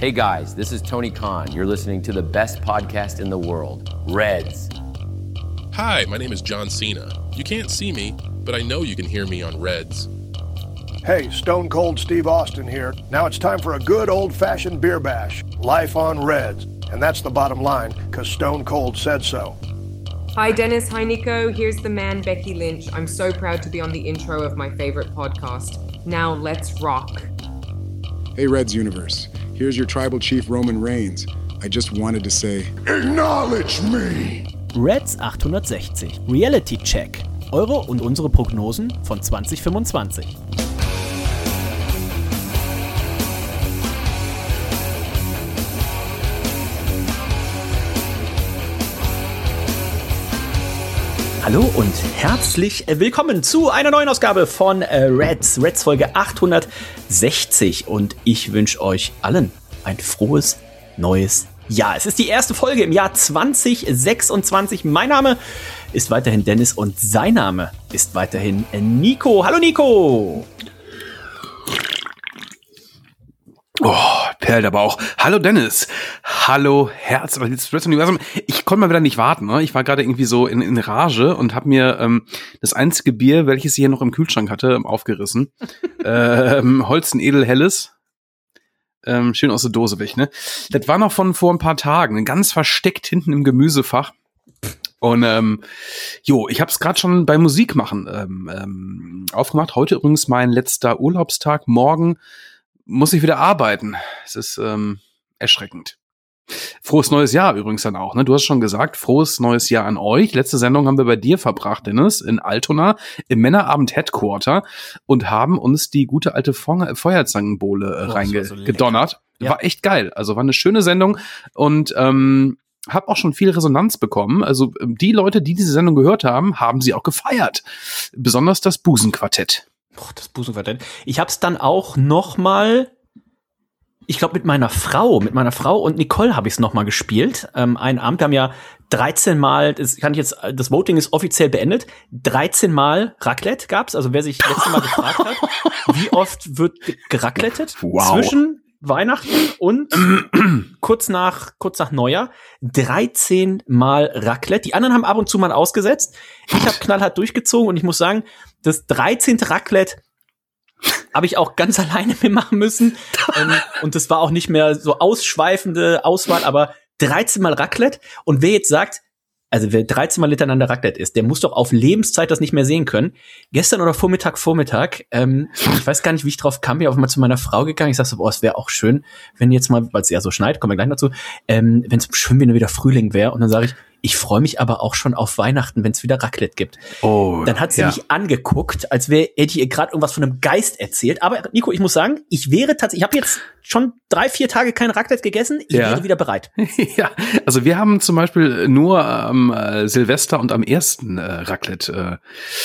Hey guys, this is Tony Khan. You're listening to the best podcast in the world, Reds. Hi, my name is John Cena. You can't see me, but I know you can hear me on Reds. Hey, Stone Cold Steve Austin here. Now it's time for a good old-fashioned beer bash. Life on Reds. And that's the bottom line, because Stone Cold said so. Hi Dennis, hi Nico, here's the man Becky Lynch. I'm so proud to be on the intro of my favorite podcast. Now let's rock. Hey Reds Universe, here's your tribal chief Roman Reigns. I just wanted to say, Acknowledge me! Reds 860, Reality Check. Eure und unsere Prognosen von 2025. Hallo und herzlich willkommen zu einer neuen Ausgabe von Reds Folge 860 und ich wünsche euch allen ein frohes neues Jahr. Es ist die erste Folge im Jahr 2026. Mein Name ist weiterhin Dennis und sein Name ist weiterhin Nico. Hallo Nico! Oh, perlt aber auch. Hallo Dennis. Hallo Herz. Universum. Ich konnte mal wieder nicht warten. Ne? Ich war gerade irgendwie so in Rage und habe mir das einzige Bier, welches ich hier noch im Kühlschrank hatte, aufgerissen. Holzen Edel Helles. Schön aus der Dose weg, ne? Das war noch von vor ein paar Tagen. Ganz versteckt hinten im Gemüsefach. Und ich habe es gerade schon bei Musik machen aufgemacht. Heute übrigens mein letzter Urlaubstag. Morgen muss ich wieder arbeiten. Es ist erschreckend. Frohes neues Jahr übrigens dann auch, ne? Du hast schon gesagt, frohes neues Jahr an euch. Letzte Sendung haben wir bei dir verbracht, Dennis, in Altona, im Männerabend Headquarter und haben uns die gute alte Feuerzangenbowle reingedonnert. Ja. War echt geil. Also war eine schöne Sendung und hab auch schon viel Resonanz bekommen. Also die Leute, die diese Sendung gehört haben, haben sie auch gefeiert. Besonders das Busenquartett. Das Busenquartett. Ich hab's dann auch noch mal, ich glaube mit meiner Frau und Nicole habe ich es noch mal gespielt. Einen Abend, wir haben ja 13 Mal, das Voting ist offiziell beendet, 13 Mal Raclette gab's. Also wer sich letztes Mal gefragt hat, wie oft wird geraclettet zwischen Weihnachten und kurz nach Neujahr, 13 Mal Raclette. Die anderen haben ab und zu mal ausgesetzt. Ich habe knallhart durchgezogen und ich muss sagen, das 13. Raclette habe ich auch ganz alleine mir machen müssen. Und das war auch nicht mehr so ausschweifende Auswahl, aber 13 Mal Raclette. Und wer jetzt sagt, also wer 13 Mal hintereinander Raclette isst, der muss doch auf Lebenszeit das nicht mehr sehen können. Gestern oder Vormittag, ich weiß gar nicht, wie ich drauf kam, bin auf einmal zu meiner Frau gegangen. Ich sag so, es wäre auch schön, wenn jetzt mal, weil es ja so schneit, kommen wir gleich dazu, wenn es schön wieder Frühling wäre. Und dann sage ich freue mich aber auch schon auf Weihnachten, wenn es wieder Raclette gibt. Oh, dann hat sie mich angeguckt, als hätte ich ihr gerade irgendwas von einem Geist erzählt. Aber Nico, ich muss sagen, ich habe jetzt schon 3-4 Tage kein Raclette gegessen. Ich wäre wieder bereit. Ja, also wir haben zum Beispiel nur am Silvester und am 1. Raclette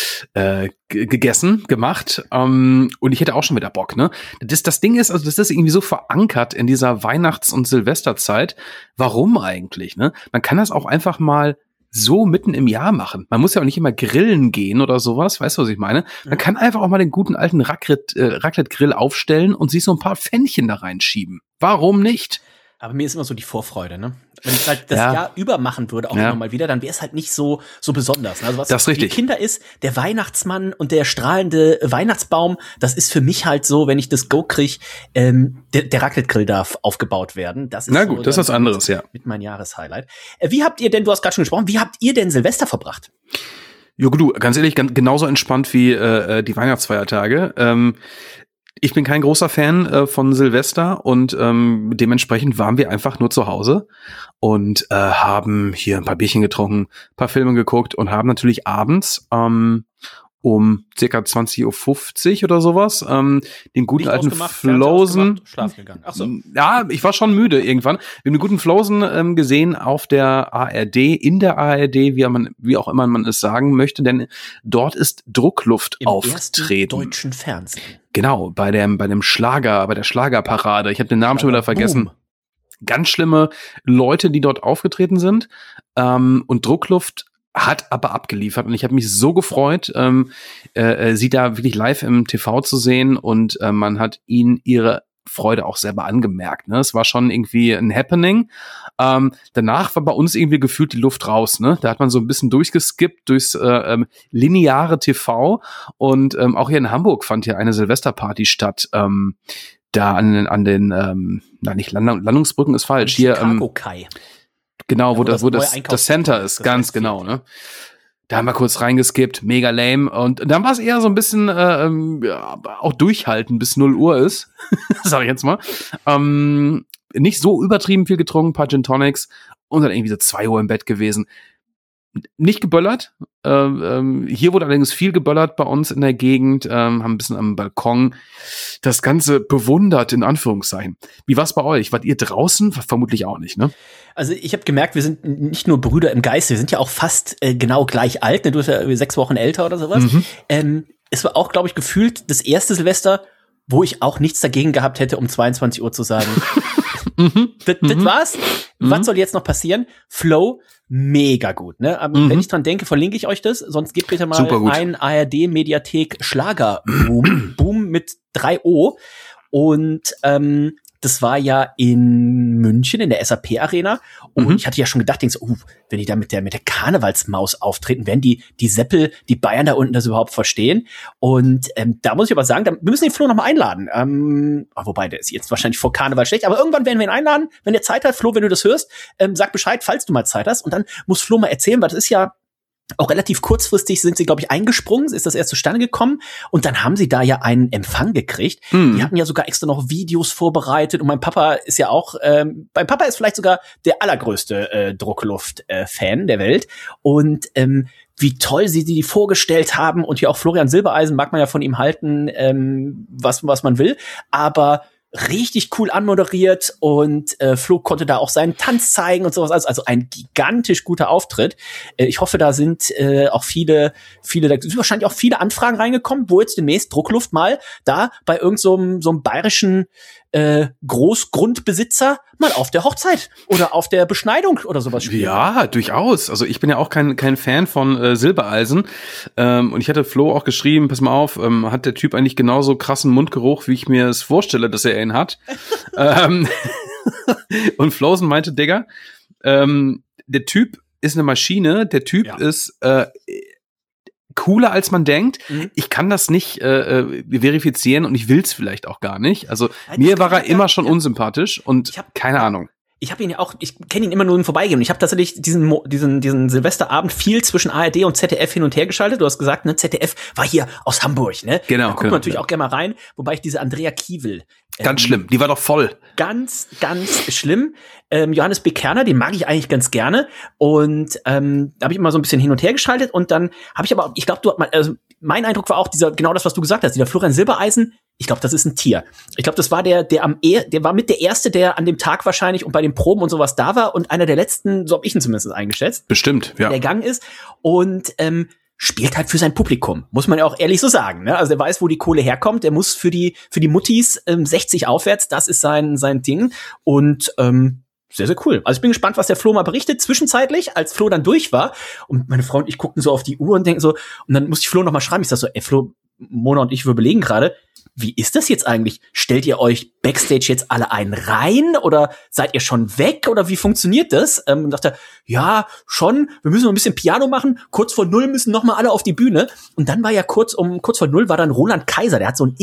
gemacht. Und ich hätte auch schon wieder Bock, ne? Das Ding ist, also das ist irgendwie so verankert in dieser Weihnachts- und Silvesterzeit. Warum eigentlich, ne? Man kann das auch einfach mal so mitten im Jahr machen. Man muss ja auch nicht immer grillen gehen oder sowas, weißt du, was ich meine? Man kann einfach auch mal den guten alten Raclette-Grill aufstellen und sich so ein paar Pfännchen da reinschieben. Warum nicht? Aber mir ist immer so die Vorfreude, ne? Wenn ich halt das Jahr über machen würde, auch immer mal wieder, dann wäre es halt nicht so besonders. Also was das für die Kinder ist, der Weihnachtsmann und der strahlende Weihnachtsbaum, das ist für mich halt so, wenn ich das Go kriege, der Raclette-Grill darf aufgebaut werden. Das ist na gut, so, das ist was anderes, ja. Mit meinem Jahreshighlight. Wie habt ihr denn, du hast gerade schon gesprochen, wie habt ihr denn Silvester verbracht? Jo, du, ganz ehrlich, genauso entspannt wie die Weihnachtsfeiertage. Ich bin kein großer Fan von Silvester und dementsprechend waren wir einfach nur zu Hause und haben hier ein paar Bierchen getrunken, ein paar Filme geguckt und haben natürlich abends um circa 20:50 Uhr oder sowas den guten alten Flowsen. Schlafen gegangen. Ach so. Ja, ich war schon müde irgendwann. Wir haben den guten Flowsen gesehen auf der ARD, in der ARD, wie auch immer man es sagen möchte, denn dort ist Druckluft im auftreten. Im deutschen Fernsehen. Genau, bei der Schlagerparade. Ich habe den Namen schon wieder vergessen. Boom. Ganz schlimme Leute, die dort aufgetreten sind. Und Druckluft hat aber abgeliefert. Und ich habe mich so gefreut, sie da wirklich live im TV zu sehen. Und man hat ihnen ihre Vorfreude auch selber angemerkt. Ne? Es war schon irgendwie ein Happening. Danach war bei uns irgendwie gefühlt die Luft raus. Ne? Da hat man so ein bisschen durchgeskippt durchs lineare TV. Und auch hier in Hamburg fand ja eine Silvesterparty statt. Da an den nicht Landungsbrücken ist falsch. Hier Chicago Kai. Genau, wo das Center ist, ganz genau, ne? Da haben wir kurz reingeskippt, mega lame. Und dann war es eher so ein bisschen auch durchhalten, bis 0 Uhr ist, sag ich jetzt mal. Nicht so übertrieben viel getrunken, ein paar Gin Tonics und dann irgendwie so 2 Uhr im Bett gewesen. Nicht geböllert. Hier wurde allerdings viel geböllert bei uns in der Gegend, haben ein bisschen am Balkon das Ganze bewundert, in Anführungszeichen. Wie war's bei euch? Wart ihr draußen? Vermutlich auch nicht, ne? Also ich habe gemerkt, wir sind nicht nur Brüder im Geiste, wir sind ja auch fast genau gleich alt. Ne? Du bist ja 6 Wochen älter oder sowas. Es war auch, glaube ich, gefühlt das erste Silvester, wo ich auch nichts dagegen gehabt hätte, um 22 Uhr zu sagen. Das war's. Was soll jetzt noch passieren? Flow, mega gut, ne? Aber wenn ich dran denke, verlinke ich euch das. Sonst gebt bitte mal ein ARD-Mediathek Schlager-Boom mit 3 O. Und das war ja in München in der SAP-Arena. Und ich hatte ja schon gedacht, wenn die da mit der Karnevalsmaus auftreten, werden die Seppel, die Bayern da unten das überhaupt verstehen? Und da muss ich aber sagen, wir müssen den Flo noch mal einladen. Wobei, der ist jetzt wahrscheinlich vor Karneval schlecht. Aber irgendwann werden wir ihn einladen, wenn der Zeit hat. Flo, wenn du das hörst, sag Bescheid, falls du mal Zeit hast. Und dann muss Flo mal erzählen, weil das ist ja auch relativ kurzfristig sind sie, glaube ich, eingesprungen, ist das erst zustande gekommen und dann haben sie da ja einen Empfang gekriegt. Die hatten ja sogar extra noch Videos vorbereitet und mein Papa ist ja auch, mein Papa ist vielleicht sogar der allergrößte Druckluft-Fan der Welt und wie toll sie die vorgestellt haben und hier auch Florian Silbereisen, mag man ja von ihm halten, was man will, aber richtig cool anmoderiert und Flo konnte da auch seinen Tanz zeigen und sowas. Also ein gigantisch guter Auftritt. Ich hoffe, da sind auch viele, da sind wahrscheinlich auch viele Anfragen reingekommen, wo jetzt demnächst Druckluft mal da bei irgend so einem bayerischen Großgrundbesitzer mal auf der Hochzeit oder auf der Beschneidung oder sowas spielen. Ja, durchaus. Also ich bin ja auch kein Fan von Silbereisen. Und ich hatte Flo auch geschrieben, pass mal auf, hat der Typ eigentlich genauso krassen Mundgeruch, wie ich mir es vorstelle, dass er ihn hat? Und Flosen meinte, Digga, der Typ ist eine Maschine, der Typ ist cooler als man denkt. Ich kann das nicht verifizieren und ich will's vielleicht auch gar nicht. Also mir war er immer schon unsympathisch und keine Ahnung. Ich habe ihn ja auch, ich kenne ihn immer nur im Vorbeigehen. Ich habe tatsächlich diesen Silvesterabend viel zwischen ARD und ZDF hin und her geschaltet. Du hast gesagt, ne, ZDF war hier aus Hamburg, ne? Genau. Da guckt man natürlich auch gerne mal rein, wobei ich diese Andrea Kiewel ganz schlimm, die war doch voll. Ganz, ganz schlimm. Johannes B. Kerner, den mag ich eigentlich ganz gerne. Und da habe ich immer so ein bisschen hin und her geschaltet. Und dann habe ich aber, ich glaube, mein Eindruck war auch genau das, was du gesagt hast, dieser Florian Silbereisen. Ich glaube, das ist ein Tier. Ich glaube, das war der war mit der Erste, der an dem Tag wahrscheinlich und bei den Proben und sowas da war und einer der letzten, so habe ich ihn zumindest eingeschätzt. Bestimmt, ja. Der Gang ist und spielt halt für sein Publikum, muss man ja auch ehrlich so sagen. Ne? Also der weiß, wo die Kohle herkommt. Der muss für die Muttis 60 aufwärts, das ist sein Ding. Und sehr, sehr cool. Also ich bin gespannt, was der Flo mal berichtet. Zwischenzeitlich, als Flo dann durch war und meine Frau und ich guckten so auf die Uhr und denken so, und dann musste ich Flo noch mal schreiben. Ich sag so, Flo, Mona und ich, wir überlegen gerade, wie ist das jetzt eigentlich? Stellt ihr euch Backstage jetzt alle einen rein oder seid ihr schon weg oder wie funktioniert das? Und dachte, ja, schon, wir müssen noch ein bisschen Piano machen, kurz vor 0 müssen noch mal alle auf die Bühne. Und dann war ja kurz vor 0 war dann Roland Kaiser, der hat so ein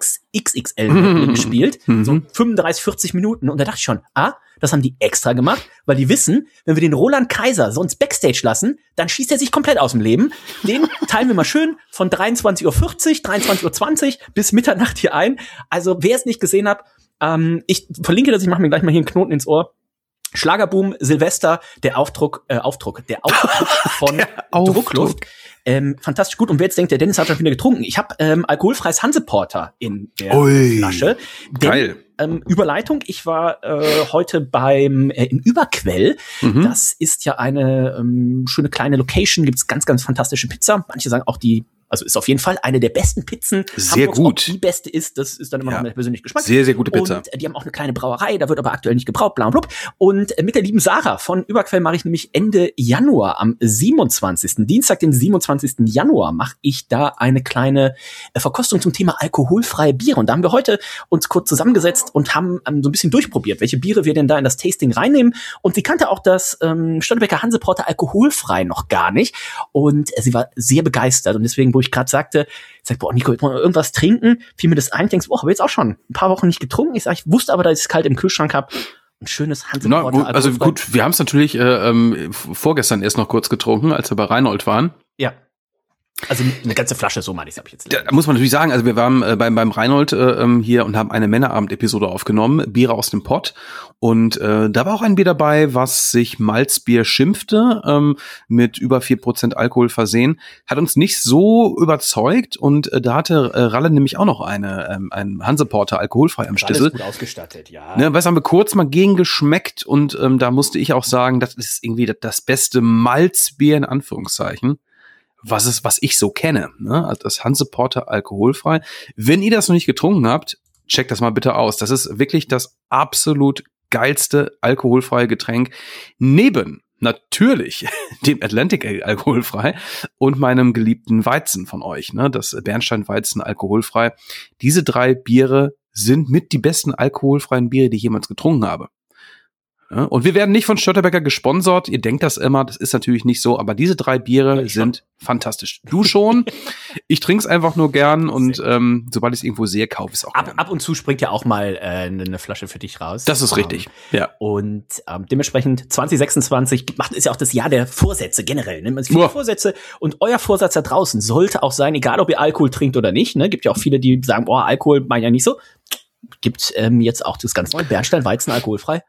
XXXL gespielt, so 35, 40 Minuten. Und da dachte ich schon, das haben die extra gemacht, weil die wissen, wenn wir den Roland Kaiser sonst Backstage lassen, dann schießt er sich komplett aus dem Leben. Den teilen wir mal schön von 23:40 Uhr, 23:20 Uhr bis Mitternacht hier ein. Also wer es nicht gesehen hat, ich verlinke das, ich mache mir gleich mal hier einen Knoten ins Ohr. Schlagerboom, Silvester, der Aufdruck von Druckluft. Fantastisch gut. Und wer jetzt denkt, der Dennis hat schon wieder getrunken. Ich habe alkoholfreies Hanseporter in der Flasche. Geil. Überleitung. Ich war heute im Überquell. Das ist ja eine schöne kleine Location. Gibt's ganz, ganz fantastische Pizza. Manche sagen auch die Also ist auf jeden Fall eine der besten Pizzen. Sehr Hamburgs, gut. Ob die beste ist, das ist dann immer noch mein persönlicher Geschmack. Sehr, sehr gute Pizza. Und die haben auch eine kleine Brauerei, da wird aber aktuell nicht gebraut, bla bla. Und mit der lieben Sarah von Überquell mache ich nämlich Ende Januar, am 27. Dienstag, den 27. Januar, mache ich da eine kleine Verkostung zum Thema alkoholfreie Biere. Und da haben wir heute uns kurz zusammengesetzt und haben so ein bisschen durchprobiert, welche Biere wir denn da in das Tasting reinnehmen. Und sie kannte auch das Störtebeker Hanseporter alkoholfrei noch gar nicht. Und sie war sehr begeistert. Und deswegen, wo ich gerade sagte, boah, Nico, ich muss mal irgendwas trinken, fiel mir das ein, denkst, boah, habe jetzt auch schon ein paar Wochen nicht getrunken. Ich wusste aber, dass ich es kalt im Kühlschrank habe. Ein schönes Hanseporter. Also gut, wir haben es natürlich vorgestern erst noch kurz getrunken, als wir bei Reinhold waren. Ja. Also eine ganze Flasche, so meine ich, habe ich jetzt. Da muss man natürlich sagen, also wir waren beim Reinhold hier und haben eine Männerabend-Episode aufgenommen, Biere aus dem Pott. Und da war auch ein Bier dabei, was sich Malzbier schimpfte, mit über 4% Alkohol versehen. Hat uns nicht so überzeugt und da hatte Ralle nämlich auch noch ein Hanseporter alkoholfrei am Stissel. Alles gut ausgestattet, ja. Ne, was haben wir kurz mal gegen geschmeckt und da musste ich auch sagen, das ist irgendwie das beste Malzbier in Anführungszeichen, was ich so kenne, ne? Also das Hanseporter alkoholfrei. Wenn ihr das noch nicht getrunken habt, checkt das mal bitte aus. Das ist wirklich das absolut geilste alkoholfreie Getränk neben natürlich dem Atlantic Ale alkoholfrei und meinem geliebten Weizen von euch, ne? Das Bernstein-Weizen alkoholfrei. Diese 3 Biere sind mit die besten alkoholfreien Biere, die ich jemals getrunken habe. Ja, und wir werden nicht von Störtebeker gesponsert. Ihr denkt das immer, das ist natürlich nicht so, aber diese 3 Biere sind fantastisch. Du schon. Ich trinke es einfach nur gern und sobald ich es irgendwo sehe, kaufe ich es auch gern. Ab und zu springt ja auch mal eine Flasche für dich raus. Das ist richtig, ja. Und dementsprechend 2026 ist ja auch das Jahr der Vorsätze generell. Ne? Man hat viele Vorsätze und euer Vorsatz da draußen sollte auch sein, egal ob ihr Alkohol trinkt oder nicht. Ne? Gibt ja auch viele, die sagen, boah, Alkohol meine ja nicht so. Gibt jetzt auch das ganz neue Bernstein-Weizen alkoholfrei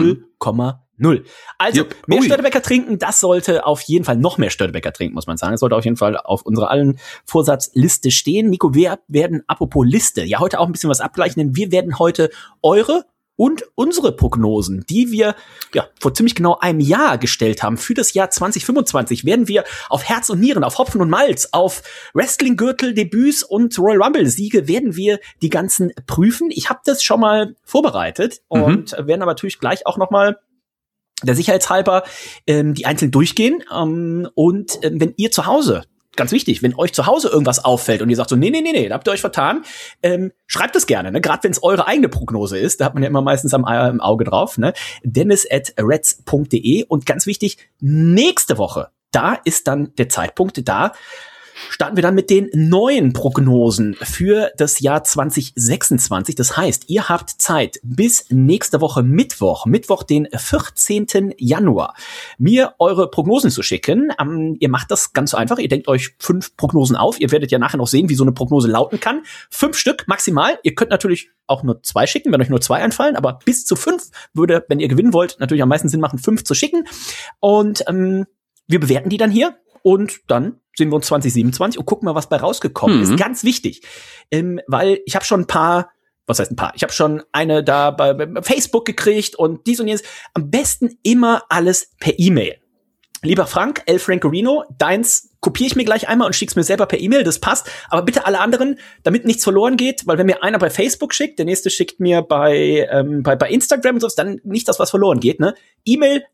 0,0. Also mehr Störtebeker trinken, das sollte auf jeden Fall noch mehr Störtebeker trinken, muss man sagen. Das sollte auf jeden Fall auf unserer allen Vorsatzliste stehen. Nico, wir werden, apropos Liste, ja heute auch ein bisschen was abgleichen, denn wir werden heute eure und unsere Prognosen, die wir ja vor ziemlich genau einem Jahr gestellt haben, für das Jahr 2025, werden wir auf Herz und Nieren, auf Hopfen und Malz, auf Wrestling-Gürtel, Debüts und Royal Rumble-Siege werden wir die ganzen prüfen. Ich habe das schon mal vorbereitet und werden aber natürlich gleich auch noch mal der Sicherheitshalber die einzeln durchgehen. Und wenn ihr zu Hause, ganz wichtig, wenn euch zu Hause irgendwas auffällt und ihr sagt so, nee, da habt ihr euch vertan, schreibt es gerne, ne? Gerade wenn es eure eigene Prognose ist, da hat man ja immer meistens im Auge drauf, ne? dennis@reds.de. Und ganz wichtig, nächste Woche, da ist dann der Zeitpunkt, da starten wir dann mit den neuen Prognosen für das Jahr 2026. Das heißt, ihr habt Zeit bis nächste Woche Mittwoch, den 14. Januar, mir eure Prognosen zu schicken. Ihr macht das ganz einfach. Ihr denkt euch 5 Prognosen auf. Ihr werdet ja nachher noch sehen, wie so eine Prognose lauten kann. 5 Stück maximal. Ihr könnt natürlich auch nur 2 schicken, wenn euch nur 2 einfallen. Aber bis zu 5 würde, wenn ihr gewinnen wollt, natürlich am meisten Sinn machen, 5 zu schicken. Und wir bewerten die dann hier. Und dann sehen wir uns 2027 und gucken mal, was bei rausgekommen ist. Ganz wichtig, weil ich habe schon ein paar, ich habe schon eine da bei Facebook gekriegt und dies und jenes. Am besten immer alles per E-Mail. Lieber Frank, El Francorino, deins kopiere ich mir gleich einmal und schick's mir selber per E-Mail, das passt. Aber bitte alle anderen, damit nichts verloren geht, weil wenn mir einer bei Facebook schickt, der nächste schickt mir bei Instagram und so, dann nicht das, was verloren geht, ne? E-Mail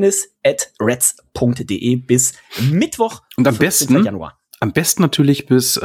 dennis@reds.de bis Mittwoch, und am 15. besten Januar. Am besten natürlich bis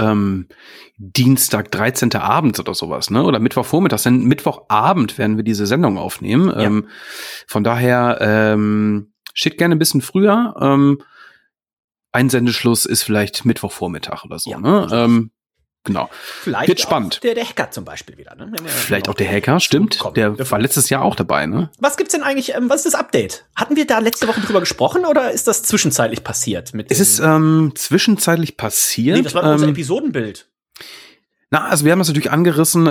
Dienstag, 13. abends oder sowas, ne? Oder Mittwochvormittags. Denn Mittwochabend werden wir diese Sendung aufnehmen. Ja. Von daher schickt gerne ein bisschen früher. Einsendeschluss ist vielleicht Mittwochvormittag oder so, Ja, ne? Genau. Vielleicht Wird spannend. auch der Hacker zum Beispiel wieder, ne? Vielleicht auch der Hacker, stimmt. Der war letztes Jahr auch dabei, ne? Was gibt's denn eigentlich, was ist das Update? Hatten wir da letzte Woche drüber gesprochen oder ist das zwischenzeitlich passiert? Es ist zwischenzeitlich passiert. Nee, das war unser Episodenbild. Na, also wir haben das natürlich angerissen,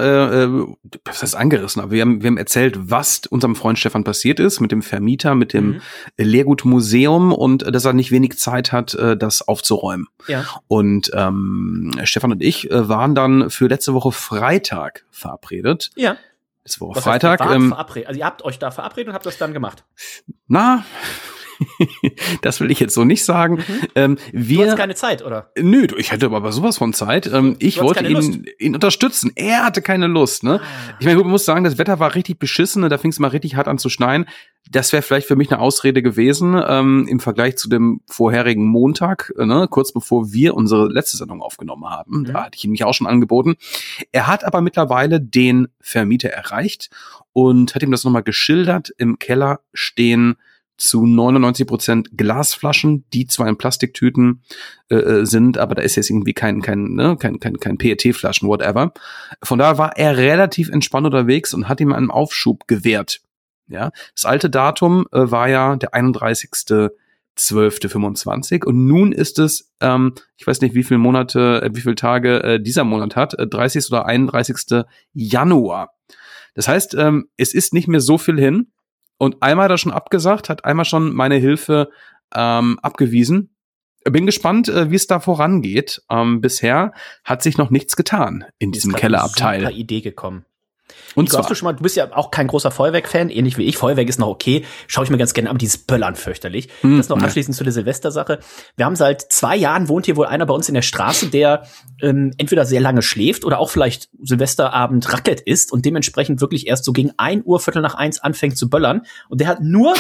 was heißt angerissen, aber wir haben erzählt, was unserem Freund Stefan passiert ist mit dem Vermieter, mit dem Lehrgutmuseum und dass er nicht wenig Zeit hat, das aufzuräumen. Ja. Und Stefan und ich waren dann für letzte Woche Freitag verabredet. Ja. Letzte Woche Was Freitag. heißt, verabredet? Also ihr habt euch da verabredet und habt das dann gemacht? Na, Das will ich jetzt so nicht sagen. Du hast keine Zeit, oder? Nö, ich hätte aber sowas von Zeit. Ich wollte ihn unterstützen. Er hatte keine Lust. Ne? Ich meine, man muss sagen, das Wetter war richtig beschissen. Ne? Da fing es mal richtig hart an zu schneien. Das wäre vielleicht für mich eine Ausrede gewesen im Vergleich zu dem vorherigen Montag, ne? Kurz bevor wir unsere letzte Sendung aufgenommen haben. Da hatte ich ihn mich auch schon angeboten. Er hat aber mittlerweile den Vermieter erreicht und hat ihm das nochmal geschildert. Im Keller stehen zu 99% Glasflaschen, die zwar in Plastiktüten sind, aber da ist jetzt irgendwie kein PET-Flaschen, whatever. Von daher war er relativ entspannt unterwegs und hat ihm einen Aufschub gewährt. Ja, das alte Datum war ja der 31.12.25 und nun ist es, ich weiß nicht, wie viele Tage dieser Monat hat, 30. oder 31. Januar. Das heißt, es ist nicht mehr so viel hin. Und einmal hat er schon abgesagt, hat einmal schon meine Hilfe abgewiesen. Bin gespannt, wie es da vorangeht. Bisher hat sich noch nichts getan in diesem Kellerabteil. Super Idee gekommen. Und zwar, du bist ja auch kein großer Feuerwerk-Fan, ähnlich wie ich. Feuerwerk ist noch okay, schaue ich mir ganz gerne an, aber dieses Böllern fürchterlich. Das noch abschließend zu der Silvestersache. Wir haben seit 2 Jahren, wohnt hier wohl einer bei uns in der Straße, der entweder sehr lange schläft oder auch vielleicht Silvesterabend Raclette isst und dementsprechend wirklich erst so gegen 1 Uhr, 1:45 anfängt zu böllern. Und der hat nur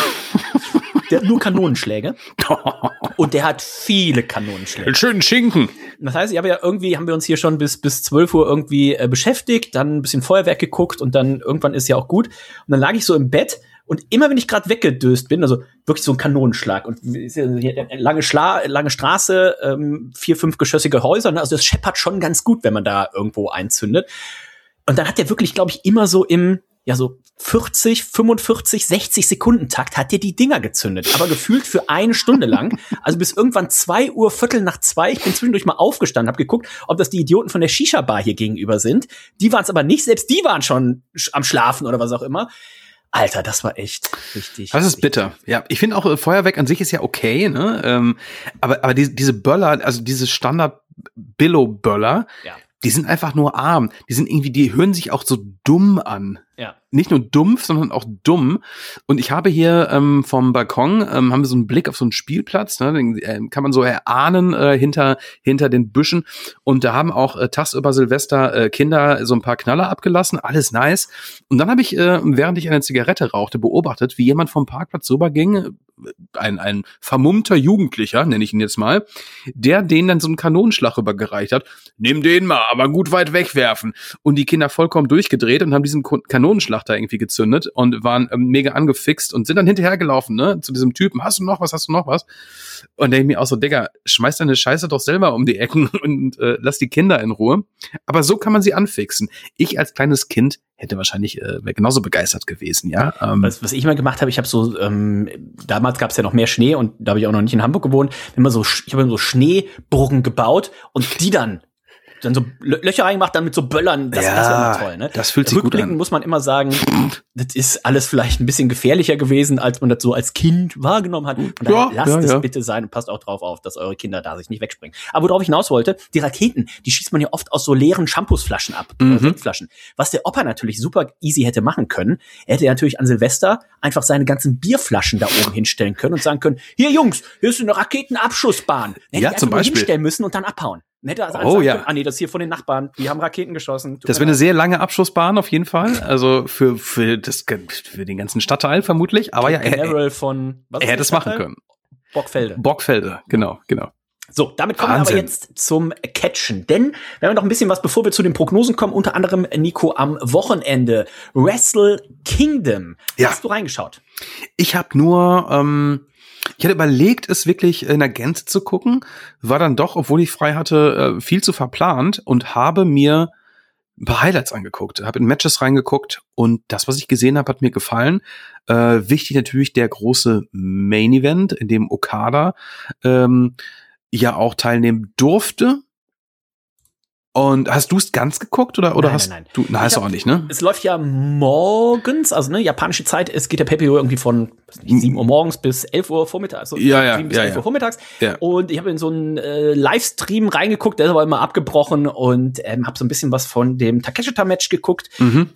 Kanonenschläge. Und der hat viele Kanonenschläge. einen schönen Schinken. Das heißt, haben wir uns hier schon bis 12 Uhr irgendwie beschäftigt, dann ein bisschen Feuerwerk geguckt und dann irgendwann ist ja auch gut. Und dann lag ich so im Bett und immer wenn ich gerade weggedöst bin, also wirklich so ein Kanonenschlag und lange Straße, 4, 5-geschossige Häuser, ne? Also das scheppert schon ganz gut, wenn man da irgendwo einzündet. Und dann hat der wirklich, glaube ich, immer so so 40, 45, 60 Sekunden Takt hat der die Dinger gezündet. Aber gefühlt für 1 Stunde lang. Also bis irgendwann 2 Uhr, 1:45. Ich bin zwischendurch mal aufgestanden, habe geguckt, ob das die Idioten von der Shisha-Bar hier gegenüber sind. Die waren es aber nicht. Selbst die waren schon am Schlafen oder was auch immer. Alter, das war echt richtig. Das ist bitter. Ja, ich finde auch, Feuerwerk an sich ist ja okay, ne? Aber diese Böller, also diese Standard-Billo-Böller, ja, die sind einfach nur arm. Die hören sich auch so dumm an. Ja. Nicht nur dumpf, sondern auch dumm. Und ich habe hier vom Balkon, haben wir so einen Blick auf so einen Spielplatz, ne? Den kann man so erahnen hinter den Büschen. Und da haben auch tagsüber Silvester Kinder so ein paar Knaller abgelassen. Alles nice. Und dann habe ich, während ich eine Zigarette rauchte, beobachtet, wie jemand vom Parkplatz rüberging. Ein vermummter Jugendlicher, nenne ich ihn jetzt mal, der denen dann so einen Kanonenschlag rübergereicht hat. Nimm den mal, aber gut weit wegwerfen. Und die Kinder vollkommen durchgedreht und haben diesen Kanonenschlag da irgendwie gezündet und waren mega angefixt und sind dann hinterhergelaufen, ne, zu diesem Typen. Hast du noch was? Und der mir auch so, Digga, schmeiß deine Scheiße doch selber um die Ecken und lass die Kinder in Ruhe. Aber so kann man sie anfixen. Ich als kleines Kind hätte wahrscheinlich wäre genauso begeistert gewesen, ja. Was ich mal gemacht habe, ich habe so, damals gab es ja noch mehr Schnee und da habe ich auch noch nicht in Hamburg gewohnt, ich habe so Schneebrücken gebaut und die dann so Löcher reingemacht, dann mit so Böllern, das war immer toll, ne? Das fühlt sich gut an. Rückblickend muss man immer sagen, das ist alles vielleicht ein bisschen gefährlicher gewesen, als man das so als Kind wahrgenommen hat. Und dann lasst es bitte sein und passt auch drauf auf, dass eure Kinder da sich nicht wegspringen. Aber worauf ich hinaus wollte, die Raketen, die schießt man ja oft aus so leeren Shampoosflaschen ab, Sektflaschen. Was der Opa natürlich super easy hätte machen können, er hätte natürlich an Silvester einfach seine ganzen Bierflaschen da oben hinstellen können und sagen können, hier Jungs, hier ist eine Raketenabschussbahn. Ja, zum Beispiel. Hinstellen müssen und dann abhauen. Hätte also sagen können, nee, das ist hier von den Nachbarn, die haben Raketen geschossen. Das wäre eine sehr lange Abschussbahn auf jeden Fall, also für den ganzen Stadtteil vermutlich, aber ja, er hätte es machen können. Bockfelde, genau. So, damit kommen wir aber jetzt zum Catchen, denn wir haben noch ein bisschen was, bevor wir zu den Prognosen kommen, unter anderem, Nico, am Wochenende Wrestle Kingdom. Hast du reingeschaut? Ich habe nur ich hatte überlegt, es wirklich in der Gänze zu gucken, war dann doch, obwohl ich frei hatte, viel zu verplant und habe mir ein paar Highlights angeguckt, habe in Matches reingeguckt und das, was ich gesehen habe, hat mir gefallen. Wichtig natürlich der große Main Event, in dem Okada ja auch teilnehmen durfte. Und hast du es ganz geguckt oder hast nein. du? Na, hast du auch nicht, ne? Es läuft ja morgens, also ne, japanische Zeit, es geht der Pay-Per-View irgendwie von 7 Uhr morgens bis 11 Uhr vormittags. Also 7 bis 11 Uhr vormittags. Ja. Und ich habe in so einen Livestream reingeguckt, der ist aber immer abgebrochen und habe so ein bisschen was von dem Takeshita-Match geguckt.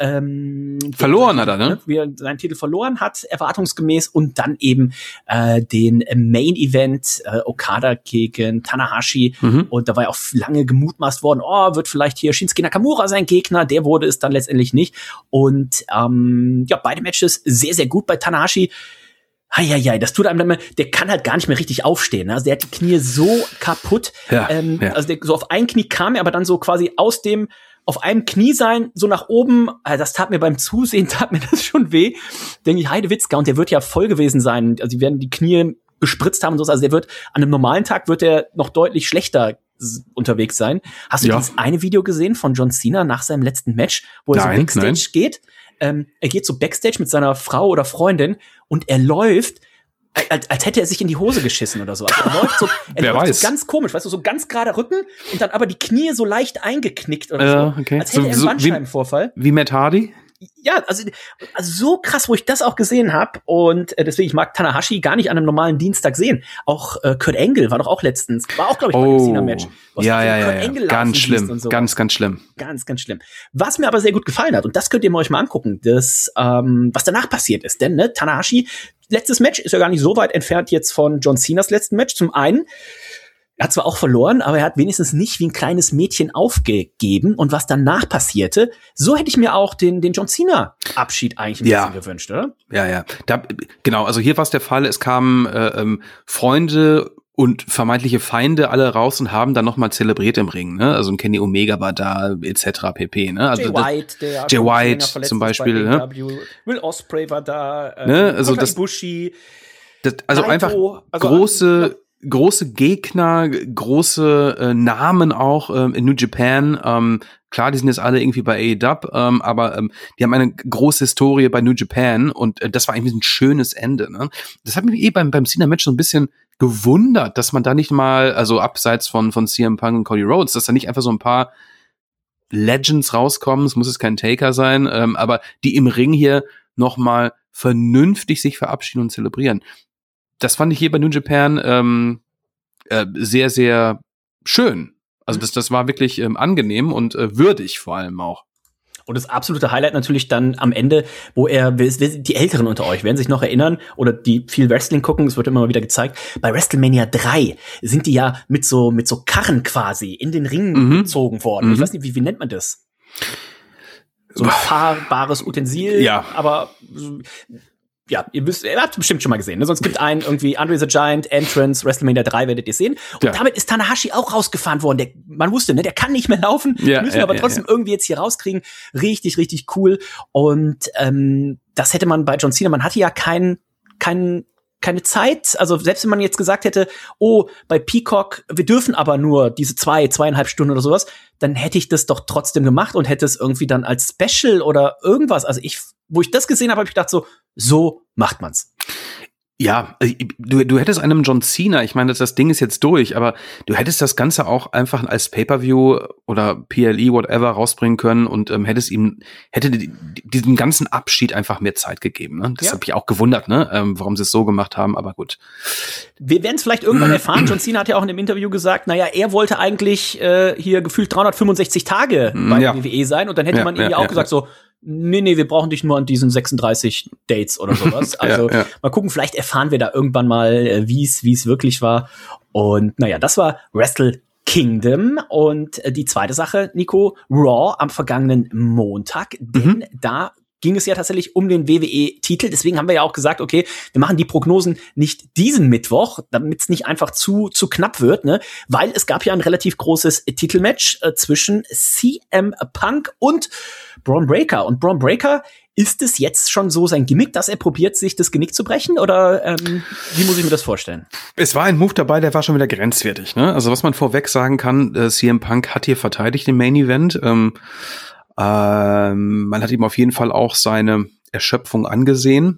Verloren hat er, ne? Wie er seinen Titel verloren hat, erwartungsgemäß. Und dann eben den Main-Event, Okada gegen Tanahashi. Und da war ja auch lange gemutmaßt worden, wird vielleicht hier Shinsuke Nakamura sein Gegner. Der wurde es dann letztendlich nicht. Und beide Matches sehr, sehr gut bei Tanahashi. Das tut einem dann mal, der kann halt gar nicht mehr richtig aufstehen. Ne? Also der hat die Knie so kaputt. Also der, so auf ein Knie kam er, aber dann so quasi aus dem auf einem Knie sein, so nach oben, das tat mir beim Zusehen, tat mir das schon weh. Denke ich, Heidewitzka, und der wird ja voll gewesen sein. Also die werden die Knie gespritzt haben und so. Also der wird, an einem normalen Tag wird der noch deutlich schlechter unterwegs sein. Hast du dieses eine Video gesehen von John Cena nach seinem letzten Match, wo er so Backstage geht? Er geht so Backstage mit seiner Frau oder Freundin und er läuft, als hätte er sich in die Hose geschissen oder so. Also er läuft so ganz komisch, weißt du, so ganz gerade Rücken und dann aber die Knie so leicht eingeknickt oder so. Okay. Als hätte er einen Bandscheibenvorfall. Wie Matt Hardy? Ja, also so krass, wo ich das auch gesehen habe. Und deswegen, ich mag Tanahashi gar nicht an einem normalen Dienstag sehen. Auch Kurt Angle war doch auch letztens, war auch, glaube ich, bei dem Cena-Match. Ja. Ganz schlimm, so. ganz schlimm. Ganz schlimm. Was mir aber sehr gut gefallen hat, und das könnt ihr euch mal angucken, das, was danach passiert ist. Denn ne, Tanahashi, letztes Match ist ja gar nicht so weit entfernt jetzt von John Cenas letzten Match. Zum einen, er hat zwar auch verloren, aber er hat wenigstens nicht wie ein kleines Mädchen aufgegeben. Und was danach passierte, so hätte ich mir auch den John Cena-Abschied eigentlich ein bisschen gewünscht, oder? Ja. Genau, also hier war es der Fall, es kamen Freunde und vermeintliche Feinde alle raus und haben dann nochmal zelebriert im Ring, ne? Also ein Kenny Omega war da, etc. pp, ne? Also Jay White zum Beispiel, ne? Will Ospreay war da, ne? Also Ibushi, also Naito, einfach große Gegner, große Namen auch in New Japan. Klar, die sind jetzt alle irgendwie bei AEW, aber die haben eine große Historie bei New Japan und das war eigentlich ein schönes Ende. Ne? Das hat mich beim Cena-Match so ein bisschen gewundert, dass man da nicht mal, also abseits von CM Punk und Cody Rhodes, dass da nicht einfach so ein paar Legends rauskommen, es muss jetzt kein Taker sein, aber die im Ring hier noch mal vernünftig sich verabschieden und zelebrieren. Das fand ich hier bei New Japan sehr, sehr schön. Also das war wirklich angenehm und würdig vor allem auch. Und das absolute Highlight natürlich dann am Ende, wo die Älteren unter euch werden sich noch erinnern oder die viel Wrestling gucken, es wird immer mal wieder gezeigt, bei WrestleMania 3 sind die ja mit so Karren quasi in den Ring gezogen worden. Ich weiß nicht, wie nennt man das? So ein fahrbares Utensil, aber ja, ihr habt bestimmt schon mal gesehen, ne? Sonst gibt einen irgendwie Andre the Giant, Entrance, WrestleMania 3 werdet ihr sehen. Und damit ist Tanahashi auch rausgefahren worden. Man wusste, ne, der kann nicht mehr laufen, müssen aber trotzdem irgendwie jetzt hier rauskriegen. Richtig, richtig cool. Und das hätte man bei John Cena, man hatte ja keine Zeit, also selbst wenn man jetzt gesagt hätte, bei Peacock, wir dürfen aber nur diese 2,5 Stunden oder sowas, dann hätte ich das doch trotzdem gemacht und hätte es irgendwie dann als Special oder irgendwas, also wo ich das gesehen habe ich gedacht so macht man's. Ja, du hättest einem John Cena, ich meine, das Ding ist jetzt durch, aber du hättest das Ganze auch einfach als Pay-Per-View oder PLE, whatever, rausbringen können und hätte diesem ganzen Abschied einfach mehr Zeit gegeben. Ne? Das hat mich auch gewundert, ne? Warum sie es so gemacht haben, aber gut. Wir werden es vielleicht irgendwann erfahren. John Cena hat ja auch in dem Interview gesagt, er wollte eigentlich hier gefühlt 365 Tage bei der WWE sein und dann hätte man ihm ja auch gesagt so, nee, wir brauchen dich nur an diesen 36 Dates oder sowas. Also mal gucken, vielleicht erfahren wir da irgendwann mal, wie es wirklich war. Und das war Wrestle Kingdom. Und die zweite Sache, Nico, Raw am vergangenen Montag, denn da ging es ja tatsächlich um den WWE-Titel. Deswegen haben wir ja auch gesagt, okay, wir machen die Prognosen nicht diesen Mittwoch, damit es nicht einfach zu knapp wird, ne? Weil es gab ja ein relativ großes Titelmatch zwischen CM Punk und Bron Breakker. Und Bron Breakker, ist es jetzt schon so sein Gimmick, dass er probiert, sich das Genick zu brechen? Oder wie muss ich mir das vorstellen? Es war ein Move dabei, der war schon wieder grenzwertig, ne? Also was man vorweg sagen kann, CM Punk hat hier verteidigt im Main Event. Man hat ihm auf jeden Fall auch seine Erschöpfung angesehen.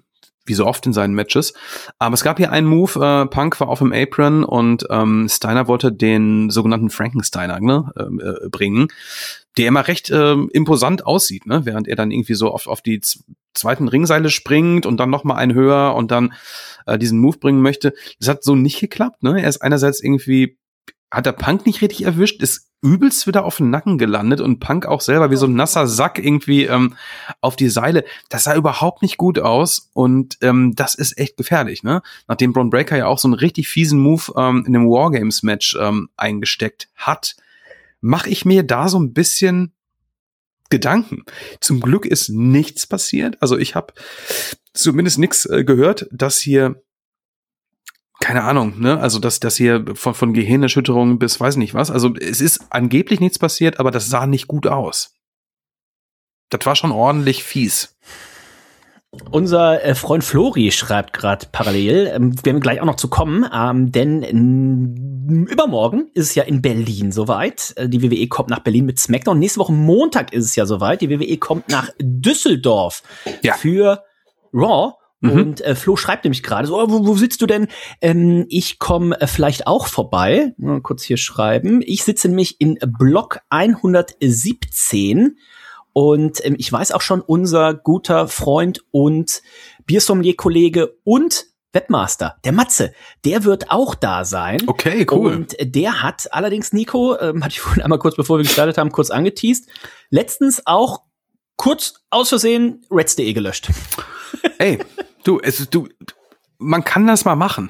wie so oft in seinen Matches. Aber es gab hier einen Move, Punk war auf dem Apron und Steiner wollte den sogenannten Frankensteiner bringen, der immer recht imposant aussieht, ne? Während er dann irgendwie so auf die zweiten Ringseile springt und dann noch mal einen höher und dann diesen Move bringen möchte. Das hat so nicht geklappt, ne? Er ist einerseits irgendwie, hat der Punk nicht richtig erwischt, ist übelst wieder auf den Nacken gelandet und Punk auch selber wie so ein nasser Sack irgendwie auf die Seile. Das sah überhaupt nicht gut aus und das ist echt gefährlich, ne? Nachdem Bron Breakker ja auch so einen richtig fiesen Move in dem Wargames-Match eingesteckt hat, mache ich mir da so ein bisschen Gedanken. Zum Glück ist nichts passiert. Also ich habe zumindest nichts gehört, dass hier keine Ahnung, ne? Also dass hier von Gehirnerschütterungen bis weiß nicht was. Also es ist angeblich nichts passiert, aber das sah nicht gut aus. Das war schon ordentlich fies. Unser Freund Flori schreibt gerade parallel, wir werden gleich auch noch zu kommen, denn übermorgen ist es ja in Berlin soweit. Die WWE kommt nach Berlin mit SmackDown. Nächste Woche Montag ist es ja soweit. Die WWE kommt nach Düsseldorf für Raw. Und Flo schreibt nämlich gerade so, wo sitzt du denn? Ich komme vielleicht auch vorbei. Mal kurz hier schreiben. Ich sitze nämlich in Block 117 und ich weiß auch schon, unser guter Freund und Biersommelier-Kollege und Webmaster, der Matze, der wird auch da sein. Okay, cool. Und der hat allerdings, Nico, hatte ich vorhin einmal kurz, bevor wir gestartet haben, kurz angeteast, letztens auch kurz aus Versehen Reds.de gelöscht. Ey, man kann das mal machen.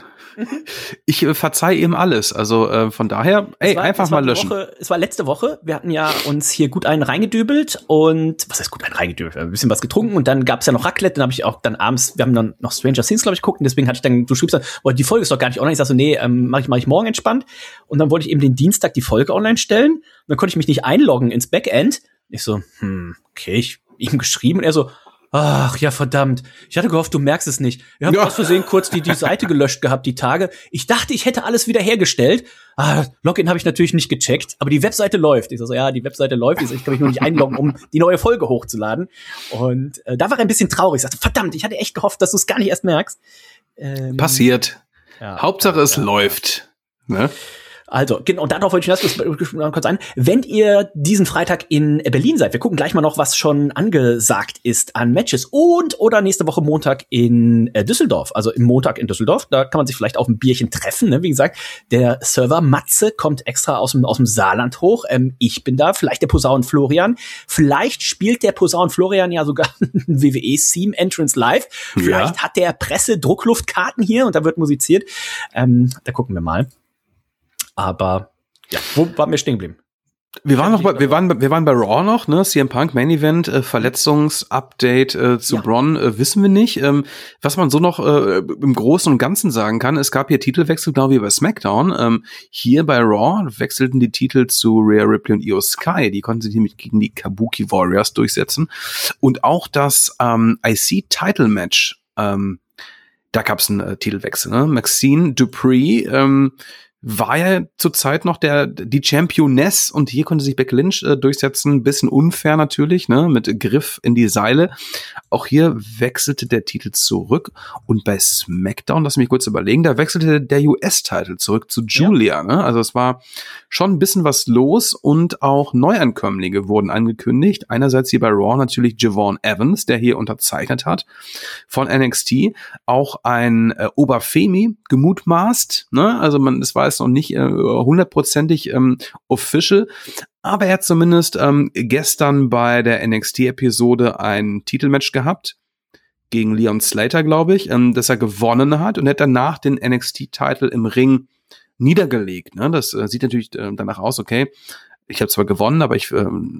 Ich verzeih ihm alles. Also von daher, einfach mal löschen. Es war letzte Woche. Wir hatten ja uns hier gut einen reingedübelt und was heißt gut einen reingedübelt? Ein bisschen was getrunken und dann gab's ja noch Raclette. Dann habe ich auch dann abends, wir haben dann noch Stranger Things, glaube ich, geguckt. Und deswegen hatte ich dann, du schriebst dann, die Folge ist doch gar nicht online. Ich sag so, nee, mach ich morgen entspannt. Und dann wollte ich eben den Dienstag die Folge online stellen. Und dann konnte ich mich nicht einloggen ins Backend. Ich so, okay, ich ihm geschrieben und er so, ach ja, verdammt. Ich hatte gehofft, du merkst es nicht. Ich habe aus Versehen kurz die Seite gelöscht gehabt, die Tage. Ich dachte, ich hätte alles wieder hergestellt. Login habe ich natürlich nicht gecheckt, aber die Webseite läuft. Ich so, ja, die Webseite läuft. Ich kann mich nur nicht einloggen, um die neue Folge hochzuladen. Und da war er ein bisschen traurig. Ich sagte, verdammt, ich hatte echt gehofft, dass du es gar nicht erst merkst. Passiert. Ja, Hauptsache es läuft. Ne? Also, genau, und darauf wollte ich kurz ein. Wenn ihr diesen Freitag in Berlin seid, wir gucken gleich mal noch, was schon angesagt ist an Matches oder nächste Woche Montag in Düsseldorf, also im Montag in Düsseldorf, da kann man sich vielleicht auf ein Bierchen treffen, ne? Wie gesagt, der Server Matze kommt extra aus dem Saarland hoch, ich bin da, vielleicht der Posaun Florian, vielleicht spielt der Posaun Florian ja sogar ein WWE-Theme Entrance live, vielleicht hat der Presse Druckluftkarten hier und da wird musiziert, da gucken wir mal. Aber ja, wo waren wir stehen geblieben? Wir waren bei Raw noch, ne? CM Punk Main Event, Verletzungsupdate zu Braun, wissen wir nicht. Was man so noch im Großen und Ganzen sagen kann, es gab hier Titelwechsel, genau wie bei SmackDown. Hier bei Raw wechselten die Titel zu Rhea Ripley und Io Sky. Die konnten sich nämlich gegen die Kabuki Warriors durchsetzen. Und auch das IC-Title-Match, da gab es einen Titelwechsel, ne? Maxine Dupree, war ja zurzeit noch die Championess und hier konnte sich Becky Lynch durchsetzen. Bisschen unfair natürlich, ne, mit Griff in die Seile. Auch hier wechselte der Titel zurück und bei SmackDown, lass mich kurz überlegen, da wechselte der US-Titel zurück zu Julia, ne? Also es war schon ein bisschen was los und auch Neuankömmlinge wurden angekündigt. Einerseits hier bei Raw natürlich Javon Evans, der hier unterzeichnet hat von NXT. Auch ein Oberfemi gemutmaßt, ne? Also es war jetzt noch nicht hundertprozentig official, aber er hat zumindest gestern bei der NXT-Episode ein Titelmatch gehabt gegen Leon Slater, glaube ich, das er gewonnen hat und hat danach den NXT-Titel im Ring niedergelegt. Ne? Das sieht natürlich danach aus, okay, ich habe zwar gewonnen, aber ich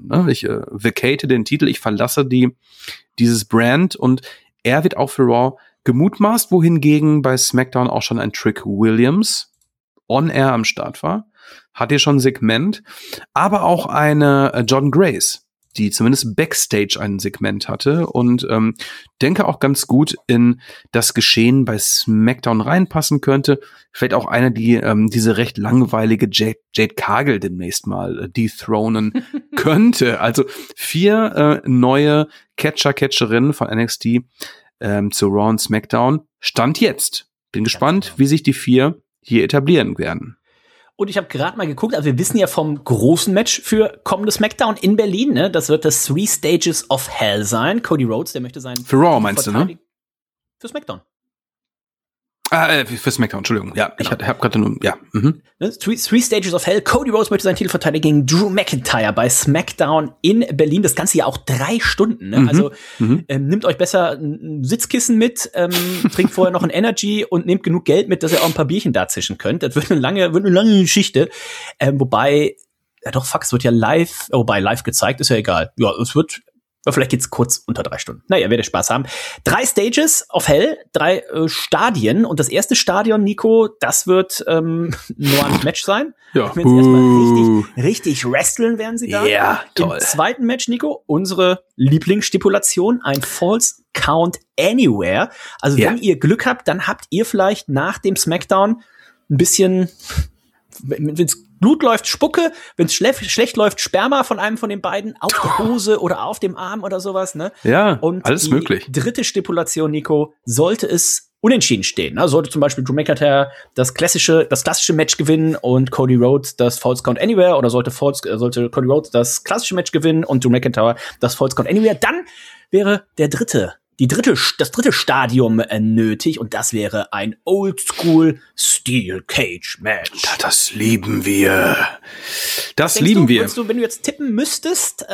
vacate den Titel, ich verlasse dieses Brand und er wird auch für Raw gemutmaßt, wohingegen bei SmackDown auch schon ein Trick Williams on-air am Start war, hat hier schon ein Segment, aber auch eine Jordan Grace, die zumindest Backstage ein Segment hatte und denke auch ganz gut in das Geschehen bei SmackDown reinpassen könnte. Vielleicht auch eine, die diese recht langweilige Jade Cargill demnächst mal dethronen könnte. Also 4 neue Catcherinnen von NXT zu Raw und SmackDown. Stand jetzt. Bin gespannt, wie sich die 4 hier etablieren werden. Und ich habe gerade mal geguckt, also wir wissen ja vom großen Match für kommende SmackDown in Berlin, ne? Das wird das 3 Stages of Hell sein. Cody Rhodes, der möchte sein. Für Raw meinst du, ne? Für SmackDown. Für SmackDown, Entschuldigung. Ja, genau. Ich habe gerade nur, ja. Ne? 3 Stages of Hell. Cody Rhodes möchte seinen Titel verteidigen gegen Drew McIntyre bei SmackDown in Berlin. Das Ganze ja auch 3 Stunden. Ne? Also nehmt euch besser ein Sitzkissen mit, trinkt vorher noch ein Energy und nehmt genug Geld mit, dass ihr auch ein paar Bierchen dazwischen könnt. Das wird eine lange Geschichte. Wobei, ja doch, fuck, es wird ja live, wobei live gezeigt, ist ja egal. Ja, es wird. Vielleicht geht's kurz unter 3 Stunden. Naja, werdet Spaß haben. 3 Stages of Hell, 3 Stadien. Und das erste Stadion, Nico, das wird nur ein Match sein. Ja. Wenn sie erstmal richtig wresteln, werden sie da. Ja, toll. Im zweiten Match, Nico, unsere Lieblingsstipulation, ein False Count Anywhere. Also wenn ihr Glück habt, dann habt ihr vielleicht nach dem SmackDown ein bisschen, wenn's Blut läuft, Spucke, wenn es schlecht läuft, Sperma von einem von den beiden auf der Hose oder auf dem Arm oder sowas, ne? Ja, und alles möglich. Dritte Stipulation, Nico, sollte es unentschieden stehen. Ne? Sollte zum Beispiel Drew McIntyre das klassische Match gewinnen und Cody Rhodes das False Count Anywhere, oder sollte Cody Rhodes das klassische Match gewinnen und Drew McIntyre das False Count Anywhere, dann wäre das dritte Stadium nötig, und das wäre ein Oldschool Steel Cage Match. Das lieben wir. Würdest du, wenn du jetzt tippen müsstest,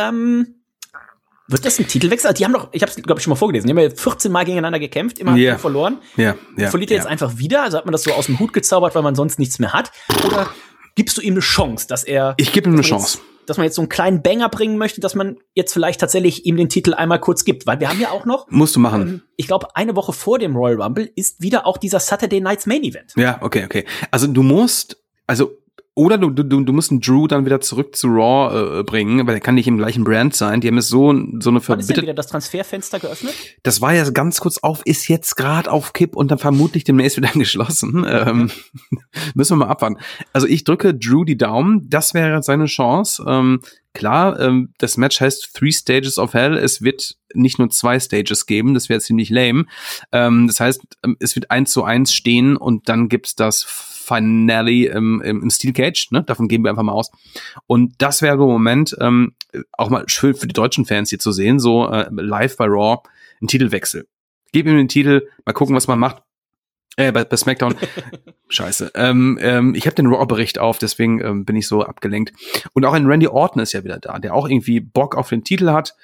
wird das ein Titelwechsel? Also die haben doch, ich habe es, glaube ich, schon mal vorgelesen, die haben ja 14 Mal gegeneinander gekämpft, immer verloren. Verliert er jetzt einfach wieder? Also hat man das so aus dem Hut gezaubert, weil man sonst nichts mehr hat? Oder gibst du ihm eine Chance, dass er... Ich gebe ihm eine Chance. Dass man jetzt so einen kleinen Banger bringen möchte, dass man jetzt vielleicht tatsächlich ihm den Titel einmal kurz gibt. Weil wir haben ja auch noch... Musst du machen. Ich glaube, eine Woche vor dem Royal Rumble ist wieder auch dieser Saturday Night's Main Event. Ja, okay. Also du musst... Oder du musst einen Drew dann wieder zurück zu Raw bringen, weil er kann nicht im gleichen Brand sein. Die haben jetzt so eine Wann ist denn wieder das Transferfenster geöffnet? Das war ja ganz kurz auf, ist jetzt gerade auf Kipp und dann vermutlich demnächst wieder geschlossen. Müssen wir mal abwarten. Also ich drücke Drew die Daumen. Das wäre seine Chance. Klar, das Match heißt 3 Stages of Hell. Es wird nicht nur 2 Stages geben. Das wäre ziemlich lame. Das heißt, es wird 1:1 stehen und dann gibt's das Finale im Steel Cage, ne? Davon gehen wir einfach mal aus. Und das wäre so ein Moment, auch mal schön für die deutschen Fans hier zu sehen, so live bei Raw, ein Titelwechsel. Gib ihm den Titel, mal gucken, was man macht. Bei SmackDown. Scheiße. Ich habe den Raw-Bericht auf, deswegen bin ich so abgelenkt. Und auch ein Randy Orton ist ja wieder da, der auch irgendwie Bock auf den Titel hat.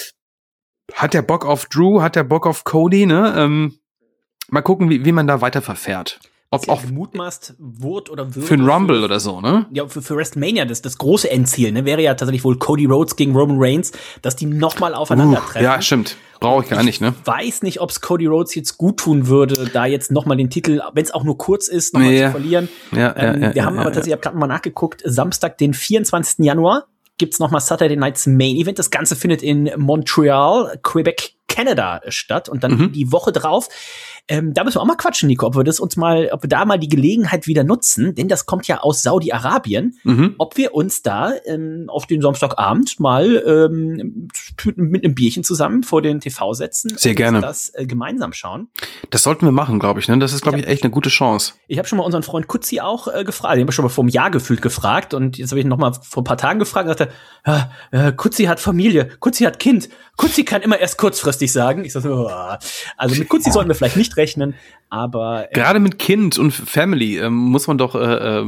Hat der Bock auf Drew? Hat der Bock auf Cody? Ne? Mal gucken, wie man da weiter verfährt. Ob auch gemutmaßt wurde oder würde. Für ein Rumble oder so, ne? Ja, für WrestleMania, das große Endziel, ne, wäre ja tatsächlich wohl Cody Rhodes gegen Roman Reigns, dass die nochmal aufeinandertreffen. Ja, stimmt. Brauche ich gar nicht, ne? Ich weiß nicht, ob es Cody Rhodes jetzt gut tun würde, da jetzt nochmal den Titel, wenn es auch nur kurz ist, nochmal zu verlieren. Wir haben aber tatsächlich, ich habe gerade mal nachgeguckt, Samstag, den 24. Januar, gibt's nochmal Saturday Night's Main Event. Das Ganze findet in Montreal, Quebec, Canada statt. Und dann die Woche drauf, da müssen wir auch mal quatschen, Nico, ob wir da mal die Gelegenheit wieder nutzen, denn das kommt ja aus Saudi-Arabien, ob wir uns da auf den Samstagabend mal mit einem Bierchen zusammen vor den TV setzen. Sehr gerne. Das gemeinsam schauen. Das sollten wir machen, glaube ich, ne? Das ist, glaube ich, echt eine gute Chance. Ich habe schon mal unseren Freund Kutzi auch gefragt, den habe ich schon mal vor einem Jahr gefühlt gefragt, und jetzt habe ich ihn noch mal vor ein paar Tagen gefragt und sagte, Kutzi hat Familie, Kutzi hat Kind, Kutzi kann immer erst kurzfristig sagen. Ich so, also mit Kutzi sollten wir vielleicht nicht rechnen, aber gerade mit Kind und Family muss man doch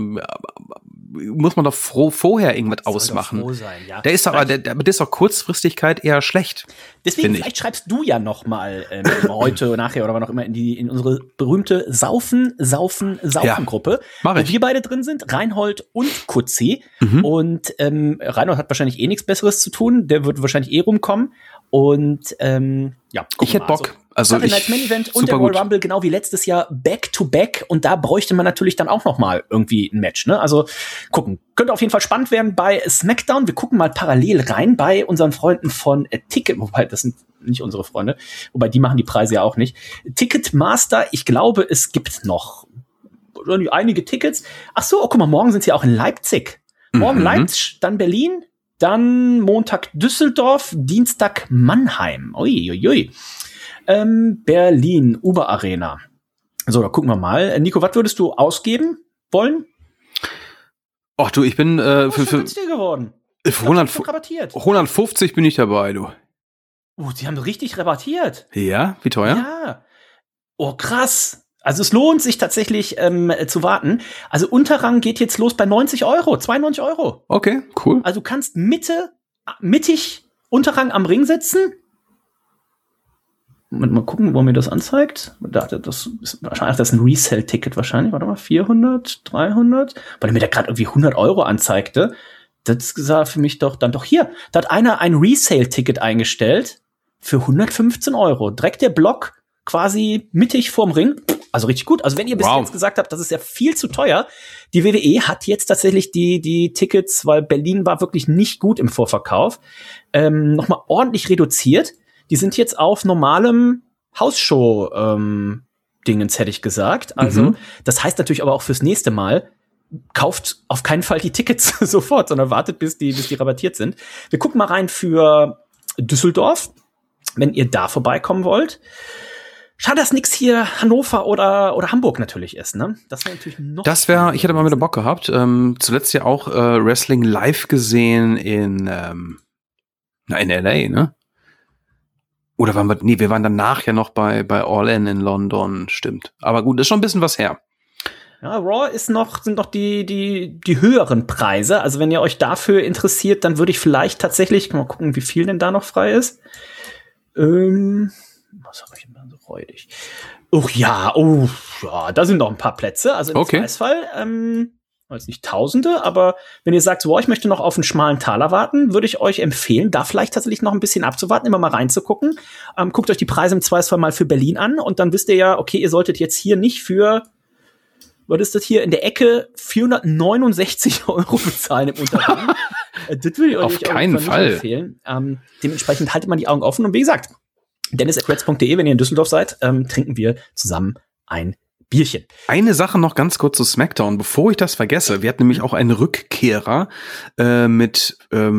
vorher irgendwas ausmachen. Froh sein, ja. Der ist doch Kurzfristigkeit eher schlecht. Deswegen vielleicht schreibst du ja noch mal heute oder nachher oder wann auch immer in unsere berühmte Saufen-Gruppe, Mach ich. wo wir beide drin sind, Reinhold und Kutzi. Und Reinhold hat wahrscheinlich eh nichts Besseres zu tun, der wird wahrscheinlich rumkommen. Und ich hätte Bock. Also Saturday Night's Main Event und der Royal Rumble, genau wie letztes Jahr, back-to-back. Und da bräuchte man natürlich dann auch noch mal irgendwie ein Match, ne? Also gucken. Könnte auf jeden Fall spannend werden bei SmackDown. Wir gucken mal parallel rein bei unseren Freunden von Ticket, wobei das sind nicht unsere Freunde, wobei die machen die Preise ja auch nicht. Ticketmaster, ich glaube, es gibt noch einige Tickets. Ach so, guck mal, morgen sind sie auch in Leipzig. Morgen Leipzig, dann Berlin, dann Montag Düsseldorf, Dienstag Mannheim. Uiuiui. Berlin, Uber Arena. So, da gucken wir mal. Nico, was würdest du ausgeben wollen? Ach du, ich bin für günstiger geworden. 150 bin ich dabei, du. Oh, die haben richtig rabattiert. Ja, wie teuer? Ja. Oh, krass. Also es lohnt sich tatsächlich zu warten. Also Unterrang geht jetzt los bei 90 Euro, 92 Euro. Okay, cool. Also du kannst mittig Unterrang am Ring sitzen. Mal gucken, wo mir das anzeigt. Das ist wahrscheinlich ein Resell-Ticket wahrscheinlich. Warte mal, 400, 300. Weil er mir da gerade irgendwie 100 Euro anzeigte. Das sah für mich doch hier. Da hat einer ein Resale-Ticket eingestellt für 115 Euro. Direkt der Block quasi mittig vorm Ring. Also richtig gut. Also wenn ihr bis jetzt gesagt habt, das ist ja viel zu teuer. Die WWE hat jetzt tatsächlich die Tickets, weil Berlin war wirklich nicht gut im Vorverkauf, nochmal ordentlich reduziert. Die sind jetzt auf normalem Hausshow-Dingens, hätte ich gesagt. Also das heißt natürlich aber auch fürs nächste Mal, kauft auf keinen Fall die Tickets sofort, sondern wartet, bis die rabattiert sind. Wir gucken mal rein für Düsseldorf, wenn ihr da vorbeikommen wollt. Schade, dass nix hier Hannover oder Hamburg natürlich ist, ne? Das wäre natürlich noch. Ich hätte mal wieder Bock gehabt. Zuletzt ja auch Wrestling live gesehen in LA, ne? Oder wir waren danach ja noch bei All In London, stimmt. Aber gut, ist schon ein bisschen was her. Ja, Raw sind noch die höheren Preise. Also wenn ihr euch dafür interessiert, dann würde ich vielleicht tatsächlich mal gucken, wie viel denn da noch frei ist. Was habe ich immer so freudig? Ja, da sind noch ein paar Plätze. Also im Preisfall, jetzt nicht Tausende, aber wenn ihr sagt, ich möchte noch auf einen schmalen Taler warten, würde ich euch empfehlen, da vielleicht tatsächlich noch ein bisschen abzuwarten, immer mal reinzugucken. Guckt euch die Preise im Zweifelsfall mal für Berlin an und dann wisst ihr ja, okay, ihr solltet jetzt hier nicht für, was ist das hier, in der Ecke 469 Euro bezahlen im Unternehmen. Das würde ich euch auf keinen Fall empfehlen. Dementsprechend haltet mal die Augen offen und wie gesagt, dennis@reds.de, wenn ihr in Düsseldorf seid, trinken wir zusammen ein Bierchen. Eine Sache noch ganz kurz zu SmackDown, bevor ich das vergesse. Wir hatten nämlich auch einen Rückkehrer mit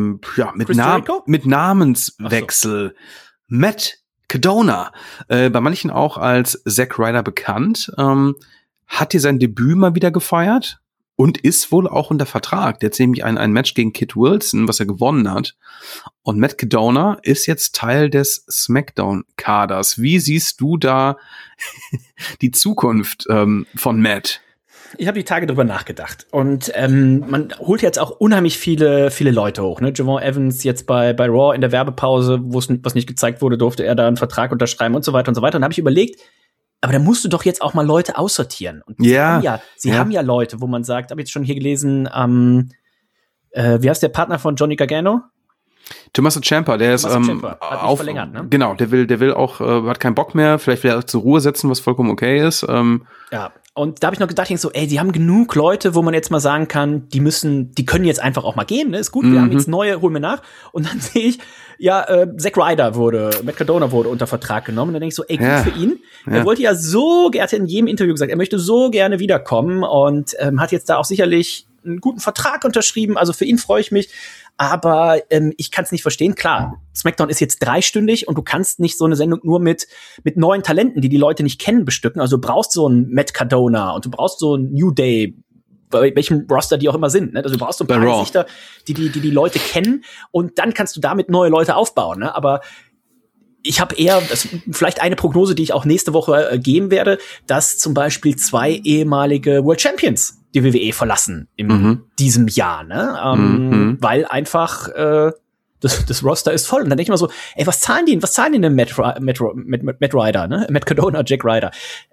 Namenswechsel. So. Matt Cadona, bei manchen auch als Zack Ryder bekannt, hat hier sein Debüt mal wieder gefeiert und ist wohl auch unter Vertrag. Der hat nämlich ein Match gegen Kit Wilson, was er gewonnen hat. Und Matt Cadona ist jetzt Teil des SmackDown-Kaders. Wie siehst du da die Zukunft von Matt? Ich habe die Tage drüber nachgedacht. Und man holt jetzt auch unheimlich viele Leute hoch. Ne? Javon Evans jetzt bei Raw in der Werbepause, was nicht gezeigt wurde, durfte er da einen Vertrag unterschreiben und so weiter und so weiter. Und da habe ich überlegt, aber da musst du doch jetzt auch mal Leute aussortieren. Und sie haben ja Leute, wo man sagt, habe jetzt schon hier gelesen, wie heißt der Partner von Johnny Gargano? Tommaso Ciampa, der ist auch verlängert, ne? Genau, der will auch, hat keinen Bock mehr, vielleicht will er auch zur Ruhe setzen, was vollkommen okay ist. Ja, und da habe ich noch gedacht, die haben genug Leute, wo man jetzt mal sagen kann, die können jetzt einfach auch mal gehen, ne? Ist gut, wir haben jetzt neue, holen wir nach. Und dann sehe ich, Zack Ryder Matt Cadona wurde unter Vertrag genommen. Und dann denke ich so, gut für ihn. Ja. Er wollte ja er hat in jedem Interview gesagt, er möchte so gerne wiederkommen und hat jetzt da auch sicherlich einen guten Vertrag unterschrieben. Also für ihn freue ich mich. Aber ich kann es nicht verstehen. Klar, SmackDown ist jetzt 3-stündig und du kannst nicht so eine Sendung nur mit neuen Talenten, die Leute nicht kennen, bestücken. Also du brauchst so einen Matt Cadona und du brauchst so einen New Day, bei welchem Roster die auch immer sind. Ne? Also du brauchst so ein paar Gesichter, die Leute kennen und dann kannst du damit neue Leute aufbauen. Ne? Aber ich habe eher, vielleicht eine Prognose, die ich auch nächste Woche geben werde, dass zum Beispiel 2 ehemalige World Champions die WWE verlassen in diesem Jahr, ne? Weil einfach das Roster ist voll. Und dann denke ich mal so, was zahlen die denn Matt Ryder, ne? Matt Cadona, Jack Ryder.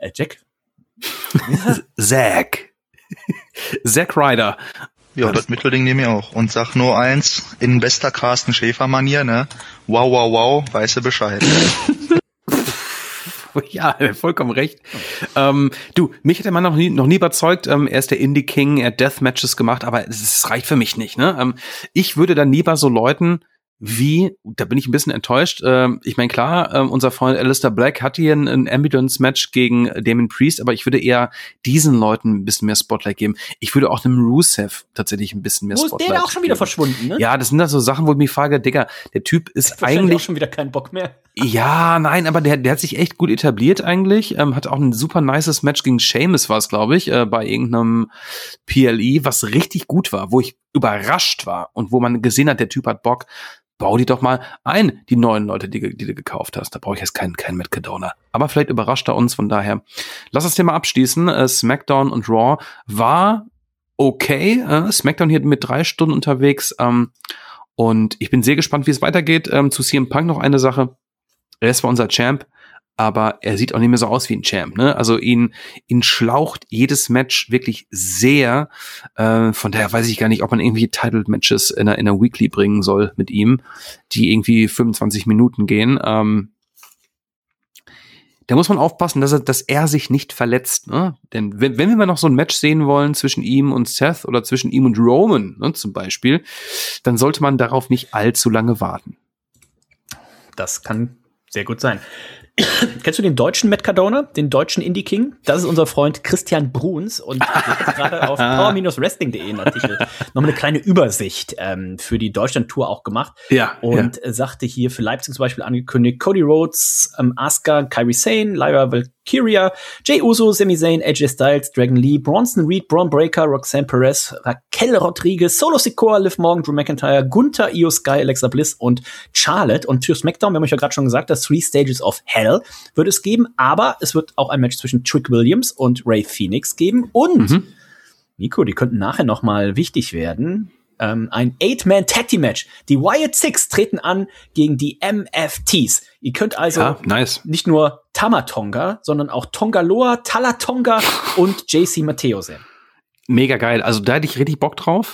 Zack Ryder. Ja, das Mittelding nehme ich auch. Und sag nur eins, in bester Carsten Schäfer-Manier, ne? Wow, weißt du Bescheid. Ja, vollkommen recht. Mich hat der Mann noch nie überzeugt. Er ist der Indie-King, er hat Deathmatches gemacht, aber es reicht für mich nicht. Ne? Ich würde dann lieber so Leuten da bin ich ein bisschen enttäuscht. Ich meine, klar, unser Freund Aleister Black hat hier ein Ambulance-Match gegen Damien Priest, aber ich würde eher diesen Leuten ein bisschen mehr Spotlight geben. Ich würde auch einem Rusev tatsächlich ein bisschen mehr Spotlight geben. Wo ist der auch schon wieder verschwunden, ne? Ja, das sind da so Sachen, wo ich mich frage, Digga, der Typ ist eigentlich auch schon wieder keinen Bock mehr. Ja, nein, aber der hat sich echt gut etabliert eigentlich. Hat auch ein super nices Match gegen Sheamus, war es, glaube ich, bei irgendeinem PLE, was richtig gut war, wo ich überrascht war und wo man gesehen hat, der Typ hat Bock. Bau die doch mal ein, die neuen Leute, die du gekauft hast. Da brauche ich jetzt keinen Matt Cardona. Aber vielleicht überrascht er uns, von daher. Lass das Thema abschließen. SmackDown und Raw war okay. SmackDown hier mit 3 Stunden unterwegs. Und ich bin sehr gespannt, wie es weitergeht. Zu CM Punk noch eine Sache. Er ist zwar unser Champ, aber er sieht auch nicht mehr so aus wie ein Champ, ne? Also ihn schlaucht jedes Match wirklich sehr. Von daher weiß ich gar nicht, ob man irgendwie Title-Matches in einer Weekly bringen soll mit ihm, die irgendwie 25 Minuten gehen. Da muss man aufpassen, dass er sich nicht verletzt, ne? Denn wenn wir mal noch so ein Match sehen wollen zwischen ihm und Seth oder zwischen ihm und Roman, ne, zum Beispiel, dann sollte man darauf nicht allzu lange warten. Das kann sehr gut sein. Kennst du den deutschen Matt Cardona, den deutschen Indie King? Das ist unser Freund Christian Bruns und der hat gerade auf power-wrestling.de einen Artikel noch eine kleine Übersicht für die Deutschland-Tour auch gemacht. Ja. Und sagte hier für Leipzig zum Beispiel angekündigt, Cody Rhodes, Asuka, Kairi Sane, Lyra Valkyria, Jey Uso, Sami Zayn, AJ Styles, Dragon Lee, Bronson Reed, Braun Breaker, Roxanne Perez, Raquel Rodriguez, Solo Sikoa, Liv Morgan, Drew McIntyre, Gunther, Io Sky, Alexa Bliss und Charlotte. Und für SmackDown, wir haben euch ja gerade schon gesagt, das 3 Stages of Hell wird es geben, aber es wird auch ein Match zwischen Trick Williams und Ray Phoenix geben. Und, Nico, die könnten nachher noch mal wichtig werden. Ein 8-Man-Tag-Team-Match. Die Wyatt Six treten an gegen die MFTs. Ihr könnt also nicht nur Tamatonga, sondern auch Tongaloa, Talatonga und JC Matteo sehen. Mega geil. Also da hätte ich richtig Bock drauf.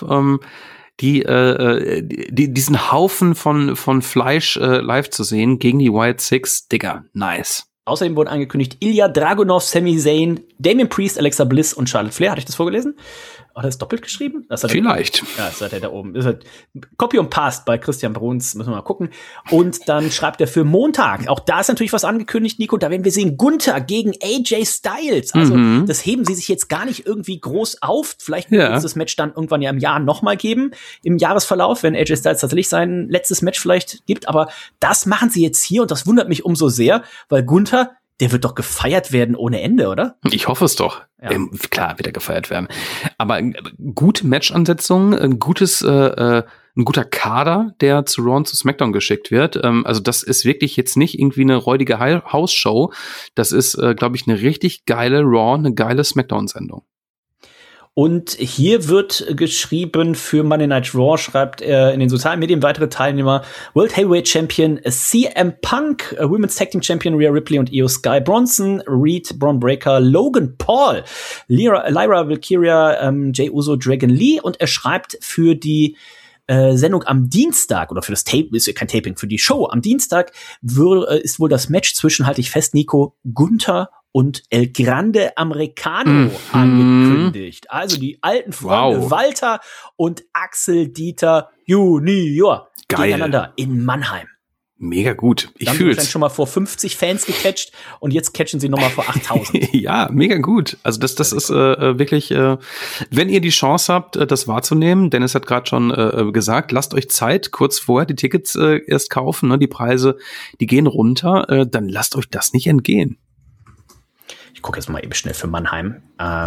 Diesen Haufen von Fleisch live zu sehen gegen die Wyatt Six, Digga, nice. Außerdem wurde angekündigt Ilya Dragunov, Sami Zayn, Damien Priest, Alexa Bliss und Charlotte Flair. Hatte ich das vorgelesen? Hat er das doppelt geschrieben? Vielleicht. Das hat er da oben. Das ist halt Copy und Paste bei Christian Bruns. Müssen wir mal gucken. Und dann schreibt er für Montag. Auch da ist natürlich was angekündigt, Nico. Da werden wir sehen Gunther gegen AJ Styles. Also das heben sie sich jetzt gar nicht irgendwie groß auf. Vielleicht wird es das Match dann irgendwann ja im Jahr nochmal geben. Im Jahresverlauf, wenn AJ Styles tatsächlich sein letztes Match vielleicht gibt. Aber das machen sie jetzt hier und das wundert mich umso sehr, weil Gunther, der wird doch gefeiert werden ohne Ende, oder? Ich hoffe es doch. Ja. Klar wird er gefeiert werden. Aber gute Matchansetzung, ein guter Kader, der zu Raw und zu SmackDown geschickt wird. Also das ist wirklich jetzt nicht irgendwie eine räudige Hausshow. Das ist, glaube ich, eine richtig geile Raw, eine geile SmackDown-Sendung. Und hier wird geschrieben für Monday Night Raw, schreibt er in den sozialen Medien weitere Teilnehmer: World Heavyweight Champion CM Punk, Women's Tag Team Champion Rhea Ripley und Io Sky, Bronson Reed, Braun Breaker, Logan Paul, Lyra Valkyria, Jey Uso, Dragon Lee. Und er schreibt für die Sendung am Dienstag, oder für das Tape, ist ja kein Taping, für die Show am Dienstag ist wohl das Match zwischen, halte ich fest, Nico, Gunther und El Grande Americano angekündigt. Also die alten Freunde Walter und Axel Dieter Junior gegeneinander in Mannheim. Mega gut. Ich fühl's. Dann schon mal vor 50 Fans gecatcht und jetzt catchen sie nochmal vor 8000. Ja, mega gut. Also das ist wirklich, wenn ihr die Chance habt, das wahrzunehmen, Dennis hat gerade schon gesagt, lasst euch Zeit, kurz vorher die Tickets erst kaufen, ne? Die Preise, die gehen runter, dann lasst euch das nicht entgehen. Ich gucke jetzt mal eben schnell für Mannheim.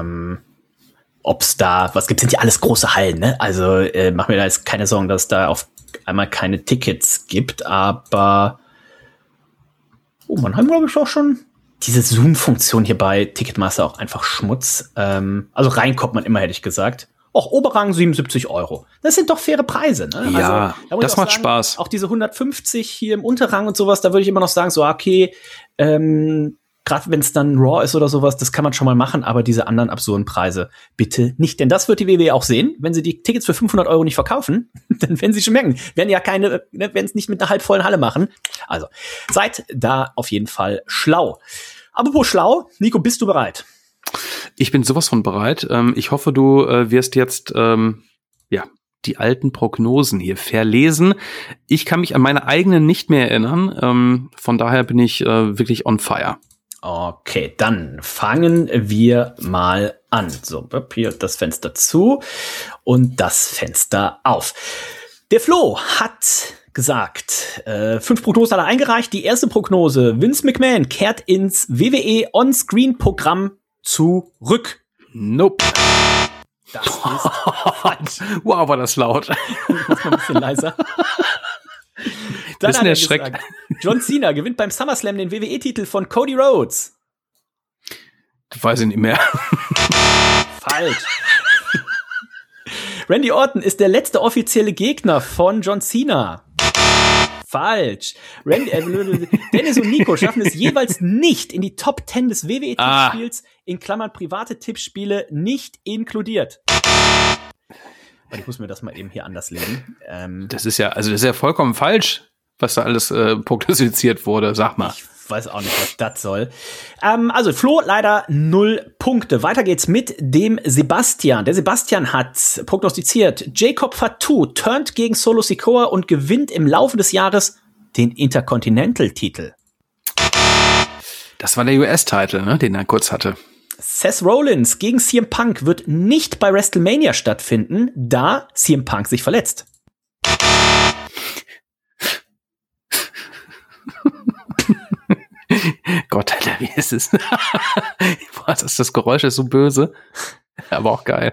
Ob's da was gibt, sind ja alles große Hallen, ne? Also mach mir da jetzt keine Sorgen, dass es da auf einmal keine Tickets gibt, aber Mannheim, glaube ich, auch schon. Diese Zoom-Funktion hier bei Ticketmaster auch einfach Schmutz. Also rein kommt man immer, hätte ich gesagt. Oberrang 77 €. Das sind doch faire Preise, ne? Ja, also, das macht Spaß. Auch diese 150 hier im Unterrang und sowas, da würde ich immer noch sagen, so okay, gerade wenn es dann Raw ist oder sowas, das kann man schon mal machen, aber diese anderen absurden Preise bitte nicht. Denn das wird die WWE auch sehen. Wenn sie die Tickets für 500 € nicht verkaufen, dann werden sie schon merken, werden ja keine, werden es nicht mit einer halbvollen Halle machen. Also seid da auf jeden Fall schlau. Apropos schlau, Nico, bist du bereit? Ich bin sowas von bereit. Ich hoffe, du wirst jetzt die alten Prognosen hier verlesen. Ich kann mich an meine eigenen nicht mehr erinnern. Von daher bin ich wirklich on fire. Okay, dann fangen wir mal an. So, hier das Fenster zu und das Fenster auf. Der Flo hat gesagt, 5 Prognosen hat er eingereicht. Die erste Prognose, Vince McMahon kehrt ins WWE On-Screen-Programm zurück. Nope. Das ist falsch. Wow, war das laut. Mach mal ein bisschen leiser. Dann Bisschen hat er erschreckt. gesagt, John Cena gewinnt beim SummerSlam den WWE-Titel von Cody Rhodes. Weiß ich nicht mehr. Falsch. Randy Orton ist der letzte offizielle Gegner von John Cena. Falsch. Dennis und Nico schaffen es jeweils nicht in die Top 10 des WWE-Tippspiels, in Klammern private Tippspiele nicht inkludiert. Ich muss mir das mal eben hier anders legen. Das ist ja vollkommen falsch, was da alles prognostiziert wurde, sag mal. Ich weiß auch nicht, was das soll. Also Flo leider 0 Punkte. Weiter geht's mit dem Sebastian. Der Sebastian hat prognostiziert, Jacob Fatu turnt gegen Solo Sikoa und gewinnt im Laufe des Jahres den Intercontinental-Titel. Das war der US-Titel, ne, den er kurz hatte. Seth Rollins gegen CM Punk wird nicht bei WrestleMania stattfinden, da CM Punk sich verletzt. Gott, Alter, wie ist es? Boah, das Geräusch ist so böse. Aber auch geil.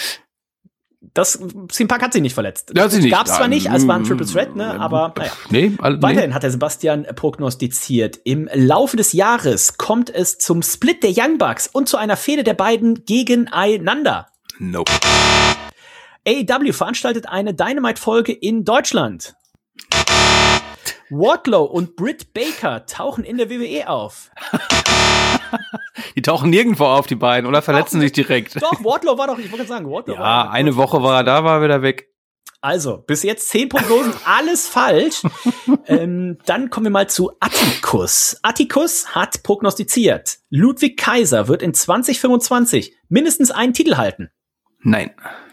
CM Punk hat sich nicht verletzt. Ja, das gab es zwar nicht, es war ein Triple Threat, ne, aber naja. Nee, Weiterhin hat der Sebastian prognostiziert, im Laufe des Jahres kommt es zum Split der Young Bucks und zu einer Fehde der beiden gegeneinander. Nope. AEW veranstaltet eine Dynamite-Folge in Deutschland. Wardlow und Britt Baker tauchen in der WWE auf. Die tauchen nirgendwo auf, die beiden, oder verletzen sich direkt. Doch, Wardlow war doch, ich wollte sagen, Wardlow war. Ja, eine Woche war er da, war wieder weg. Also, bis jetzt 10 Prognosen, alles falsch. Dann kommen wir mal zu Atticus. Atticus hat prognostiziert, Ludwig Kaiser wird in 2025 mindestens einen Titel halten. Nein.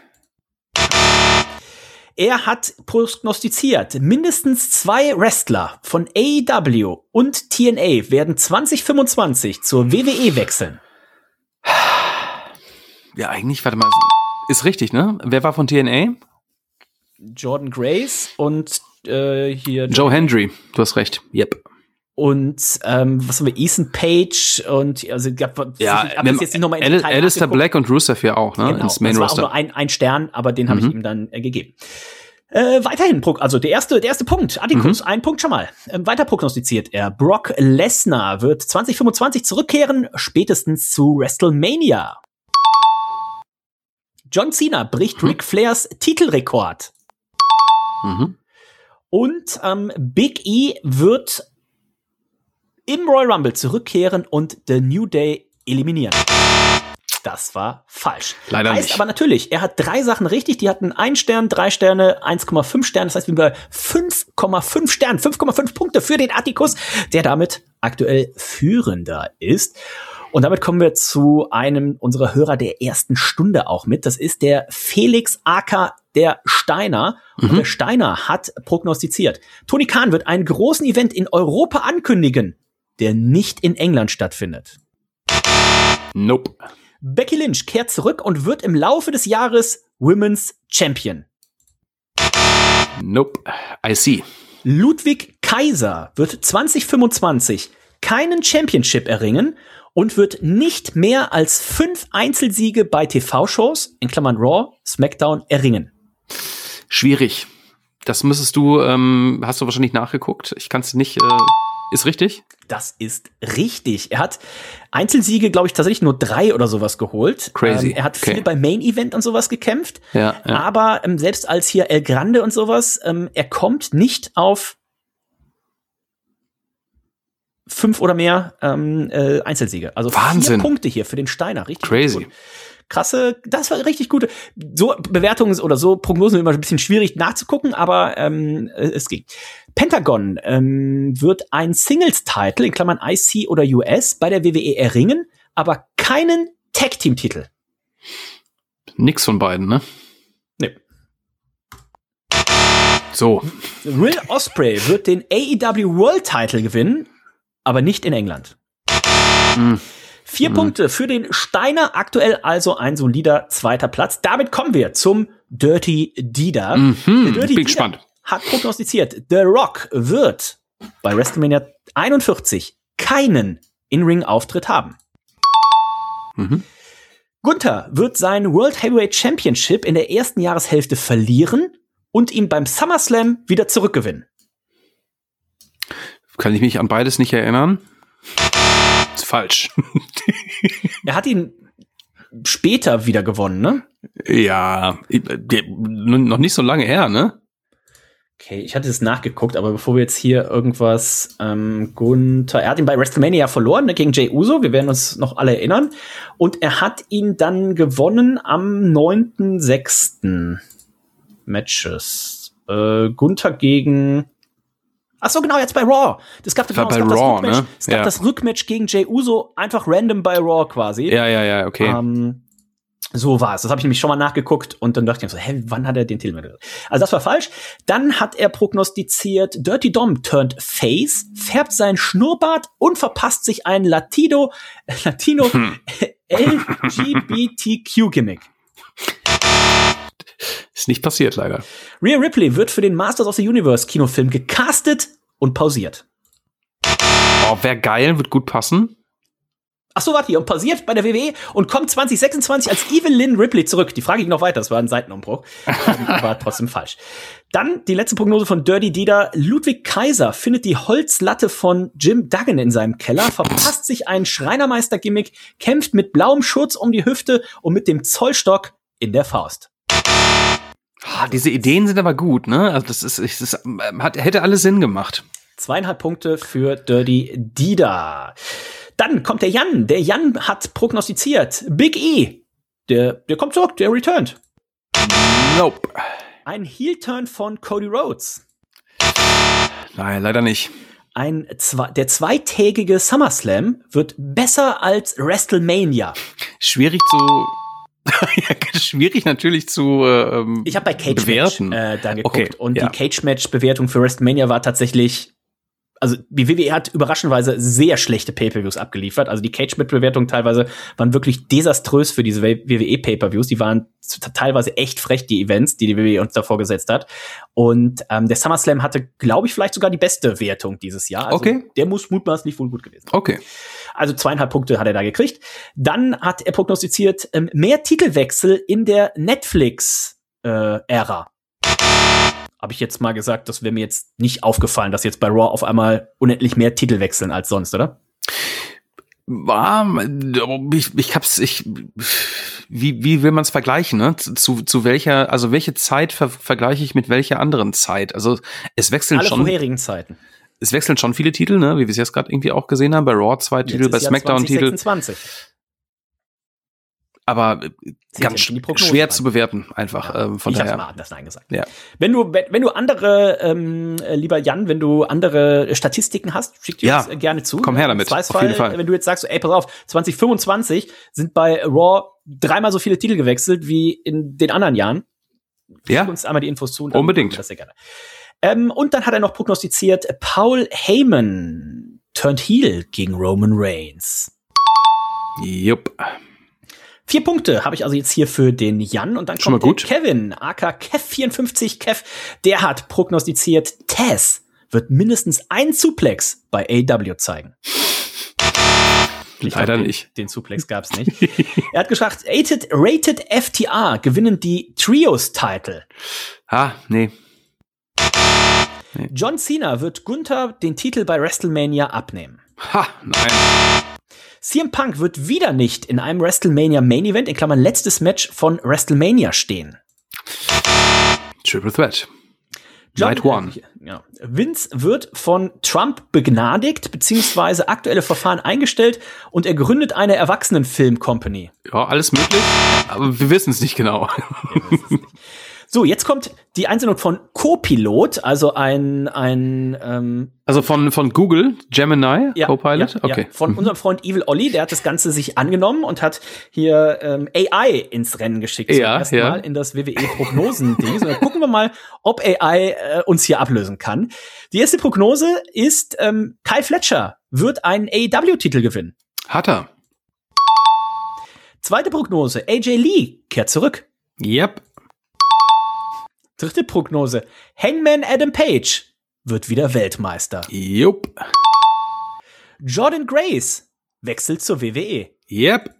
Er hat prognostiziert, mindestens 2 Wrestler von AEW und TNA werden 2025 zur WWE wechseln. Ja, eigentlich, warte mal, ist richtig, ne? Wer war von TNA? Jordan Grace und hier Joe Hendry, du hast recht. Yep. Und was haben wir? Ethan Page und also ja, jetzt nicht noch mal in Detail Alistair Black und Rusev ja auch, ne? Genau, ins Main das war Roster. auch nur ein Stern, aber den habe ich ihm dann gegeben. Weiterhin, also der erste Punkt, Atticus, ein Punkt schon mal. Weiter prognostiziert er, Brock Lesnar wird 2025 zurückkehren, spätestens zu WrestleMania. John Cena bricht Ric Flairs Titelrekord. Und Big E wird im Royal Rumble zurückkehren und The New Day eliminieren. Das war falsch. Leider heißt nicht. Aber natürlich, er hat 3 Sachen richtig. Die hatten 1 Stern, 3 Sterne, 1,5 Sterne. Das heißt, wir sind bei 5,5 Sternen, 5,5 Punkte für den Atticus, der damit aktuell führender ist. Und damit kommen wir zu einem unserer Hörer der ersten Stunde auch mit. Das ist der Felix aka der Steiner. Und der Steiner hat prognostiziert, Tony Khan wird einen großen Event in Europa ankündigen, der nicht in England stattfindet. Nope. Becky Lynch kehrt zurück und wird im Laufe des Jahres Women's Champion. Nope. I see. Ludwig Kaiser wird 2025 keinen Championship erringen und wird nicht mehr als 5 Einzelsiege bei TV-Shows, in Klammern Raw, SmackDown, erringen. Schwierig. Das müsstest du, hast du wahrscheinlich nachgeguckt. Ich kann es nicht, ist richtig? Das ist richtig. Er hat Einzelsiege, glaube ich, tatsächlich nur 3 oder sowas geholt. Crazy. Er hat viel bei Main Event und sowas gekämpft. Ja. Aber selbst als hier El Grande und sowas, er kommt nicht auf 5 oder mehr Einzelsiege. Also Wahnsinn. 4 Punkte hier für den Steiner. Richtig Crazy. Gut. Krasse, das war richtig gute. So Bewertungen oder so Prognosen sind immer ein bisschen schwierig nachzugucken, aber es ging. Pentagon wird ein Singles-Title, in Klammern IC oder US, bei der WWE erringen, aber keinen Tag-Team-Titel. Nix von beiden, ne? Nee. So. Will Ospreay wird den AEW World Title gewinnen, aber nicht in England. 4 Punkte für den Steiner, aktuell also ein solider 2. Platz. Damit kommen wir zum Dirty Dida. Der Dirty Bin Dida gespannt. hat prognostiziert, The Rock wird bei WrestleMania 41 keinen In-Ring-Auftritt haben. Gunther wird sein World Heavyweight Championship in der ersten Jahreshälfte verlieren und ihn beim SummerSlam wieder zurückgewinnen. Kann ich mich an beides nicht erinnern? Ist falsch. Er hat ihn später wieder gewonnen, ne? Ja, noch nicht so lange her, ne? Okay, ich hatte es nachgeguckt, aber bevor wir jetzt hier irgendwas, Gunther, er hat ihn bei WrestleMania verloren, ne, gegen Jey Uso, wir werden uns noch alle erinnern. Und er hat ihn dann gewonnen am 9.6. Matches. Gunther gegen, ach so, genau, jetzt bei Raw. Das gab, genau, bei es gab Raw, das Rückmatch, ne? es gab das Rückmatch gegen Jey Uso, einfach random bei Raw quasi. Ja, okay. So war es. Das habe ich nämlich schon mal nachgeguckt und dann dachte ich mir so, wann hat er den Titel mehr? Also das war falsch. Dann hat er prognostiziert, Dirty Dom turned face, färbt seinen Schnurrbart und verpasst sich ein Latino LGBTQ-Gimmick. Ist nicht passiert, leider. Rhea Ripley wird für den Masters of the Universe Kinofilm gecastet und pausiert. Oh, wäre geil, wird gut passen. Ach so, warte hier, und pausiert bei der WWE und kommt 2026 als Evelyn Ripley zurück. Die Frage ich noch weiter, das war ein Seitenumbruch. War trotzdem falsch. Dann die letzte Prognose von Dirty Dida. Ludwig Kaiser findet die Holzlatte von Jim Duggan in seinem Keller, verpasst sich einen Schreinermeister-Gimmick, kämpft mit blauem Schurz um die Hüfte und mit dem Zollstock in der Faust. Diese Ideen sind aber gut, ne? Also hätte alles Sinn gemacht. 2,5 Punkte für Dirty Dida. Dann kommt der Jan. Der Jan hat prognostiziert. Big E. Der kommt zurück, der returned. Nope. Ein Heel-Turn von Cody Rhodes. Nein, leider nicht. Der zweitägige SummerSlam wird besser als WrestleMania. Schwierig natürlich zu ich habe bei Cage bewerten. Match da geguckt Okay, und ja. die Cage Match Bewertung für WrestleMania war tatsächlich, also die WWE hat überraschenderweise sehr schlechte Pay-Per-Views abgeliefert. Also die Cage Match Bewertungen teilweise waren wirklich desaströs für diese WWE Pay-Per-Views. Die waren teilweise echt frech, die Events, die WWE uns davor gesetzt hat. Und der SummerSlam hatte, glaube ich, vielleicht sogar die beste Wertung dieses Jahr. Also okay. Der muss mutmaßlich wohl gut gewesen sein. Okay. Also 2,5 Punkte hat er da gekriegt. Dann hat er prognostiziert, mehr Titelwechsel in der Netflix-Ära. Habe ich jetzt mal gesagt, das wäre mir jetzt nicht aufgefallen, dass jetzt bei Raw auf einmal unendlich mehr Titel wechseln als sonst, oder? Wie will man es vergleichen, ne? Zu welcher, also welche Zeit vergleiche ich mit welcher anderen Zeit? Also es wechseln alle schon. Vorherigen Zeiten. Es wechseln schon viele Titel, ne? Wie wir es jetzt gerade irgendwie auch gesehen haben. Bei Raw 2 Titel, bei SmackDown Titel. 2026. Aber ganz schwer zu bewerten, einfach. Ja, von ich daher. hab's mal anders Nein gesagt. Ja. Wenn du andere, lieber Jan, wenn du andere Statistiken hast, schick dir das gerne zu. Komm her damit. Auf jeden Fall. Wenn du jetzt sagst, ey, pass auf, 2025 sind bei Raw 3-mal so viele Titel gewechselt wie in den anderen Jahren. Ja. Schick uns einmal die Infos zu. Und unbedingt. Das sehr gerne. Und dann hat er noch prognostiziert, Paul Heyman turned heel gegen Roman Reigns. Jupp. 4 Punkte habe ich also jetzt hier für den Jan. Und dann schon kommt mal gut. Der Kevin, aka Kev54 Kev. Der hat prognostiziert, Taz wird mindestens einen Suplex bei AEW zeigen. Leider nicht. Den Suplex gab's nicht. Er hat gesagt, Rated FTR gewinnen die Trios-Title. Nee. John Cena wird Gunther den Titel bei WrestleMania abnehmen. Nein. CM Punk wird wieder nicht in einem WrestleMania Main Event, in Klammern letztes Match von WrestleMania stehen. Triple Threat. Night One. Ja. Vince wird von Trump begnadigt, beziehungsweise aktuelle Verfahren eingestellt und er gründet eine Erwachsenenfilm-Company. Ja, alles möglich, aber wir wissen es nicht genau. So, jetzt kommt die Einsendung von Copilot, also also von Google, Gemini, Copilot? Okay. Von unserem Freund Evil Olli, der hat das Ganze sich angenommen und hat hier AI ins Rennen geschickt. Zum ersten Mal in das WWE-Prognosen-Ding. So, dann gucken wir mal, ob AI uns hier ablösen kann. Die erste Prognose ist, Kyle Fletcher wird einen AEW-Titel gewinnen. Hat er. Zweite Prognose, AJ Lee kehrt zurück. Yep. Dritte Prognose, Hangman Adam Page wird wieder Weltmeister. Jupp. Jordan Grace wechselt zur WWE. Yep.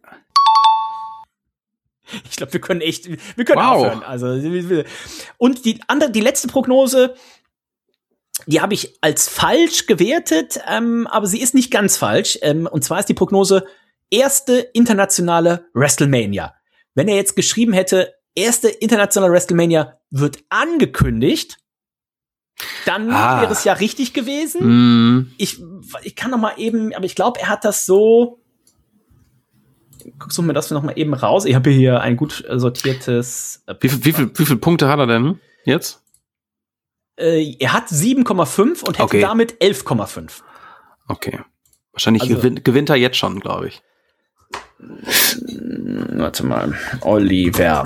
Ich glaube, wir können aufhören. Also, und die letzte Prognose, die habe ich als falsch gewertet, aber sie ist nicht ganz falsch. Und zwar ist die Prognose erste internationale WrestleMania. Wenn er jetzt geschrieben hätte, erste internationale WrestleMania wird angekündigt, dann wäre es ja richtig gewesen. Ich kann noch mal eben, aber ich glaube, er hat das so. Guckst du mir das noch mal eben raus? Ich habe hier ein gut sortiertes. Wie viel Punkte hat er denn jetzt? Er hat 7,5 und hätte damit 11,5. Okay. Wahrscheinlich gewinnt er jetzt schon, glaube ich. Warte mal. Oliver.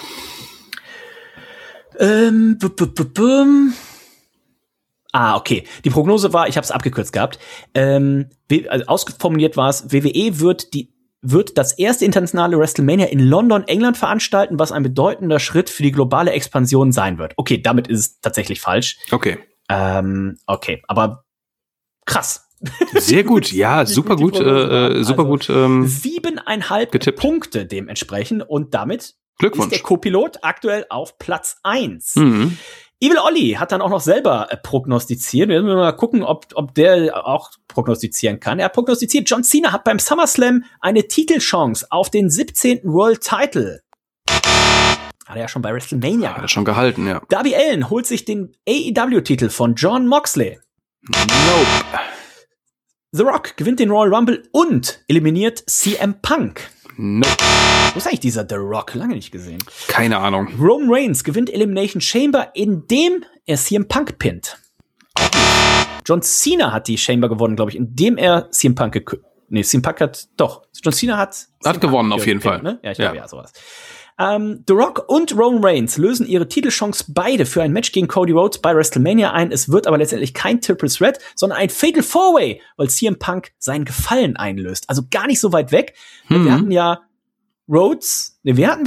Okay. Die Prognose war, ich habe es abgekürzt gehabt. Also ausformuliert war es, WWE wird das erste internationale WrestleMania in London, England veranstalten, was ein bedeutender Schritt für die globale Expansion sein wird. Okay, damit ist es tatsächlich falsch. Okay. Okay, aber krass. Sehr gut, ja, super gut, super gut. 7,5 getippt. Punkte dementsprechend und damit Glückwunsch. ist der Co-Pilot aktuell auf Platz 1. Evil Olli hat dann auch noch selber prognostiziert. Wir müssen mal gucken, ob der auch prognostizieren kann. Er hat prognostiziert, John Cena hat beim SummerSlam eine Titelchance auf den 17. World Title. Hat er ja schon bei WrestleMania. Hat er schon gehalten, ja. Darby Allin holt sich den AEW-Titel von Jon Moxley. Nope. The Rock gewinnt den Royal Rumble und eliminiert CM Punk. Nope. Wo ist eigentlich dieser The Rock? Lange nicht gesehen. Keine Ahnung. Roman Reigns gewinnt Elimination Chamber, indem er CM Punk pinnt. John Cena hat die Chamber gewonnen, glaube ich, indem er CM Punk CM Punk hat, doch. John Cena hat gewonnen, auf jeden Fall. Ne? Ja, ich glaube, ja, sowas. The Rock und Roman Reigns lösen ihre Titelchance beide für ein Match gegen Cody Rhodes bei WrestleMania ein. Es wird aber letztendlich kein Triple Threat, sondern ein Fatal 4-Way, weil CM Punk seinen Gefallen einlöst. Also gar nicht so weit weg. Wir hatten ja Rhodes, wir hatten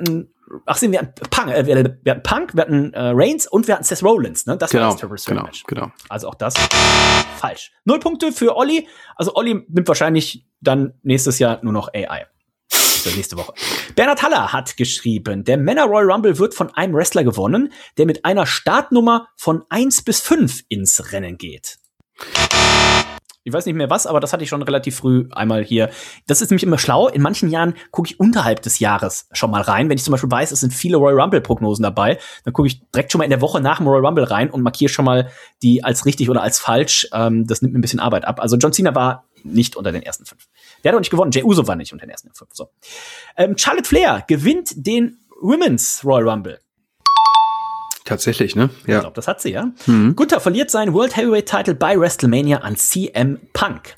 Punk, wir hatten Reigns und wir hatten Seth Rollins, ne? Das war das Triple Threat Match. Genau. Also auch das falsch. 0 Punkte für Olli. Also Olli nimmt wahrscheinlich dann nächstes Jahr nur noch AI. Für nächste Woche. Bernhard Haller hat geschrieben, der Männer Royal Rumble wird von einem Wrestler gewonnen, der mit einer Startnummer von 1 bis 5 ins Rennen geht. Ich weiß nicht mehr was, aber das hatte ich schon relativ früh einmal hier. Das ist nämlich immer schlau. In manchen Jahren gucke ich unterhalb des Jahres schon mal rein. Wenn ich zum Beispiel weiß, es sind viele Royal Rumble-Prognosen dabei, dann gucke ich direkt schon mal in der Woche nach dem Royal Rumble rein und markiere schon mal die als richtig oder als falsch. Das nimmt mir ein bisschen Arbeit ab. Also John Cena war nicht unter den ersten 5. Der hat auch nicht gewonnen. Jey Uso war nicht unter den ersten 5. So. Charlotte Flair gewinnt den Women's Royal Rumble. Tatsächlich, ne? Ja. Ich glaube, das hat sie, ja. Gunther verliert seinen World Heavyweight Title bei WrestleMania an CM Punk.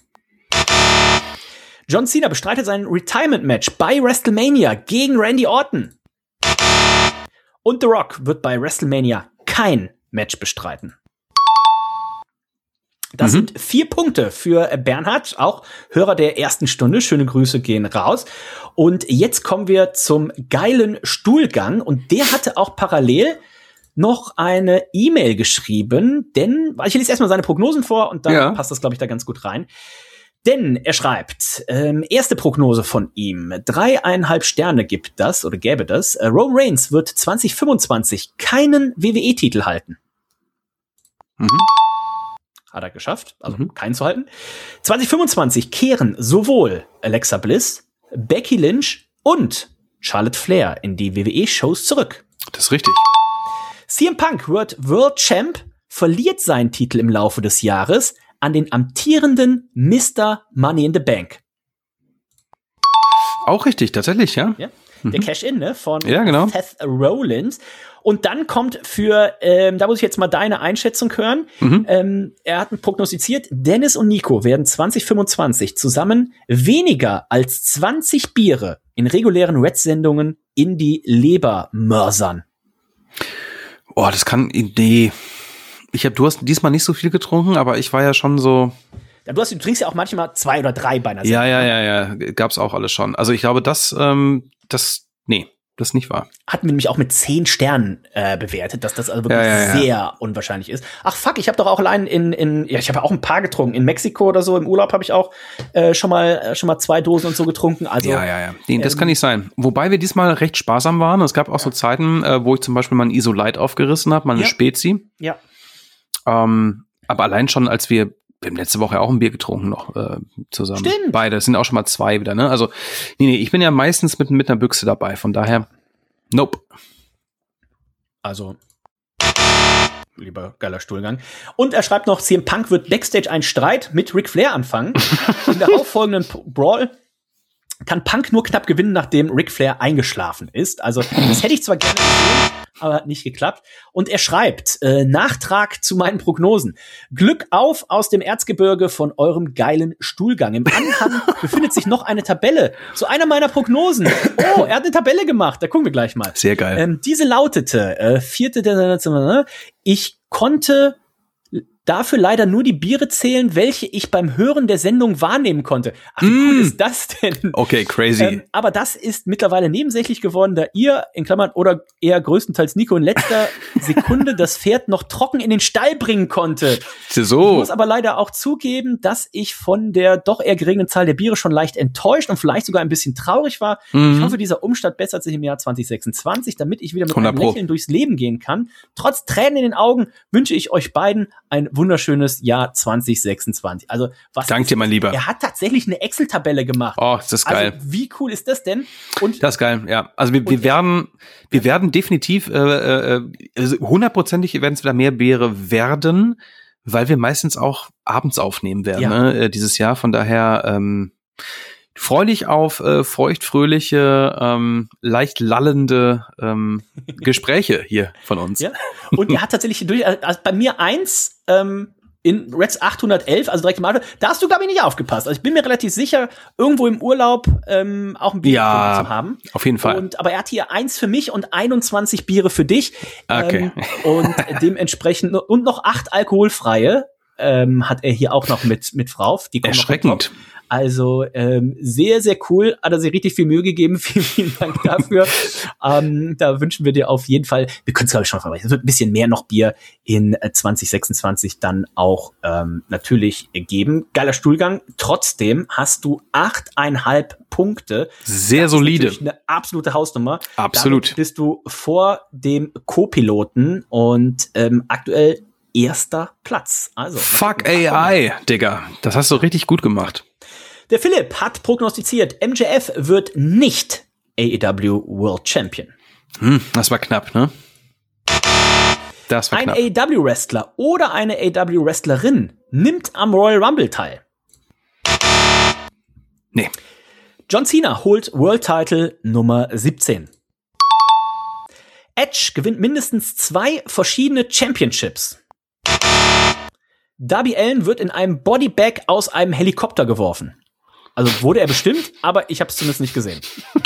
John Cena bestreitet sein Retirement Match bei WrestleMania gegen Randy Orton. Und The Rock wird bei WrestleMania kein Match bestreiten. Das sind 4 Punkte für Bernhard, auch Hörer der ersten Stunde. Schöne Grüße gehen raus. Und jetzt kommen wir zum geilen Stuhlgang. Und der hatte auch parallel noch eine E-Mail geschrieben, denn, ich lese erstmal seine Prognosen vor und dann passt das, glaube ich, da ganz gut rein. Denn er schreibt, erste Prognose von ihm, 3,5 Sterne gäbe das. Roman Reigns wird 2025 keinen WWE-Titel halten. Hat er geschafft, also keinen zu halten. 2025 kehren sowohl Alexa Bliss, Becky Lynch und Charlotte Flair in die WWE-Shows zurück. Das ist richtig. CM Punk wird World Champ, verliert seinen Titel im Laufe des Jahres an den amtierenden Mr. Money in the Bank. Auch richtig, tatsächlich, ja. Der Cash-In, ne? Von Ja, genau. Seth Rollins. Und dann kommt für, da muss ich jetzt mal deine Einschätzung hören. Er hat prognostiziert, Dennis und Nico werden 2025 zusammen weniger als 20 Biere in regulären Red-Sendungen in die Leber mörsern. Oh, das kann, nee. Du hast diesmal nicht so viel getrunken, aber ich war ja schon so. Ja, du trinkst ja auch manchmal 2 oder 3 bei einer Sendung. Ja. Gab's auch alles schon. Also ich glaube, das nicht wahr. Hatten wir nämlich auch mit 10 Sternen bewertet, dass das also wirklich sehr unwahrscheinlich ist. Ach fuck, ich habe doch auch allein ich habe ja auch ein paar getrunken. In Mexiko oder so, im Urlaub habe ich auch schon mal 2 Dosen und so getrunken. Also, ja. Nee, das kann nicht sein. Wobei wir diesmal recht sparsam waren. Es gab auch so Zeiten, wo ich zum Beispiel mal ein Isolite aufgerissen habe, mal eine Spezi. Ja. Aber allein schon, als wir haben letzte Woche auch ein Bier getrunken noch zusammen. Stimmt. Beide, es sind auch schon mal 2 wieder, ne? Also, nee, ich bin ja meistens mit einer Büchse dabei, von daher, nope. Also, lieber geiler Stuhlgang. Und er schreibt noch, CM Punk wird Backstage einen Streit mit Ric Flair anfangen. In der auffolgenden Brawl kann Punk nur knapp gewinnen, nachdem Ric Flair eingeschlafen ist. Also, das hätte ich zwar gerne gesehen, aber hat nicht geklappt. Und er schreibt, Nachtrag zu meinen Prognosen. Glück auf aus dem Erzgebirge von eurem geilen Stuhlgang. Im Anhang befindet sich noch eine Tabelle zu einer meiner Prognosen. Oh, er hat eine Tabelle gemacht. Da gucken wir gleich mal. Sehr geil. Diese lautete, 4. Ich konnte dafür leider nur die Biere zählen, welche ich beim Hören der Sendung wahrnehmen konnte. Ach, wie cool ist das denn? Okay, crazy. Aber das ist mittlerweile nebensächlich geworden, da ihr, in Klammern, oder eher größtenteils Nico in letzter Sekunde das Pferd noch trocken in den Stall bringen konnte. So. Ich muss aber leider auch zugeben, dass ich von der doch eher geringen Zahl der Biere schon leicht enttäuscht und vielleicht sogar ein bisschen traurig war. Ich hoffe, dieser Umstand bessert sich im Jahr 2026, damit ich wieder mit einem Lächeln durchs Leben gehen kann. Trotz Tränen in den Augen wünsche ich euch beiden ein wunderschönes Jahr 2026. Also, Dank dir, mein Lieber. Er hat tatsächlich eine Excel-Tabelle gemacht. Oh, das ist geil. Also, wie cool ist das denn? Und das ist geil, ja. Also wir werden definitiv, also 100%ig werden es wieder mehr Biere werden, weil wir meistens auch abends aufnehmen werden, ne, dieses Jahr. Von daher freu dich auf feuchtfröhliche, leicht lallende Gespräche hier von uns. Ja. Und er hat tatsächlich also bei mir 1 in Reds 811, also direkt im Auto, da hast du, glaube ich, nicht aufgepasst. Also ich bin mir relativ sicher, irgendwo im Urlaub auch ein Bier zu haben. Auf jeden Fall. Aber er hat hier 1 für mich und 21 Biere für dich. Okay. Und dementsprechend und noch 8 alkoholfreie hat er hier auch noch mit drauf. Die kommen erschreckend. Also sehr, sehr cool. Hat er sich richtig viel Mühe gegeben. Vielen, vielen Dank dafür. Da wünschen wir dir auf jeden Fall, wir können es glaube ich schon verweisen, es wird ein bisschen mehr noch Bier in 2026 dann auch natürlich geben. Geiler Stuhlgang. Trotzdem hast du 8,5 Punkte. Sehr das solide. Ist eine absolute Hausnummer. Absolut. Damit bist du vor dem Co-Piloten und aktuell 1. Platz. Also Fuck AI, Digga. Das hast du richtig gut gemacht. Der Philipp hat prognostiziert, MJF wird nicht AEW World Champion. Das war knapp, ne? Das war knapp. Ein AEW-Wrestler oder eine AEW-Wrestlerin nimmt am Royal Rumble teil. Nee. John Cena holt World Title Nummer 17. Edge gewinnt mindestens 2 verschiedene Championships. Darby Allin wird in einem Bodybag aus einem Helikopter geworfen. Also wurde er bestimmt, aber ich habe es zumindest nicht gesehen.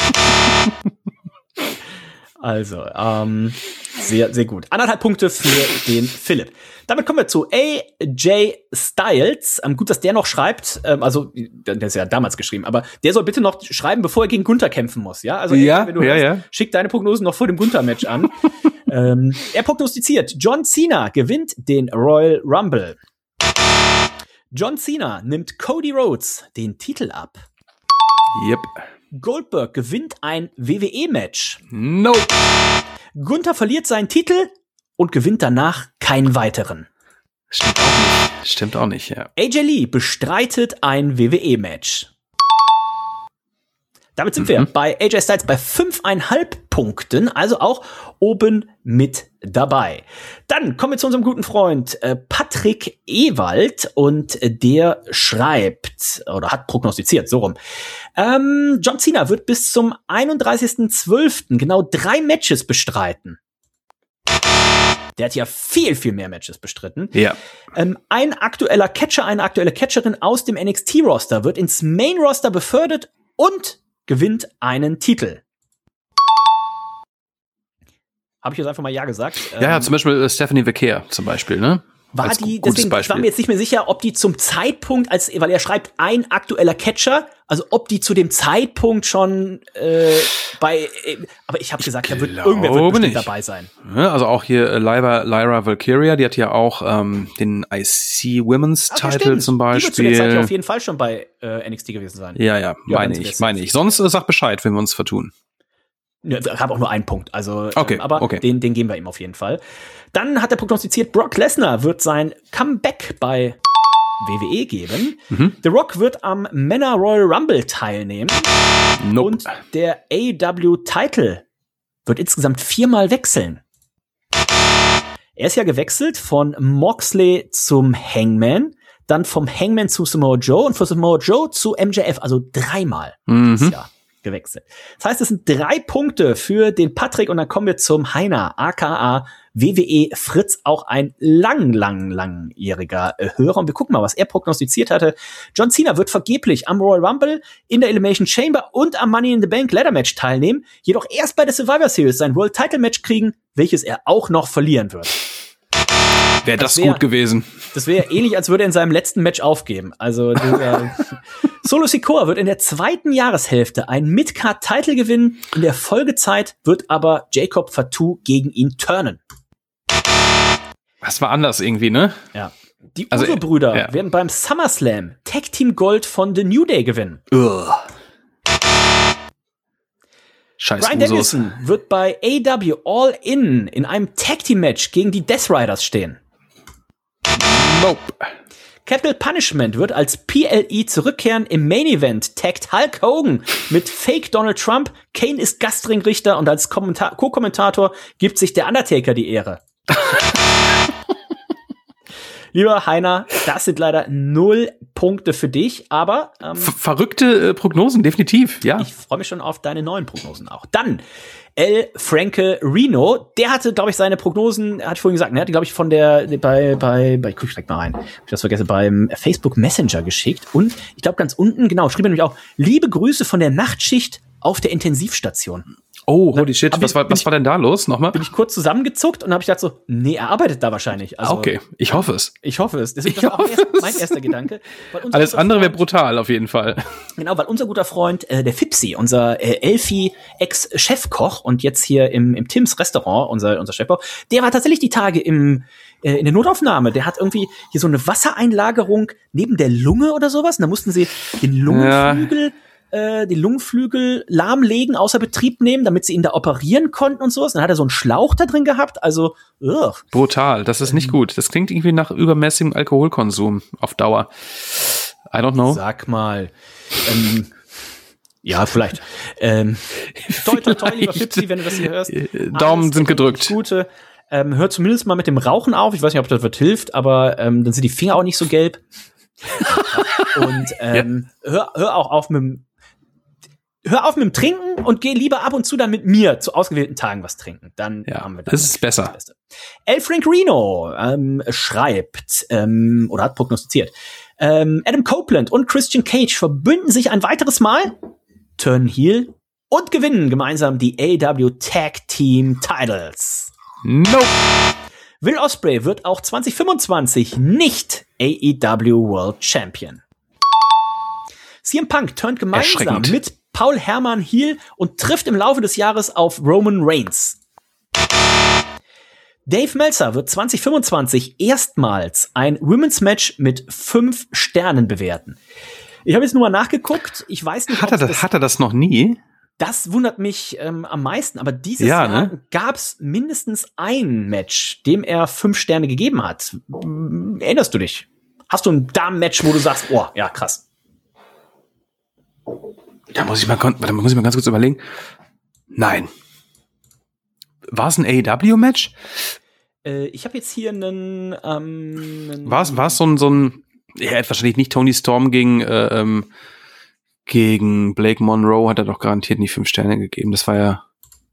Also, sehr, sehr gut. 1,5 Punkte für den Philipp. Damit kommen wir zu AJ Styles. Gut, dass der noch schreibt, also, der ist ja damals geschrieben, aber der soll bitte noch schreiben, bevor er gegen Gunther kämpfen muss, ja? Also, ja, wenn du hörst, schick deine Prognosen noch vor dem Gunther-Match an. Er prognostiziert, John Cena gewinnt den Royal Rumble. John Cena nimmt Cody Rhodes den Titel ab. Yep. Goldberg gewinnt ein WWE-Match. Nope. Gunther verliert seinen Titel und gewinnt danach keinen weiteren. Stimmt auch nicht, ja. AJ Lee bestreitet ein WWE-Match. Damit sind wir bei AJ Styles bei 5,5 Punkten, also auch oben mit dabei. Dann kommen wir zu unserem guten Freund Patrick Ewald und der schreibt, oder hat prognostiziert, so rum. John Cena wird bis zum 31.12. genau 3 Matches bestreiten. Der hat ja viel, viel mehr Matches bestritten. Ja. Ein aktueller Catcher, eine aktuelle Catcherin aus dem NXT-Roster wird ins Main-Roster befördert und gewinnt einen Titel. Habe ich jetzt einfach mal ja gesagt. Ja, zum Beispiel Stephanie Vaquer zum Beispiel, ne? Deswegen war mir jetzt nicht mehr sicher, ob die zum Zeitpunkt, weil er schreibt, ein aktueller Catcher, also ob die zu dem Zeitpunkt schon aber ich habe gesagt, da wird irgendwer wird bestimmt dabei sein. Ja, also auch hier Lyra Valkyria, die hat ja auch den IC Women's Title zum Beispiel. Die wird zu der Zeit ja auf jeden Fall schon bei NXT gewesen sein. Ja, meine ich. Sonst sag Bescheid, wenn wir uns vertun. Ja, ich habe auch nur einen Punkt, also okay. Den geben wir ihm auf jeden Fall. Dann hat er prognostiziert, Brock Lesnar wird sein Comeback bei WWE geben. The Rock wird am Männer Royal Rumble teilnehmen. Nope. Und der AEW-Title wird insgesamt 4-mal wechseln. Er ist ja gewechselt von Moxley zum Hangman, dann vom Hangman zu Samoa Joe und von Samoa Joe zu MJF, also 3-mal dieses Jahr gewechselt. Das heißt, es sind 3 Punkte für den Patrick und dann kommen wir zum Heiner, aka WWE Fritz, auch ein langjähriger Hörer. Und wir gucken mal, was er prognostiziert hatte. John Cena wird vergeblich am Royal Rumble, in der Elimination Chamber und am Money in the Bank Ladder Match teilnehmen, jedoch erst bei der Survivor Series sein World Title Match kriegen, welches er auch noch verlieren wird. Wäre das gut gewesen. Das wäre ähnlich, als würde er in seinem letzten Match aufgeben. Also Solo Sikoa wird in der 2. Jahreshälfte einen Mid-Card-Title gewinnen. In der Folgezeit wird aber Jacob Fatu gegen ihn turnen. Das war anders irgendwie, ne? Ja. Die Uso-Brüder werden beim SummerSlam Tag Team Gold von The New Day gewinnen. Scheiß Bryan Usos. Danielson wird bei AEW All In einem Tag Team Match gegen die Death Riders stehen. Nope. Capital Punishment wird als PLE zurückkehren. Im Main Event taggt Hulk Hogan mit Fake Donald Trump. Kane ist Gastringrichter und als Co-Kommentator gibt sich der Undertaker die Ehre. Lieber Heiner, das sind leider 0 Punkte für dich, aber verrückte Prognosen, definitiv, ja. Ich freue mich schon auf deine neuen Prognosen auch. Dann El Franke Reno, der hatte, glaube ich, seine Prognosen, er hat vorhin gesagt, er hatte, glaube ich, von ich guck direkt mal rein, ich das vergesse, beim Facebook Messenger geschickt und ich glaube ganz unten, genau, schrieb er nämlich auch, liebe Grüße von der Nachtschicht auf der Intensivstation. Oh, holy shit, was war denn da los? Nochmal? Bin ich kurz zusammengezuckt und habe ich gedacht so, nee, er arbeitet da wahrscheinlich. Also, okay, ich hoffe es. Deswegen, das war auch mein erster Gedanke. Alles andere wäre brutal, auf jeden Fall. Genau, weil unser guter Freund, der Fipsi, unser Elfi-Ex-Chefkoch und jetzt hier im Tims Restaurant, unser Chefkoch, der war tatsächlich die Tage in der Notaufnahme. Der hat irgendwie hier so eine Wassereinlagerung neben der Lunge oder sowas. Und da mussten sie den Lungenflügel lahmlegen, außer Betrieb nehmen, damit sie ihn da operieren konnten und sowas. Dann hat er so einen Schlauch da drin gehabt, also brutal, das ist nicht gut. Das klingt irgendwie nach übermäßigem Alkoholkonsum auf Dauer. I don't know. Sag mal, ja, vielleicht. Toi, lieber Fipsi, wenn du das hier hörst. Daumen sind gedrückt. Gute. Hör zumindest mal mit dem Rauchen auf. Ich weiß nicht, ob das was hilft, aber dann sind die Finger auch nicht so gelb. Und hör auch auf mit dem Trinken und geh lieber ab und zu dann mit mir zu ausgewählten Tagen was trinken. Dann haben wir das. Das ist besser. El Frank Reno schreibt oder hat prognostiziert. Adam Copeland und Christian Cage verbünden sich ein weiteres Mal, turnen heel und gewinnen gemeinsam die AEW Tag Team Titles. Nope. Will Ospreay wird auch 2025 nicht AEW World Champion. CM Punk turnt gemeinsam mit Paul Herrmann heel und trifft im Laufe des Jahres auf Roman Reigns. Dave Meltzer wird 2025 erstmals ein Women's Match mit 5 Sternen bewerten. Ich habe jetzt nur mal nachgeguckt. Ich weiß nicht, hat er das noch nie? Das wundert mich am meisten, aber dieses Jahr gab's mindestens ein Match, dem er 5 Sterne gegeben hat. Erinnerst du dich? Hast du ein Damen-Match, wo du sagst, oh, ja, krass. Da muss ich mal ganz kurz überlegen. Nein. War es ein AEW-Match? Ich habe jetzt hier einen War es so ein wahrscheinlich nicht Tony Storm gegen Blake Monroe, hat er doch garantiert nicht 5 Sterne gegeben. Das war ja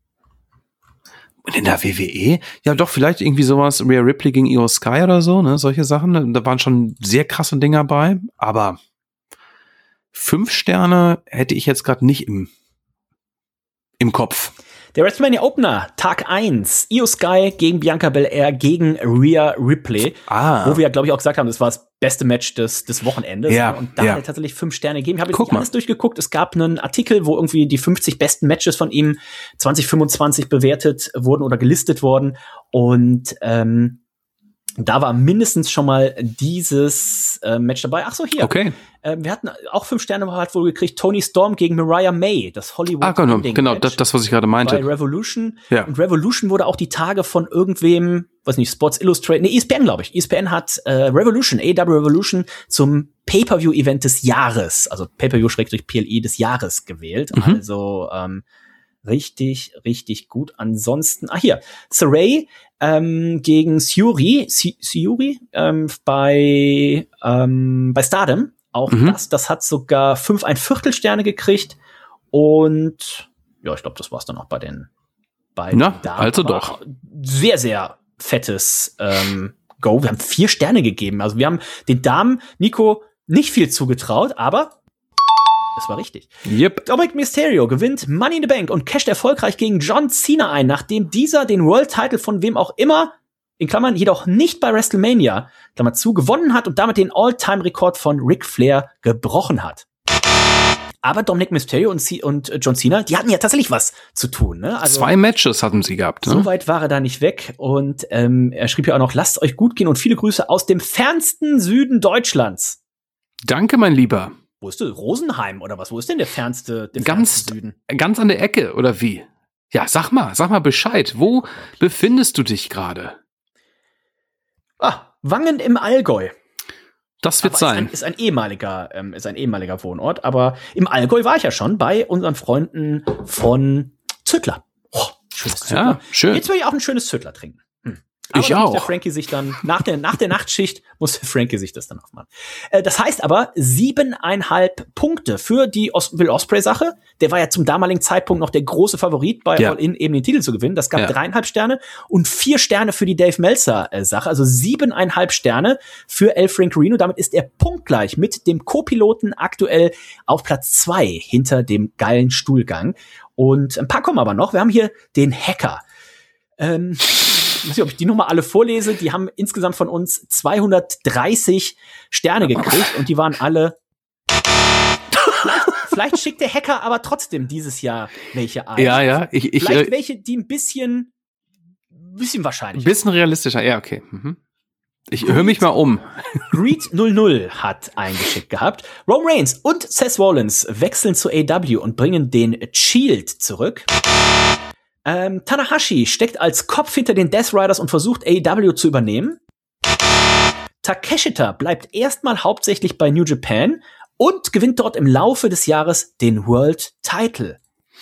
in der WWE? Ja, doch, vielleicht irgendwie sowas, Rhea Ripley gegen Io Sky oder so, ne? Solche Sachen. Da waren schon sehr krasse Dinger bei, aber 5 Sterne hätte ich jetzt gerade nicht im Kopf. Der WrestleMania Opener, Tag 1, Io Sky gegen Bianca Belair gegen Rhea Ripley. Wo wir ja, glaube ich, auch gesagt haben, das war das beste Match des Wochenendes. Ja, und da hat er tatsächlich 5 Sterne gegeben. Ich habe jetzt nicht alles durchgeguckt. Es gab einen Artikel, wo irgendwie die 50 besten Matches von ihm 2025 bewertet wurden oder gelistet wurden. Und da war mindestens schon mal dieses Match dabei. Ach so, hier. Okay. Wir hatten auch 5 Sterne halt wohl gekriegt. Tony Storm gegen Mariah May, das Hollywood genau, das, was ich gerade meinte. Bei Revolution. Ja. Und Revolution wurde auch die Tage von irgendwem, weiß nicht, Sports Illustrated, ESPN, glaube ich. ESPN hat Revolution, AEW Revolution zum Pay-Per-View-Event des Jahres, also Pay-Per-View-PLE des Jahres gewählt. Also richtig, richtig gut. Ansonsten, hier, Saray gegen Syuri bei Stardom. Auch das hat sogar 5 1/4 Sterne gekriegt. Und ja, ich glaube, das war's dann auch bei den beiden Damen. Also doch. Sehr, sehr fettes Go. Wir haben 4 Sterne gegeben. Also wir haben den Damen, Nico, nicht viel zugetraut, aber es war richtig. Yep. Dominic Mysterio gewinnt Money in the Bank und casht erfolgreich gegen John Cena ein, nachdem dieser den World Title von wem auch immer, in Klammern jedoch nicht bei WrestleMania, Klammer zu, gewonnen hat und damit den All-Time-Rekord von Ric Flair gebrochen hat. Aber Dominic Mysterio und John Cena, die hatten ja tatsächlich was zu tun. Ne? Also 2 Matches hatten sie gehabt. Ne? So weit war er da nicht weg. Und er schrieb ja auch noch, lasst euch gut gehen und viele Grüße aus dem fernsten Süden Deutschlands. Danke, mein Lieber. Wo ist du? Rosenheim oder was? Wo ist denn der fernste Süden? Ganz an der Ecke, oder wie? Ja, sag mal Bescheid. Wo befindest du dich gerade? Wangen im Allgäu. Das wird sein. Ist ein ehemaliger Wohnort, aber im Allgäu war ich ja schon bei unseren Freunden von Züttler. Oh, schönes Züttler. Ja, schön. Jetzt will ich auch ein schönes Züttler trinken. Aber ich auch. Der Frankie sich dann, nach der Nachtschicht muss der Frankie sich das dann aufmachen. Das heißt aber 7,5 Punkte für die Will Ospreay-Sache. Der war ja zum damaligen Zeitpunkt noch der große Favorit bei All In, eben den Titel zu gewinnen. Das gab 3,5 Sterne und 4 Sterne für die Dave Meltzer-Sache. Also 7,5 Sterne für El Francorino. Damit ist er punktgleich mit dem Co-Piloten aktuell auf Platz 2 hinter dem geilen Stuhlgang. Und ein paar kommen aber noch. Wir haben hier den Hacker. Ich weiß nicht, ob ich die nochmal alle vorlese. Die haben insgesamt von uns 230 Sterne gekriegt und die waren alle. Vielleicht schickt der Hacker aber trotzdem dieses Jahr welche ein. Ja. Vielleicht welche, die ein bisschen wahrscheinlich. Ein bisschen realistischer, ja, okay. Ich höre mich mal um. Greed 00 hat eingeschickt gehabt. Roman Reigns und Seth Rollins wechseln zu AEW und bringen den Shield zurück. Tanahashi steckt als Kopf hinter den Death Riders und versucht AEW zu übernehmen. Takeshita bleibt erstmal hauptsächlich bei New Japan und gewinnt dort im Laufe des Jahres den World Title.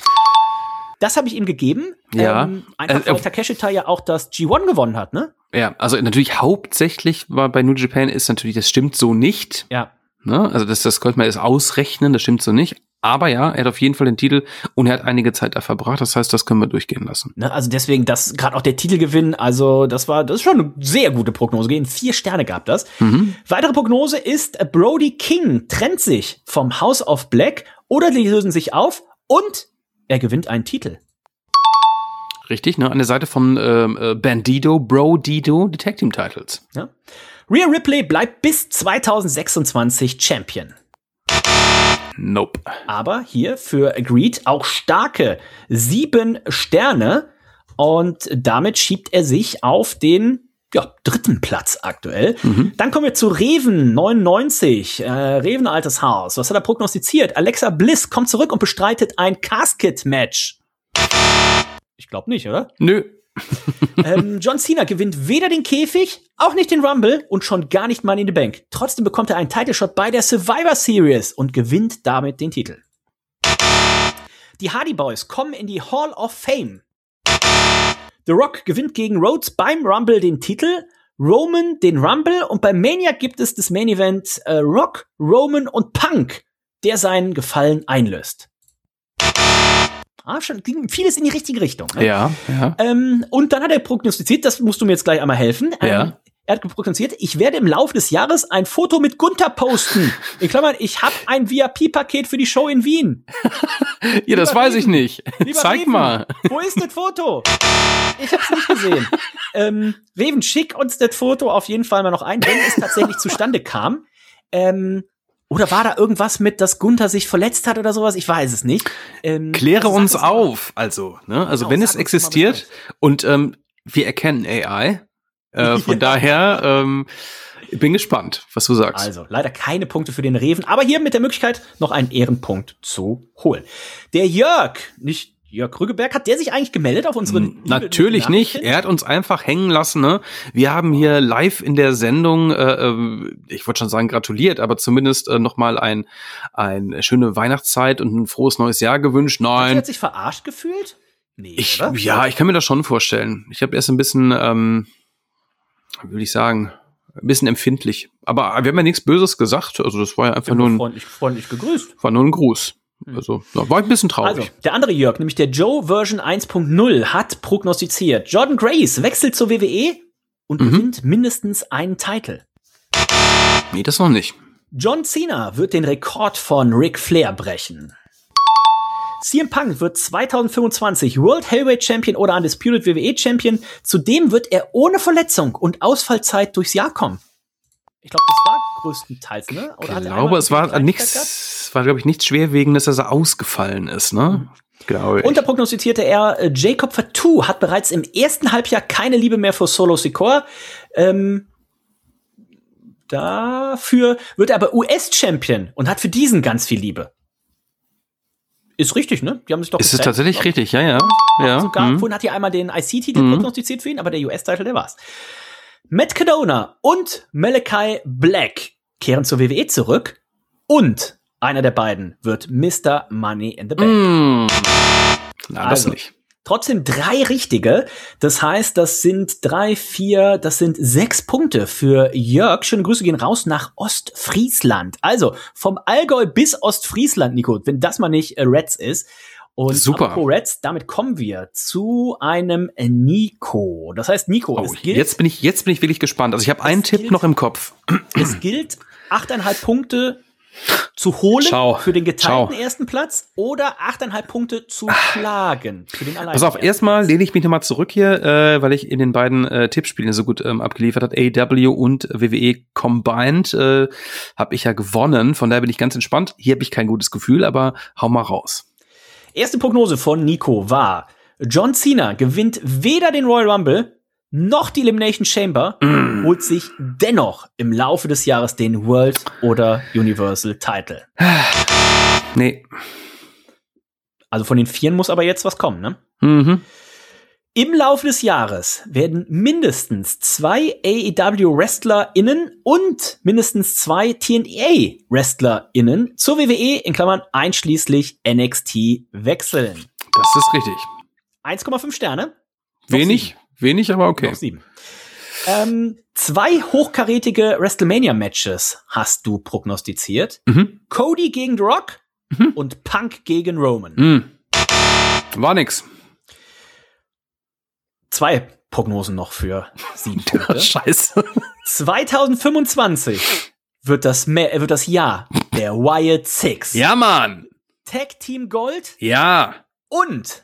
Das habe ich ihm gegeben. Ja. Einfach weil Takeshita ja auch das G1 gewonnen hat, ne? Ja, also natürlich hauptsächlich war bei New Japan ist natürlich, das stimmt so nicht. Ja. Ne? Also das könnte man jetzt ausrechnen, das stimmt so nicht. Aber ja, er hat auf jeden Fall den Titel und er hat einige Zeit da verbracht. Das heißt, das können wir durchgehen lassen. Ne, also deswegen, das gerade auch der Titelgewinn, also das ist schon eine sehr gute Prognose. 4 Sterne gab das. Weitere Prognose ist, Brody King trennt sich vom House of Black oder die lösen sich auf und er gewinnt einen Titel. Richtig, ne? An der Seite von Bandido, Bro-Dido, die Tag Team Titles. Ja. Rhea Ripley bleibt bis 2026 Champion. Nope. Aber hier für Agreed auch starke 7 Sterne und damit schiebt er sich auf den 3. Platz aktuell. Dann kommen wir zu Reven 99, Reven altes Haus. Was hat er prognostiziert? Alexa Bliss kommt zurück und bestreitet ein Casket-Match. Ich glaube nicht, oder? Nö. John Cena gewinnt weder den Käfig, auch nicht den Rumble und schon gar nicht Money in the Bank. Trotzdem bekommt er einen Title-Shot bei der Survivor Series und gewinnt damit den Titel. Die Hardy Boys kommen in die Hall of Fame. The Rock gewinnt gegen Rhodes beim Rumble den Titel, Roman den Rumble und beim Mania gibt es das Main Event Rock, Roman und Punk, der seinen Gefallen einlöst. Schon ging vieles in die richtige Richtung. Ne? Ja. Und dann hat er prognostiziert, das musst du mir jetzt gleich einmal helfen. Ja. Er hat prognostiziert, ich werde im Laufe des Jahres ein Foto mit Gunther posten. In Klammern, ich habe ein VIP-Paket für die Show in Wien. Ja, das weiß ich nicht. Zeig mal. Wo ist das Foto? Ich hab's nicht gesehen. Reven, schick uns das Foto auf jeden Fall mal noch ein, wenn es tatsächlich zustande kam. Oder war da irgendwas mit, dass Gunther sich verletzt hat oder sowas? Ich weiß es nicht. Kläre uns auf. Also, ne? Also genau, wenn es existiert und wir erkennen AI, von daher bin gespannt, was du sagst. Also, leider keine Punkte für den Reven, aber hier mit der Möglichkeit, noch einen Ehrenpunkt zu holen. Der Jörg, nicht Jörg Rüggeberg, hat der sich eigentlich gemeldet auf unseren? Natürlich nicht. Er hat uns einfach hängen lassen. Ne? Wir haben hier live in der Sendung, ich wollte schon sagen gratuliert, aber zumindest noch mal eine schöne Weihnachtszeit und ein frohes neues Jahr gewünscht. Nein. Hat sich verarscht gefühlt? Nee, ich kann mir das schon vorstellen. Ich habe erst ein bisschen, würde ich sagen, ein bisschen empfindlich. Aber wir haben ja nichts Böses gesagt. Also das war ja einfach nur freundlich gegrüßt. War nur ein Gruß. Also, war ein bisschen traurig. Also, der andere Jörg, nämlich der Joe Version 1.0, hat prognostiziert, Jordan Grace wechselt zur WWE und gewinnt mindestens einen Titel. Nee, das noch nicht. John Cena wird den Rekord von Ric Flair brechen. CM Punk wird 2025 World Heavyweight Champion oder Undisputed WWE Champion. Zudem wird er ohne Verletzung und Ausfallzeit durchs Jahr kommen. Ich glaube, das war größtenteils, ne? Oder ich glaube, es war nichts, glaube ich, nichts Schwerwiegendes, dass er ausgefallen ist, ne? Glaube ich. Und da prognostizierte er, Jacob Fatu hat bereits im ersten Halbjahr keine Liebe mehr für Solo Sikoa. Dafür wird er aber US-Champion und hat für diesen ganz viel Liebe. Ist richtig, ne? Die haben sich doch Ist es tatsächlich richtig, ja. Sogar, vorhin hat hier einmal den IC-Titel prognostiziert für ihn, aber der US-Titel, der war's. Matt Cardona und Malachi Black kehren zur WWE zurück und einer der beiden wird Mr. Money in the Bank. Na, das nicht. Trotzdem 3 richtige. Das heißt, das sind 6 Punkte für Jörg. Schöne Grüße gehen raus nach Ostfriesland. Also vom Allgäu bis Ostfriesland, Nico, wenn das mal nicht Reds ist. Und super. Apropos Reds, damit kommen wir zu einem Nico. Das heißt, Nico, es gilt. Jetzt bin ich wirklich gespannt. Also ich habe einen Tipp noch im Kopf. Es gilt 8,5 Punkte zu holen für den geteilten ersten Platz oder 8,5 Punkte zu schlagen für den alleinigen. Pass auf, erstmal lehne ich mich nochmal zurück hier, weil ich in den beiden Tippspielen so gut abgeliefert hat. AEW und WWE combined habe ich ja gewonnen. Von daher bin ich ganz entspannt. Hier habe ich kein gutes Gefühl, aber hau mal raus. Erste Prognose von Nico war, John Cena gewinnt weder den Royal Rumble noch die Elimination Chamber, holt sich dennoch im Laufe des Jahres den World oder Universal Title. Nee. Also von den 4 muss aber jetzt was kommen, ne? Im Laufe des Jahres werden mindestens 2 AEW-WrestlerInnen und mindestens 2 TNA-WrestlerInnen zur WWE, in Klammern einschließlich NXT, wechseln. Das ist richtig. 1,5 Sterne. Wenig, aber okay. Noch 7. 2 hochkarätige WrestleMania-Matches hast du prognostiziert. Cody gegen The Rock und Punk gegen Roman. War nix. 2 Prognosen noch für 7 Punkte. Scheiße. 2025 wird das Jahr der Wyatt Six. Ja, Mann. Tag Team Gold. Ja. Und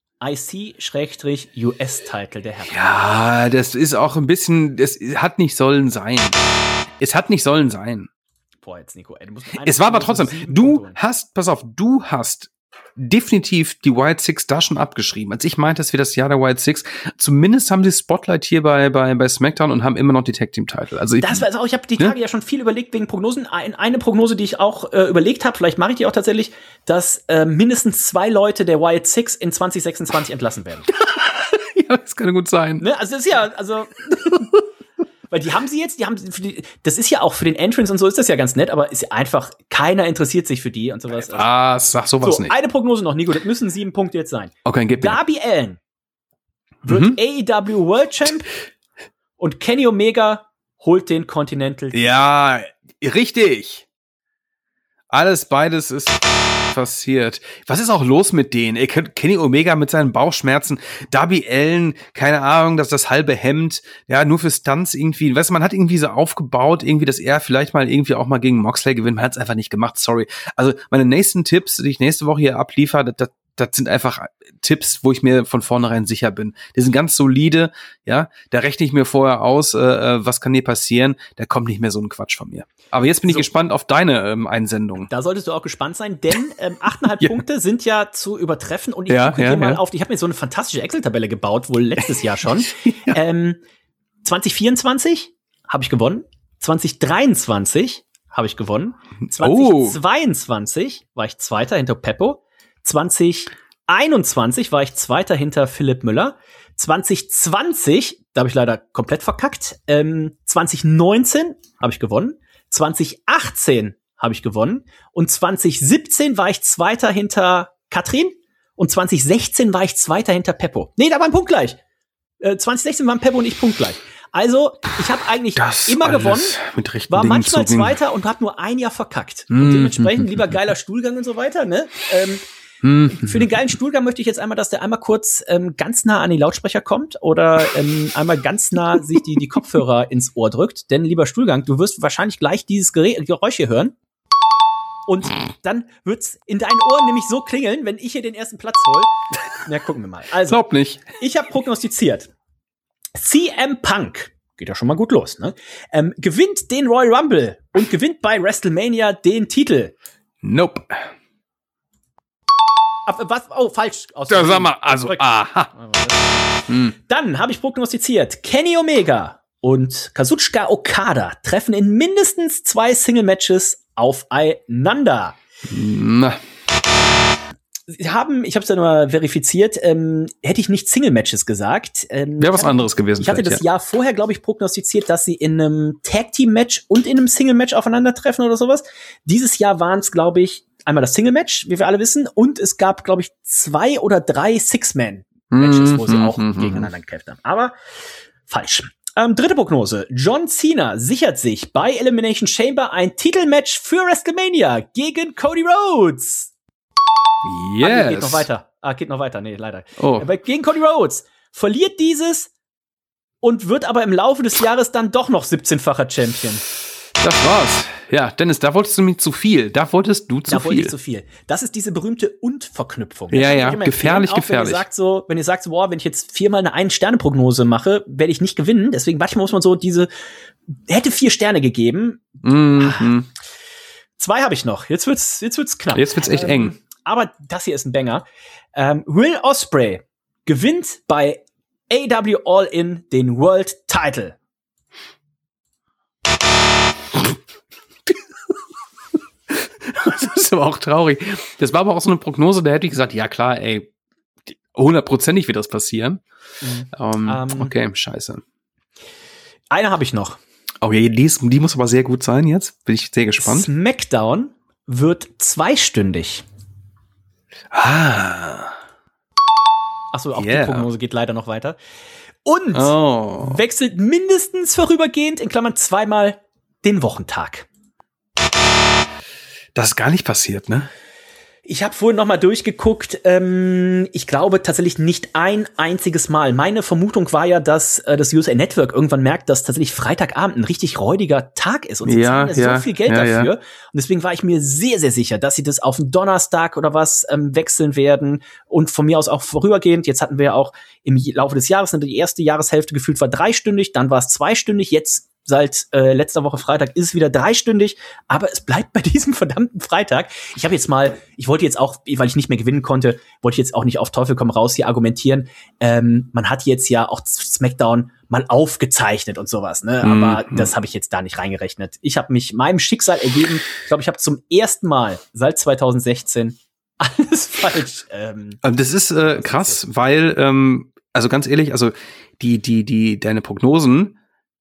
IC/US-Title der Herren. Ja, das ist auch ein bisschen, das hat nicht sollen sein. Es hat nicht sollen sein. Boah, jetzt Nico, ey, du musst es war aber trotzdem, du hast definitiv die Wyatt Six da schon abgeschrieben. Als ich meinte, es wäre das Jahr der Wyatt Six, zumindest haben sie Spotlight hier bei SmackDown und haben immer noch die Tag Team Title. Also ich habe die Tage ja schon viel überlegt wegen Prognosen. Eine Prognose, die ich auch überlegt habe, vielleicht mache ich die auch tatsächlich, dass mindestens 2 Leute der Wyatt Six in 2026 entlassen werden. Ja, das kann gut sein. Ne? Also das ist ja, Weil die haben das ist ja auch für den Entrance und so ist das ja ganz nett, aber ist einfach, keiner interessiert sich für die und sowas. Sag sowas nicht. Eine Prognose noch, Nico, das müssen 7 Punkte jetzt sein. Okay, gib mir. Darby Allin wird AEW World Champ und Kenny Omega holt den Continental. Ja, richtig. Beides ist passiert. Was ist auch los mit denen? Kenny Omega mit seinen Bauchschmerzen, Darby Allin, keine Ahnung, das halbe Hemd, ja, nur für Stunts irgendwie. Weißt du, man hat irgendwie so aufgebaut, irgendwie, dass er vielleicht mal irgendwie auch mal gegen Moxley gewinnt. Man hat es einfach nicht gemacht, sorry. Also meine nächsten Tipps, die ich nächste Woche hier abliefere, das sind einfach Tipps, wo ich mir von vornherein sicher bin. Die sind ganz solide, ja. Da rechne ich mir vorher aus, was kann hier passieren. Da kommt nicht mehr so ein Quatsch von mir. Aber jetzt bin ich gespannt auf deine Einsendung. Da solltest du auch gespannt sein, denn 8,5 Punkte sind ja zu übertreffen. Und ich gucke hier mal auf. Ich habe mir so eine fantastische Excel-Tabelle gebaut, wohl letztes Jahr schon. 2024 habe ich gewonnen. 2023 habe ich gewonnen. 2022 war ich Zweiter hinter Peppo. 2021 war ich Zweiter hinter Philipp Müller. 2020, da habe ich leider komplett verkackt. 2019 habe ich gewonnen. 2018 habe ich gewonnen. Und 2017 war ich Zweiter hinter Katrin. Und 2016 war ich Zweiter hinter Peppo. Nee, da war ein Punkt gleich. 2016 waren Peppo und ich punktgleich. Also, ich habe eigentlich immer gewonnen, war manchmal Zweiter und habe nur ein Jahr verkackt. Und dementsprechend lieber geiler Stuhlgang und so weiter, ne? Für den geilen Stuhlgang möchte ich jetzt einmal, dass der einmal kurz ganz nah an die Lautsprecher kommt oder einmal ganz nah sich die Kopfhörer ins Ohr drückt. Denn, lieber Stuhlgang, du wirst wahrscheinlich gleich dieses Geräusch hier hören. Und dann wird's in deinen Ohren nämlich so klingeln, wenn ich hier den ersten Platz hol. Na, gucken wir mal. Also, glaub nicht. Ich habe prognostiziert. CM Punk, geht ja schon mal gut los, ne? Gewinnt den Royal Rumble und gewinnt bei WrestleMania den Titel. Nope. Was? Oh, falsch. Ja, sag mal, also, aha. Dann habe ich prognostiziert, Kenny Omega und Kazuchika Okada treffen in mindestens 2 Single-Matches aufeinander. Na. Ich habe es ja nur verifiziert, hätte ich nicht Single-Matches gesagt. Wäre was anderes gewesen. Ich hatte das Jahr vorher, glaube ich, prognostiziert, dass sie in einem Tag-Team-Match und in einem Single-Match aufeinandertreffen oder sowas. Dieses Jahr waren es, glaube ich, einmal das Single-Match, wie wir alle wissen, und es gab, glaube ich, 2 oder 3 Six-Man-Matches, wo sie auch gegeneinander gekämpft haben. Aber falsch. Dritte Prognose. John Cena sichert sich bei Elimination Chamber ein Titelmatch für WrestleMania gegen Cody Rhodes. Yes. Geht noch weiter. Geht noch weiter. Nee, leider. Oh. Aber gegen Cody Rhodes verliert dieses und wird aber im Laufe des Jahres dann doch noch 17-facher Champion. Das war's. Ja, Dennis, da wolltest du mir zu viel. Da wolltest du zu viel. Da wollte ich zu viel. Das ist diese berühmte Und-Verknüpfung. Ja, gefährlich, gefährlich. Wenn ihr sagt, boah, wenn ich jetzt 4-mal eine 1-Sterne-Prognose mache, werde ich nicht gewinnen. Deswegen manchmal muss man so hätte 4 Sterne gegeben. 2 habe ich noch. Jetzt wird's knapp. Jetzt wird's echt eng. Aber das hier ist ein Banger. Will Ospreay gewinnt bei AEW All In den World Title. Das ist aber auch traurig. Das war aber auch so eine Prognose, da hätte ich gesagt, ja klar, ey, 100%ig wird das passieren. Okay, scheiße. Eine habe ich noch. Oh ja, die muss aber sehr gut sein jetzt. Bin ich sehr gespannt. SmackDown wird 2-stündig. Achso, auch die Prognose geht leider noch weiter. Und wechselt mindestens vorübergehend, in Klammern 2-mal, den Wochentag. Das ist gar nicht passiert, ne? Ich habe vorhin noch mal durchgeguckt. Ich glaube tatsächlich nicht ein einziges Mal. Meine Vermutung war ja, dass das USA Network irgendwann merkt, dass tatsächlich Freitagabend ein richtig räudiger Tag ist. Und sie zahlen so viel Geld dafür. Ja. Und deswegen war ich mir sehr, sehr sicher, dass sie das auf den Donnerstag oder was wechseln werden. Und von mir aus auch vorübergehend. Jetzt hatten wir ja auch im Laufe des Jahres, die erste Jahreshälfte gefühlt war 3-stündig, dann war es 2-stündig, jetzt seit letzter Woche Freitag ist es wieder 3-stündig, aber es bleibt bei diesem verdammten Freitag. Ich wollte jetzt auch, weil ich nicht mehr gewinnen konnte, wollte ich jetzt auch nicht auf Teufel komm raus hier argumentieren. Man hat jetzt ja auch SmackDown mal aufgezeichnet und sowas, ne? Aber das habe ich jetzt da nicht reingerechnet. Ich habe mich meinem Schicksal ergeben. Ich glaube, ich habe zum ersten Mal seit 2016 alles falsch. Das ist krass, weil, also ganz ehrlich, also deine Prognosen,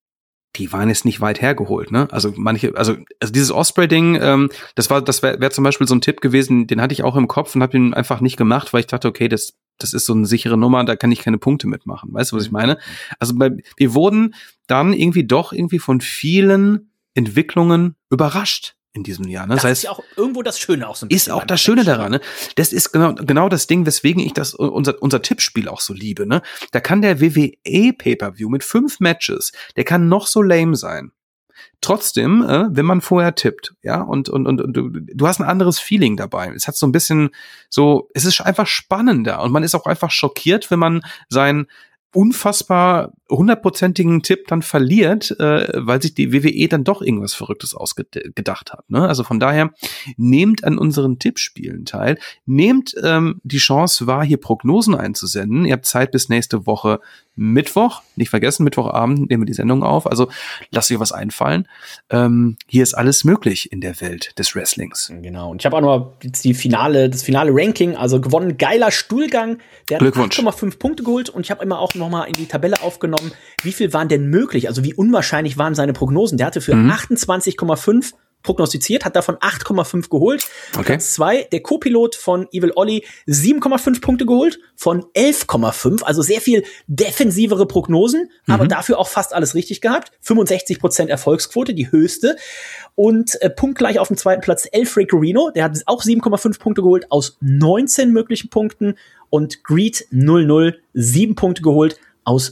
die waren jetzt nicht weit hergeholt, ne? Also dieses Osprey-Ding, das wäre zum Beispiel so ein Tipp gewesen, den hatte ich auch im Kopf und habe ihn einfach nicht gemacht, weil ich dachte, okay, das ist so eine sichere Nummer, da kann ich keine Punkte mitmachen. Weißt du, was ich meine? Also wir wurden dann irgendwie von vielen Entwicklungen überrascht in diesem Jahr. Ne? Das heißt, ist ja auch irgendwo das Schöne auch so ein bisschen. Ist auch das Schöne daran. Ne? Das ist genau das Ding, weswegen ich unser Tippspiel auch so liebe. Ne? Da kann der WWE Pay-Per-View mit 5 Matches, der kann noch so lame sein. Trotzdem, wenn man vorher tippt, ja, und du hast ein anderes Feeling dabei. Es hat so ein bisschen so, es ist einfach spannender und man ist auch einfach schockiert, wenn man seinen unfassbar 100%igen Tipp dann verliert, weil sich die WWE dann doch irgendwas Verrücktes ausgedacht hat. Ne? Also von daher, nehmt an unseren Tippspielen teil, nehmt die Chance wahr, hier Prognosen einzusenden. Ihr habt Zeit bis nächste Woche Mittwoch, nicht vergessen, Mittwochabend nehmen wir die Sendung auf, also lasst euch was einfallen. Hier ist alles möglich in der Welt des Wrestlings. Genau, und ich habe auch noch jetzt das finale Ranking, also gewonnen, geiler Stuhlgang, der hat 8,5 Punkte geholt und ich habe immer auch noch mal in die Tabelle aufgenommen, wie viel waren denn möglich, also wie unwahrscheinlich waren seine Prognosen. Der hatte für 28,5 prognostiziert, hat davon 8,5 geholt. Okay. Platz 2, der Co-Pilot von Evil Olli, 7,5 Punkte geholt von 11,5, also sehr viel defensivere Prognosen, aber dafür auch fast alles richtig gehabt. 65% Erfolgsquote, die höchste. Und punktgleich auf dem zweiten Platz Elfric Guerrino, der hat auch 7,5 Punkte geholt aus 19 möglichen Punkten. Und Greed 00, 7 Punkte geholt aus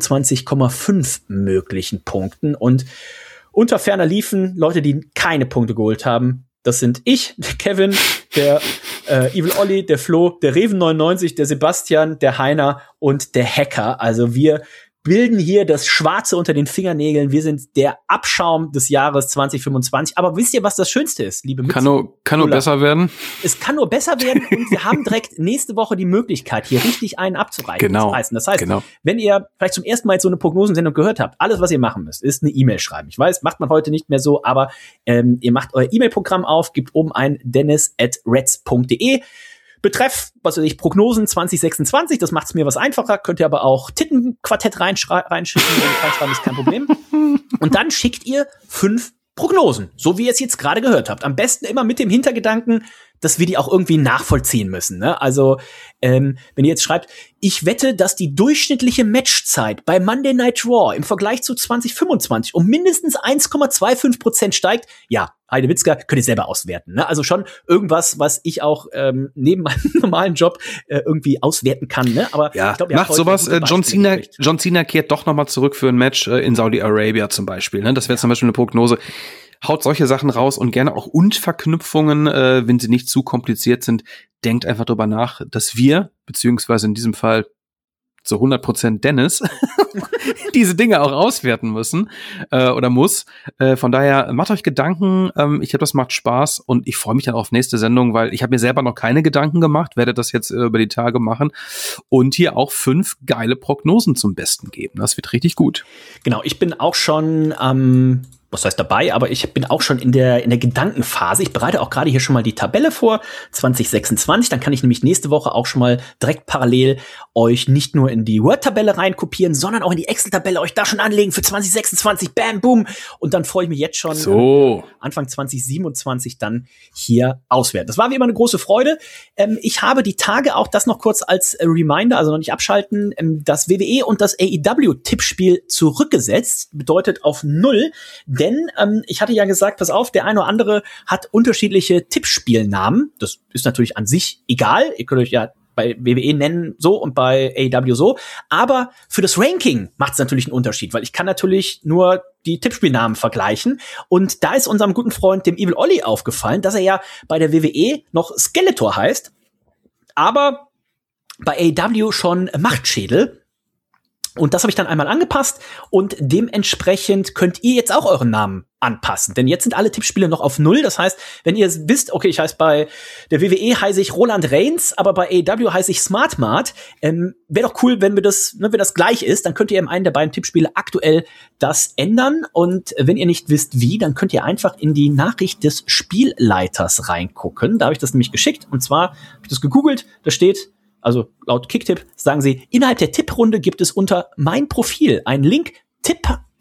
25,5 möglichen Punkten. Und unter ferner liefen Leute, die keine Punkte geholt haben. Das sind ich, der Kevin, der Evil Olli, der Flo, der Reven99, der Sebastian, der Heiner und der Hacker. Also wir bilden hier das Schwarze unter den Fingernägeln. Wir sind der Abschaum des Jahres 2025. Aber wisst ihr, was das Schönste ist, liebe Mitspieler? Kann nur besser werden. Es kann nur besser werden und wir haben direkt nächste Woche die Möglichkeit, hier richtig einen abzureißen. Genau. Das heißt, wenn ihr vielleicht zum ersten Mal jetzt so eine Prognosensendung gehört habt, alles, was ihr machen müsst, ist eine E-Mail schreiben. Ich weiß, macht man heute nicht mehr so, aber ihr macht euer E-Mail-Programm auf, gebt oben ein dennis@reds.de. Betreff, was weiß ich, Prognosen 2026, das macht es mir was einfacher. Könnt ihr aber auch Tittenquartett reinschicken, ist kein Problem. Und dann schickt ihr 5 Prognosen, so wie ihr es jetzt gerade gehört habt. Am besten immer mit dem Hintergedanken, dass wir die auch irgendwie nachvollziehen müssen. Ne? Also, wenn ihr jetzt schreibt, ich wette, dass die durchschnittliche Matchzeit bei Monday Night Raw im Vergleich zu 2025 um mindestens 1,25% steigt, ja, Heidewitzka, könnt ihr selber auswerten. Ne? Also schon irgendwas, was ich auch neben meinem normalen Job irgendwie auswerten kann. Ne? Aber ja, ich glaub, macht sowas. John Cena kehrt doch noch mal zurück für ein Match in Saudi-Arabia zum Beispiel. Ne? Das wäre zum Beispiel eine Prognose. Haut solche Sachen raus und gerne auch Verknüpfungen, wenn sie nicht zu kompliziert sind. Denkt einfach drüber nach, dass wir, beziehungsweise in diesem Fall zu 100% Dennis, diese Dinge auch auswerten müssen oder muss. Von daher macht euch Gedanken. Ich glaube, das macht Spaß und ich freue mich dann auf nächste Sendung, weil ich habe mir selber noch keine Gedanken gemacht, werde das jetzt über die Tage machen und hier auch 5 geile Prognosen zum Besten geben. Das wird richtig gut. Genau, ich bin auch schon was heißt dabei, aber ich bin auch schon in der Gedankenphase. Ich bereite auch gerade hier schon mal die Tabelle vor, 2026. Dann kann ich nämlich nächste Woche auch schon mal direkt parallel euch nicht nur in die Word-Tabelle reinkopieren, sondern auch in die Excel-Tabelle euch da schon anlegen für 2026. Bam, boom. Und dann freue ich mich jetzt schon Anfang 2027 dann hier auswerten. Das war wie immer eine große Freude. Ich habe die Tage auch das noch kurz als Reminder, also noch nicht abschalten, das WWE und das AEW-Tippspiel zurückgesetzt. Bedeutet auf 0. Denn ich hatte ja gesagt, pass auf, der eine oder andere hat unterschiedliche Tippspielnamen. Das ist natürlich an sich egal. Ihr könnt euch ja bei WWE nennen so und bei AEW so. Aber für das Ranking macht es natürlich einen Unterschied, weil ich kann natürlich nur die Tippspielnamen vergleichen. Und da ist unserem guten Freund, dem Evil Olli, aufgefallen, dass er ja bei der WWE noch Skeletor heißt, aber bei AEW schon Machtschädel. Und das habe ich dann einmal angepasst und dementsprechend könnt ihr jetzt auch euren Namen anpassen. Denn jetzt sind alle Tippspiele noch auf 0. Das heißt, wenn ihr wisst, okay, ich heiße bei der WWE heiße ich Roland Reigns, aber bei AEW heiße ich Smartmart, wäre doch cool, wenn das gleich ist, dann könnt ihr in einem der beiden Tippspiele aktuell das ändern. Und wenn ihr nicht wisst wie, dann könnt ihr einfach in die Nachricht des Spielleiters reingucken. Da habe ich das nämlich geschickt. Und zwar habe ich das gegoogelt, da steht, also laut Kicktipp sagen sie, innerhalb der Tipprunde gibt es unter mein Profil einen Link,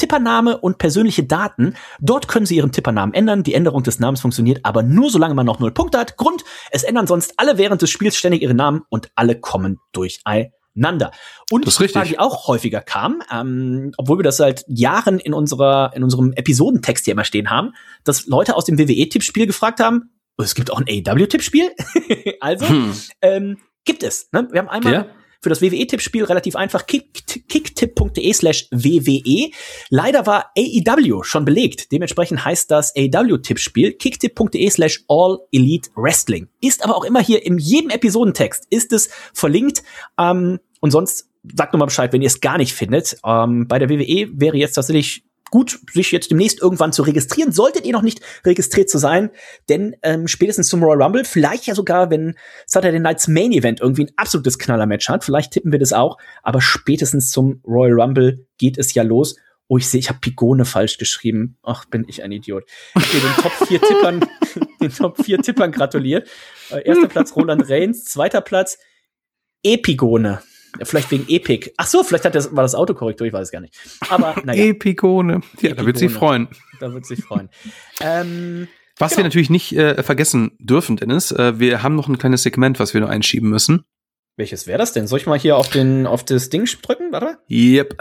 Tippername und persönliche Daten. Dort können Sie Ihren Tippernamen ändern. Die Änderung des Namens funktioniert aber nur, solange man noch 0 Punkte hat. Grund, es ändern sonst alle während des Spiels ständig ihre Namen und alle kommen durcheinander. Und das ist richtig. Die Frage, die auch häufiger kam, obwohl wir das seit Jahren in unserem Episodentext hier immer stehen haben, dass Leute aus dem WWE-Tippspiel gefragt haben, es gibt auch ein AEW-Tippspiel. Also, gibt es. Ne? Wir haben einmal für das WWE-Tippspiel relativ einfach kicktipp.de/WWE. Leider war AEW schon belegt. Dementsprechend heißt das AEW-Tippspiel kicktipp.de/All Elite Wrestling. Ist aber auch immer hier in jedem Episodentext ist es verlinkt. Und sonst sagt nur mal Bescheid, wenn ihr es gar nicht findet. Bei der WWE wäre jetzt tatsächlich gut, sich jetzt demnächst irgendwann zu registrieren. Solltet ihr noch nicht registriert zu sein, denn spätestens zum Royal Rumble, vielleicht ja sogar, wenn Saturday Night's Main Event irgendwie ein absolutes Knallermatch hat, vielleicht tippen wir das auch, aber spätestens zum Royal Rumble geht es ja los. Oh, ich sehe, ich habe Pigone falsch geschrieben. Ach, bin ich ein Idiot. Ich habe den Top 4 Tippern gratuliert. Erster Platz Roland Reigns, zweiter Platz Epigone. Vielleicht wegen Epic. Ach so, vielleicht war das Autokorrektur, ich weiß es gar nicht. Aber naja. Epigone. Ja, da wird sie freuen. Da wird sie freuen. Was wir natürlich nicht vergessen dürfen, Dennis, wir haben noch ein kleines Segment, was wir noch einschieben müssen. Welches wäre das denn? Soll ich mal hier auf das Ding drücken? Warte mal. Yep.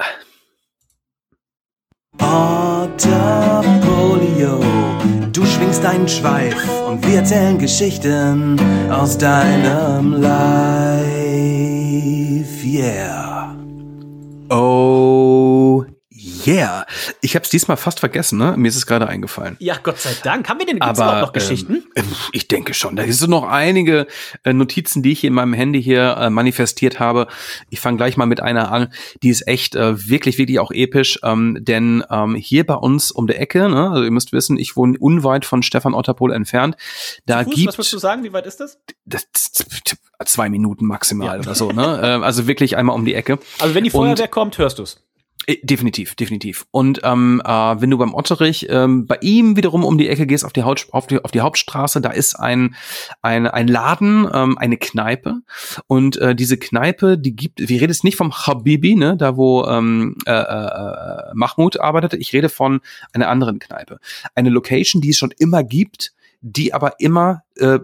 Portfolio. Du schwingst deinen Schweif und wir erzählen Geschichten aus deinem Life. Yeah. Oh yeah. Ich habe es diesmal fast vergessen, ne? Mir ist es gerade eingefallen. Ja, Gott sei Dank. Haben wir denn überhaupt noch Geschichten? Ich denke schon. Da sind noch einige Notizen, die ich hier in meinem Handy hier manifestiert habe. Ich fange gleich mal mit einer an. Die ist echt wirklich, wirklich auch episch. Denn hier bei uns um der Ecke, ne? Also ihr müsst wissen, ich wohne unweit von Stefan Otterpohl entfernt. Da Fuß, was würdest du sagen? Wie weit ist das? 2 Minuten maximal oder so, ne? Also wirklich einmal um die Ecke. Also wenn die Feuerwehr kommt, hörst du's. Definitiv. Und wenn du beim Otterich bei ihm wiederum um die Ecke gehst auf die Hauptstraße, da ist ein Laden, eine Kneipe. Und diese Kneipe, wir reden jetzt nicht vom Habibi, ne, da wo Mahmoud arbeitet. Ich rede von einer anderen Kneipe. Eine Location, die es schon immer gibt, die aber immer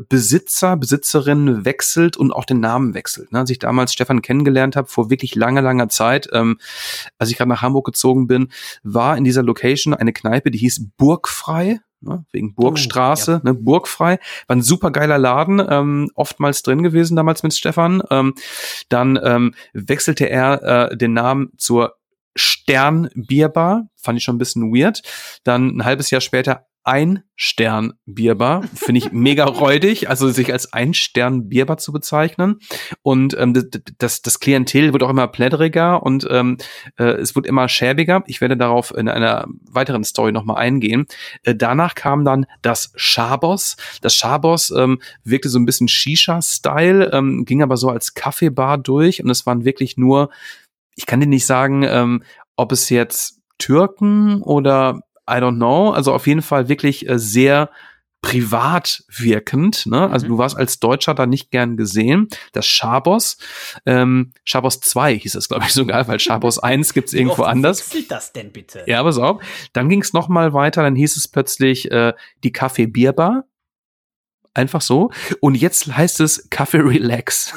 Besitzerin wechselt und auch den Namen wechselt. Ne? Als ich damals Stefan kennengelernt habe, vor wirklich langer Zeit, als ich gerade nach Hamburg gezogen bin, war in dieser Location eine Kneipe, die hieß Burgfrei, ne? Wegen Burgstraße, ne? Burgfrei. War ein super geiler Laden, oftmals drin gewesen damals mit Stefan. Dann wechselte er den Namen zur Stern Bierbar, fand ich schon ein bisschen weird. Dann ein halbes Jahr später Ein-Stern-Bierbar. Finde ich mega räudig, also sich als Ein-Stern-Bierbar zu bezeichnen. Und das Klientel wird auch immer pläderiger und es wird immer schäbiger. Ich werde darauf in einer weiteren Story nochmal eingehen. Danach kam dann das Schabos. Das Schabos wirkte so ein bisschen Shisha-Style, ging aber so als Kaffeebar durch und es waren wirklich nur, ich kann dir nicht sagen, ob es jetzt Türken oder I don't know, also auf jeden Fall wirklich sehr privat wirkend, ne? Also du warst als Deutscher da nicht gern gesehen. Das Schabos, Schabos 2 hieß es, glaube ich, sogar, weil Schabos 1 gibt's irgendwo anders. Wie sieht das denn bitte? Ja, pass auf. Dann ging's noch mal weiter, dann hieß es plötzlich die Kaffee-Bierbar. Einfach so. Und jetzt heißt es Kaffee Relax.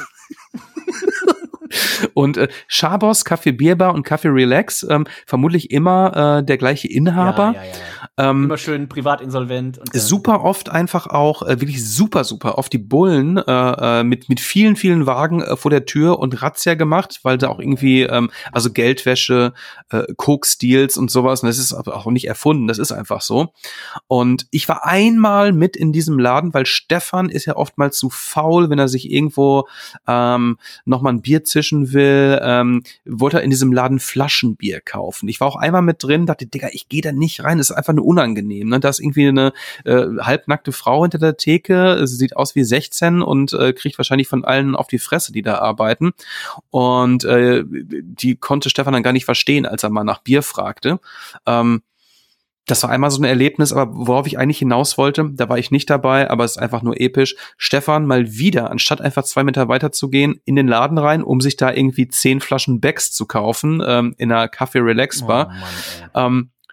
Und Schabos, Kaffee Bierbar und Kaffee Relax, vermutlich immer der gleiche Inhaber. Ja. Immer schön privat insolvent. Und super oft einfach auch, wirklich super oft die Bullen mit vielen Wagen vor der Tür und Razzia gemacht, weil da auch irgendwie, also Geldwäsche, Coke-Steals und sowas, und das ist auch nicht erfunden, das ist einfach so. Und ich war einmal mit in diesem Laden, weil Stefan ist ja oftmals zu faul, wenn er sich irgendwo nochmal ein Bier zischen will, wollte er in diesem Laden Flaschenbier kaufen. Ich war auch einmal mit drin, dachte, Digga, ich gehe da nicht rein, das ist einfach nur unangenehm. Ne? Da ist irgendwie eine halbnackte Frau hinter der Theke, sie sieht aus wie 16 und kriegt wahrscheinlich von allen auf die Fresse, die da arbeiten. Und die konnte Stefan dann gar nicht verstehen, als er mal nach Bier fragte. Das war einmal so ein Erlebnis, aber worauf ich eigentlich hinaus wollte, da war ich nicht dabei, aber es ist einfach nur episch. Stefan mal wieder, anstatt einfach 2 Meter weiter zu gehen, in den Laden rein, um sich da irgendwie 10 Flaschen Becks zu kaufen, in einer Kaffee Relax Bar.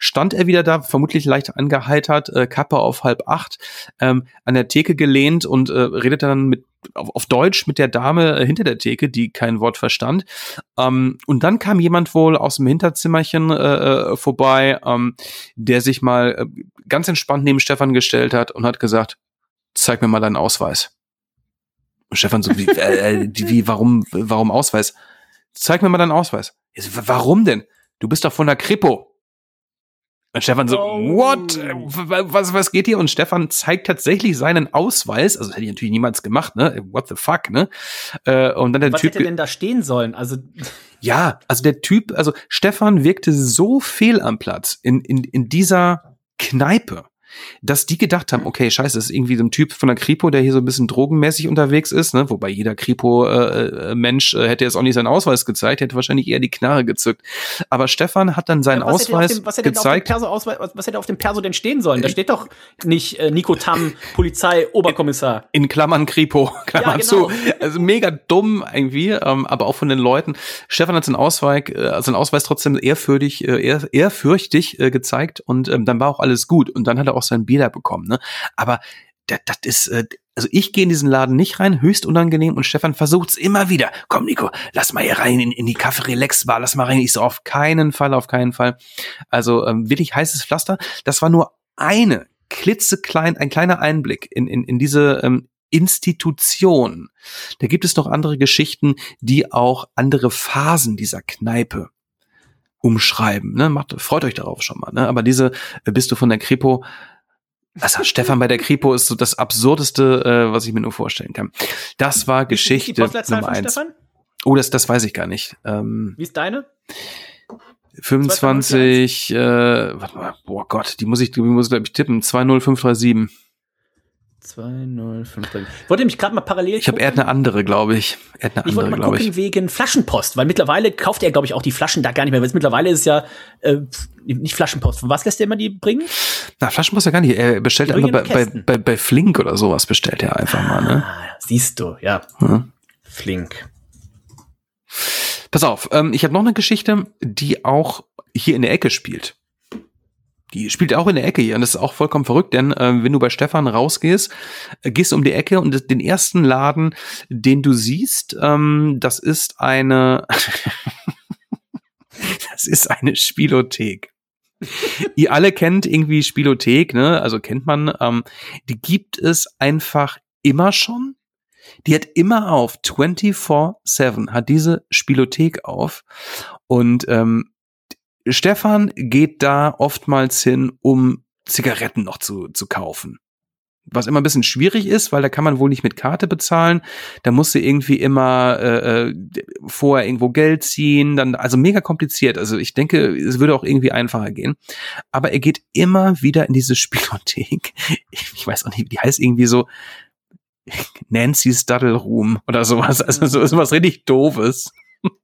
stand er wieder da, vermutlich leicht angeheitert, Kappe auf 7:30, an der Theke gelehnt und redete dann auf Deutsch mit der Dame hinter der Theke, die kein Wort verstand. Und dann kam jemand wohl aus dem Hinterzimmerchen vorbei, der sich mal ganz entspannt neben Stefan gestellt hat und hat gesagt, zeig mir mal deinen Ausweis. Und Stefan so, warum Ausweis? Zeig mir mal deinen Ausweis. Warum denn? Du bist doch von der Kripo. Und Stefan so, what? Was geht hier? Und Stefan zeigt tatsächlich seinen Ausweis. Also das hätte ich natürlich niemals gemacht, ne? What the fuck, ne? Und dann der Was Typ. hätte denn da stehen sollen? Also ja, also der Typ, also Stefan wirkte so fehl am Platz in dieser Kneipe, dass die gedacht haben, okay, scheiße, das ist irgendwie so ein Typ von der Kripo, der hier so ein bisschen drogenmäßig unterwegs ist, ne? Wobei jeder Kripo-Mensch hätte jetzt auch nicht seinen Ausweis gezeigt, hätte wahrscheinlich eher die Knarre gezückt. Aber Stefan hat dann seinen Ausweis gezeigt. Was hätte auf dem Perso denn stehen sollen? Da steht doch nicht Nico Tamm, Polizei, Oberkommissar. In Klammern Kripo, Klammern ja, genau. zu. Also mega dumm irgendwie, aber auch von den Leuten. Stefan hat seinen Ausweis trotzdem ehrfürchtig gezeigt und dann war auch alles gut. Und dann hat er auch sein Bier da bekommen, ne? Aber das ist, also ich gehe in diesen Laden nicht rein, höchst unangenehm, und Stefan versucht's immer wieder. Komm, Nico, lass mal hier rein in die Café Relax Bar, lass mal rein. Ich so, auf keinen Fall. Also wirklich heißes Pflaster. Das war nur ein kleiner Einblick in diese Institution. Da gibt es noch andere Geschichten, die auch andere Phasen dieser Kneipe umschreiben, ne? Freut euch darauf schon mal, ne? Aber bist du von der Kripo? Also Stefan bei der Kripo ist so das Absurdeste, was ich mir nur vorstellen kann. Das war Geschichte Nummer 1. Oh, das weiß ich gar nicht. Wie ist deine? 25, warte mal, boah Gott, die muss ich glaube ich tippen. 20537. 20537. Ich wollte mich gerade mal parallel Ich habe eher eine andere, glaube ich. Ich wollte mal gucken wegen Flaschenpost, weil mittlerweile kauft er, glaube ich, auch die Flaschen da gar nicht mehr. Weil mittlerweile ist es ja nicht Flaschenpost. Was lässt der immer die bringen? Na, Flaschenpost ja gar nicht. Er bestellt einfach bei Flink oder sowas, bestellt er einfach mal, ne? Siehst du, ja. Flink. Pass auf, ich habe noch eine Geschichte, die auch hier in der Ecke spielt. Die spielt auch in der Ecke hier, und das ist auch vollkommen verrückt, denn wenn du bei Stefan rausgehst, gehst du um die Ecke, und den ersten Laden, den du siehst, das ist eine Spielothek. Ihr alle kennt irgendwie Spielothek, ne? Also kennt man, die gibt es einfach immer schon. Die hat immer auf, 24/7 hat diese Spielothek auf, und Stefan geht da oftmals hin, um Zigaretten noch zu kaufen. Was immer ein bisschen schwierig ist, weil da kann man wohl nicht mit Karte bezahlen. Da musst du irgendwie immer vorher irgendwo Geld ziehen. Also mega kompliziert. Also ich denke, es würde auch irgendwie einfacher gehen. Aber er geht immer wieder in diese Spielothek. Ich weiß auch nicht, die heißt irgendwie so Nancy's Duddle Room oder sowas. Also so was richtig Doofes.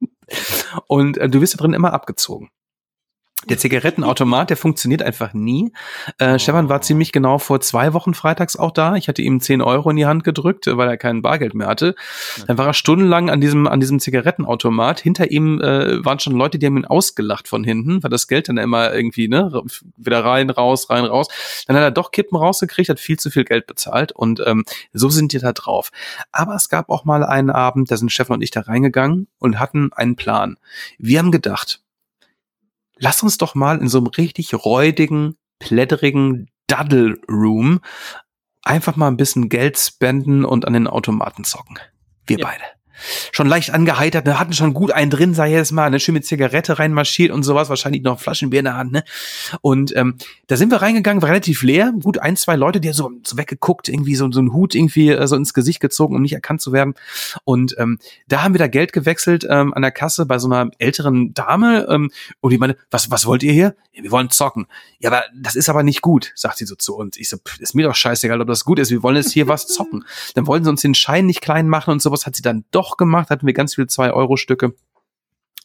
Und du wirst da drin immer abgezogen. Der Zigarettenautomat, der funktioniert einfach nie. Stefan war ziemlich genau vor 2 Wochen freitags auch da. Ich hatte ihm 10 Euro in die Hand gedrückt, weil er kein Bargeld mehr hatte. Dann war er stundenlang an diesem Zigarettenautomat. Hinter ihm waren schon Leute, die haben ihn ausgelacht von hinten, weil das Geld dann immer irgendwie, ne, wieder rein, raus. Dann hat er doch Kippen rausgekriegt, hat viel zu viel Geld bezahlt, und so sind die da drauf. Aber es gab auch mal einen Abend, da sind Stefan und ich da reingegangen und hatten einen Plan. Wir haben gedacht, lass uns doch mal in so einem richtig räudigen, plätterigen Duddle-Room einfach mal ein bisschen Geld spenden und an den Automaten zocken. Wir beide. Schon leicht angeheitert, ne, hatten schon gut einen drin, sag ich jetzt mal, eine schöne Zigarette reinmarschiert und sowas, wahrscheinlich noch Flaschenbier in der Hand, ne? Und da sind wir reingegangen, war relativ leer, gut 1, 2 Leute, die haben so weggeguckt, irgendwie so einen Hut irgendwie so ins Gesicht gezogen, um nicht erkannt zu werden. Und da haben wir da Geld gewechselt an der Kasse bei so einer älteren Dame, und die meinte, was wollt ihr hier? Ja, wir wollen zocken. Ja, aber das ist aber nicht gut, sagt sie so zu uns. Ich so, ist mir doch scheißegal, ob das gut ist, wir wollen jetzt hier was zocken. Dann wollten sie uns den Schein nicht klein machen und sowas, hat sie dann doch gemacht, hatten wir ganz viele 2-Euro-Stücke.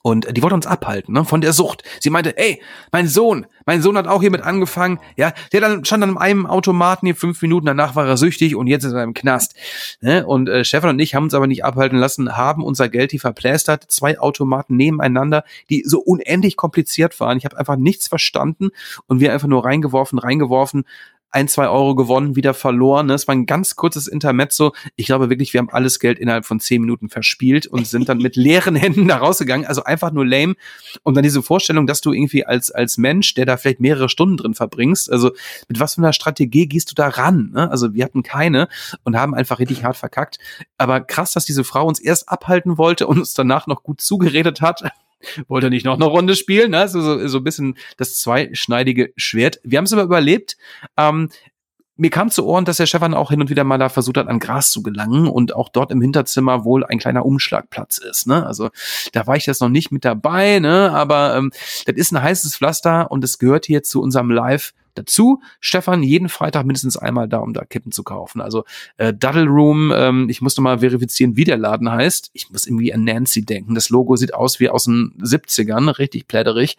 Und die wollte uns abhalten, ne, von der Sucht. Sie meinte, ey, mein Sohn hat auch hiermit angefangen. Ja, stand dann in einem Automaten hier 5 Minuten, danach war er süchtig und jetzt ist er im Knast. Ne? Und Stefan und ich haben uns aber nicht abhalten lassen, haben unser Geld hier verplästert. 2 Automaten nebeneinander, die so unendlich kompliziert waren. Ich habe einfach nichts verstanden und wir einfach nur reingeworfen, 1-2 Euro gewonnen, wieder verloren. Es war ein ganz kurzes Intermezzo. Ich glaube wirklich, wir haben alles Geld innerhalb von 10 Minuten verspielt und sind dann mit leeren Händen da rausgegangen. Also einfach nur lame. Und dann diese Vorstellung, dass du irgendwie als Mensch, der da vielleicht mehrere Stunden drin verbringst, also mit was für einer Strategie gehst du da ran? Ne? Also wir hatten keine und haben einfach richtig hart verkackt. Aber krass, dass diese Frau uns erst abhalten wollte und uns danach noch gut zugeredet hat. Wollte nicht noch eine Runde spielen, ne? Also so ein bisschen das zweischneidige Schwert. Wir haben es aber überlebt. Mir kam zu Ohren, dass der Stefan auch hin und wieder mal da versucht hat, an Gras zu gelangen und auch dort im Hinterzimmer wohl ein kleiner Umschlagplatz ist, ne? Also da war ich jetzt noch nicht mit dabei, ne? Aber das ist ein heißes Pflaster und es gehört hier zu unserem Live dazu. Stefan, jeden Freitag mindestens einmal da, um da Kippen zu kaufen. Also Duddle Room, ich musste mal verifizieren, wie der Laden heißt. Ich muss irgendwie an Nancy denken. Das Logo sieht aus wie aus den 70ern, richtig plätterig.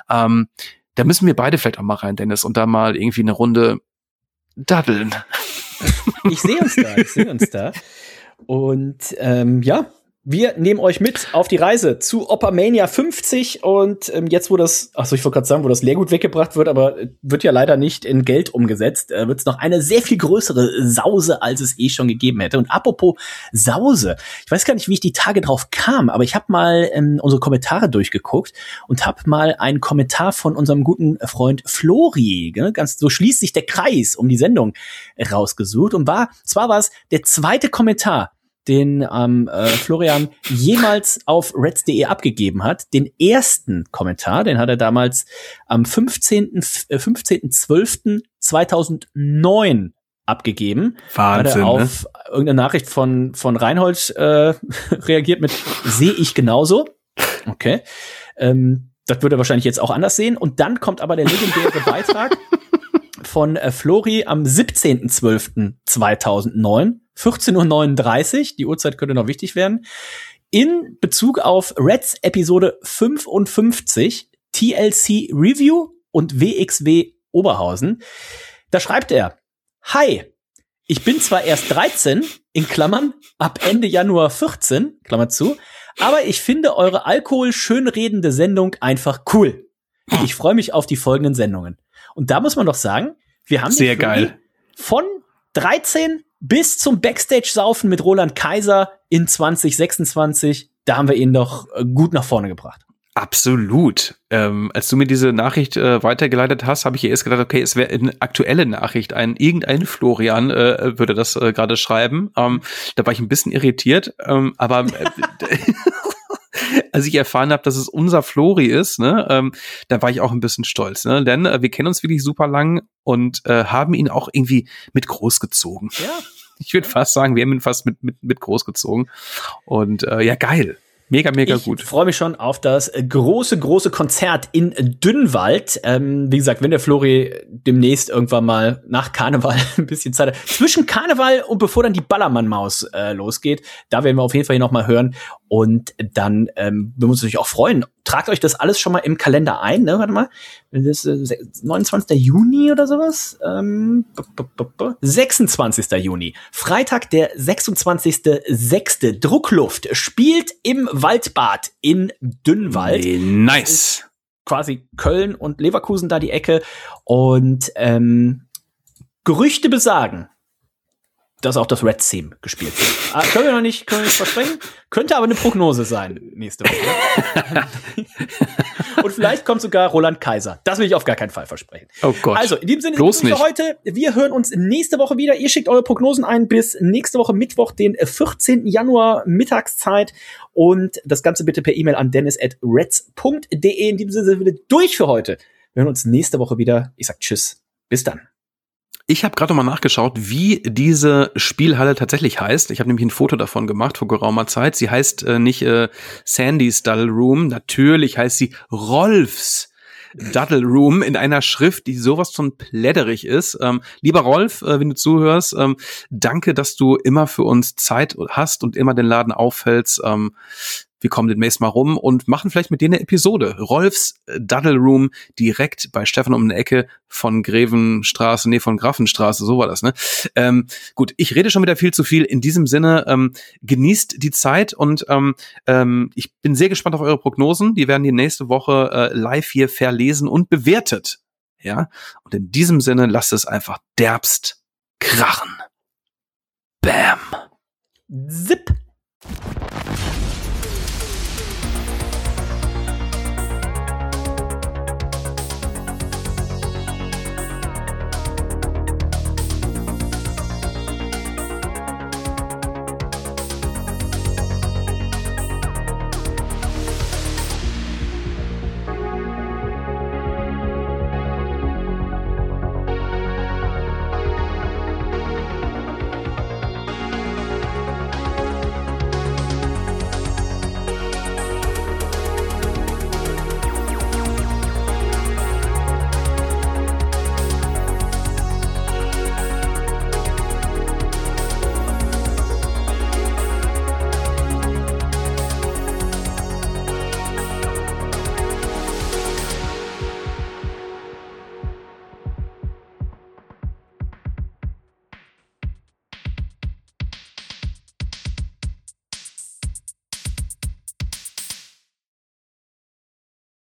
Da müssen wir beide vielleicht auch mal rein, Dennis, und da mal irgendwie eine Runde daddeln. Ich sehe uns da. Und ja, wir nehmen euch mit auf die Reise zu Oppermania 50 und jetzt, wo das Leergut weggebracht wird, aber wird ja leider nicht in Geld umgesetzt, wird es noch eine sehr viel größere Sause, als es schon gegeben hätte. Und apropos Sause, ich weiß gar nicht, wie ich die Tage drauf kam, aber ich habe mal unsere Kommentare durchgeguckt und habe mal einen Kommentar von unserem guten Freund Flori, ganz so schließt sich der Kreis um die Sendung rausgesucht und zwar war es der zweite Kommentar, den Florian jemals auf reds.de abgegeben hat. Den ersten Kommentar, den hat er damals am 15.12.2009 abgegeben. Wahnsinn, hat er auf irgendeine Nachricht von Reinhold reagiert mit sehe ich genauso. Okay. Das würde er wahrscheinlich jetzt auch anders sehen. Und dann kommt aber der legendäre Beitrag von Flori am 17.12.2009, 14:39 Uhr, die Uhrzeit könnte noch wichtig werden, in Bezug auf Reds Episode 55, TLC Review und WXW Oberhausen. Da schreibt er, hi, ich bin zwar erst 13, in Klammern, ab Ende Januar 14, Klammer zu, aber ich finde eure alkoholschönredende Sendung einfach cool. Ich freue mich auf die folgenden Sendungen. Und da muss man doch sagen, wir haben sehr geil von 13 bis zum Backstage-Saufen mit Roland Kaiser in 2026, da haben wir ihn doch gut nach vorne gebracht. Absolut. Als du mir diese Nachricht weitergeleitet hast, habe ich erst gedacht, okay, es wäre eine aktuelle Nachricht. Irgendein Florian würde das gerade schreiben. Da war ich ein bisschen irritiert, aber als ich erfahren habe, dass es unser Flori ist, ne, da war ich auch ein bisschen stolz, ne, denn wir kennen uns wirklich super lang und haben ihn auch irgendwie mit großgezogen. Ja. Ich würde fast sagen, wir haben ihn fast mit großgezogen und ja, geil. Mega gut. Ich freue mich schon auf das große Konzert in Dünnwald. Wie gesagt, wenn der Flori demnächst irgendwann mal nach Karneval ein bisschen Zeit hat, zwischen Karneval und bevor dann die Ballermann-Maus losgeht, da werden wir auf jeden Fall hier noch mal hören. Und dann würden wir uns natürlich auch freuen. Tragt euch das alles schon mal im Kalender ein, ne? Warte mal. Das ist 29. Juni oder sowas? 26. Juni. Freitag, der 26.06. Druckluft spielt im Waldbad in Dünnwald. Nice. Quasi Köln und Leverkusen da die Ecke. Und Gerüchte besagen, dass auch das Reds-Theme gespielt wird. Können wir noch nicht versprechen. Könnte aber eine Prognose sein nächste Woche. Und vielleicht kommt sogar Roland Kaiser. Das will ich auf gar keinen Fall versprechen. Oh Gott. Also, in diesem Sinne bloß nicht für heute. Wir hören uns nächste Woche wieder. Ihr schickt eure Prognosen ein bis nächste Woche Mittwoch, den 14. Januar Mittagszeit. Und das Ganze bitte per E-Mail an dennis@reds.de. In diesem Sinne sind wir durch für heute. Wir hören uns nächste Woche wieder. Ich sag Tschüss. Bis dann. Ich habe gerade mal nachgeschaut, wie diese Spielhalle tatsächlich heißt. Ich habe nämlich ein Foto davon gemacht vor geraumer Zeit. Sie heißt nicht Sandy's Duddle Room. Natürlich heißt sie Rolfs Duddle Room in einer Schrift, die sowas von plätterig ist. Lieber Rolf, wenn du zuhörst, danke, dass du immer für uns Zeit hast und immer den Laden aufhältst. wir kommen demnächst mal rum und machen vielleicht mit dir eine Episode. Rolfs Daddle Room direkt bei Stefan um die Ecke von von Grafenstraße, so war das, ne? Gut, ich rede schon wieder viel zu viel. In diesem Sinne, genießt die Zeit und ich bin sehr gespannt auf eure Prognosen. Die werden die nächste Woche live hier verlesen und bewertet. Ja, und in diesem Sinne lasst es einfach derbst krachen. Bam. Zip.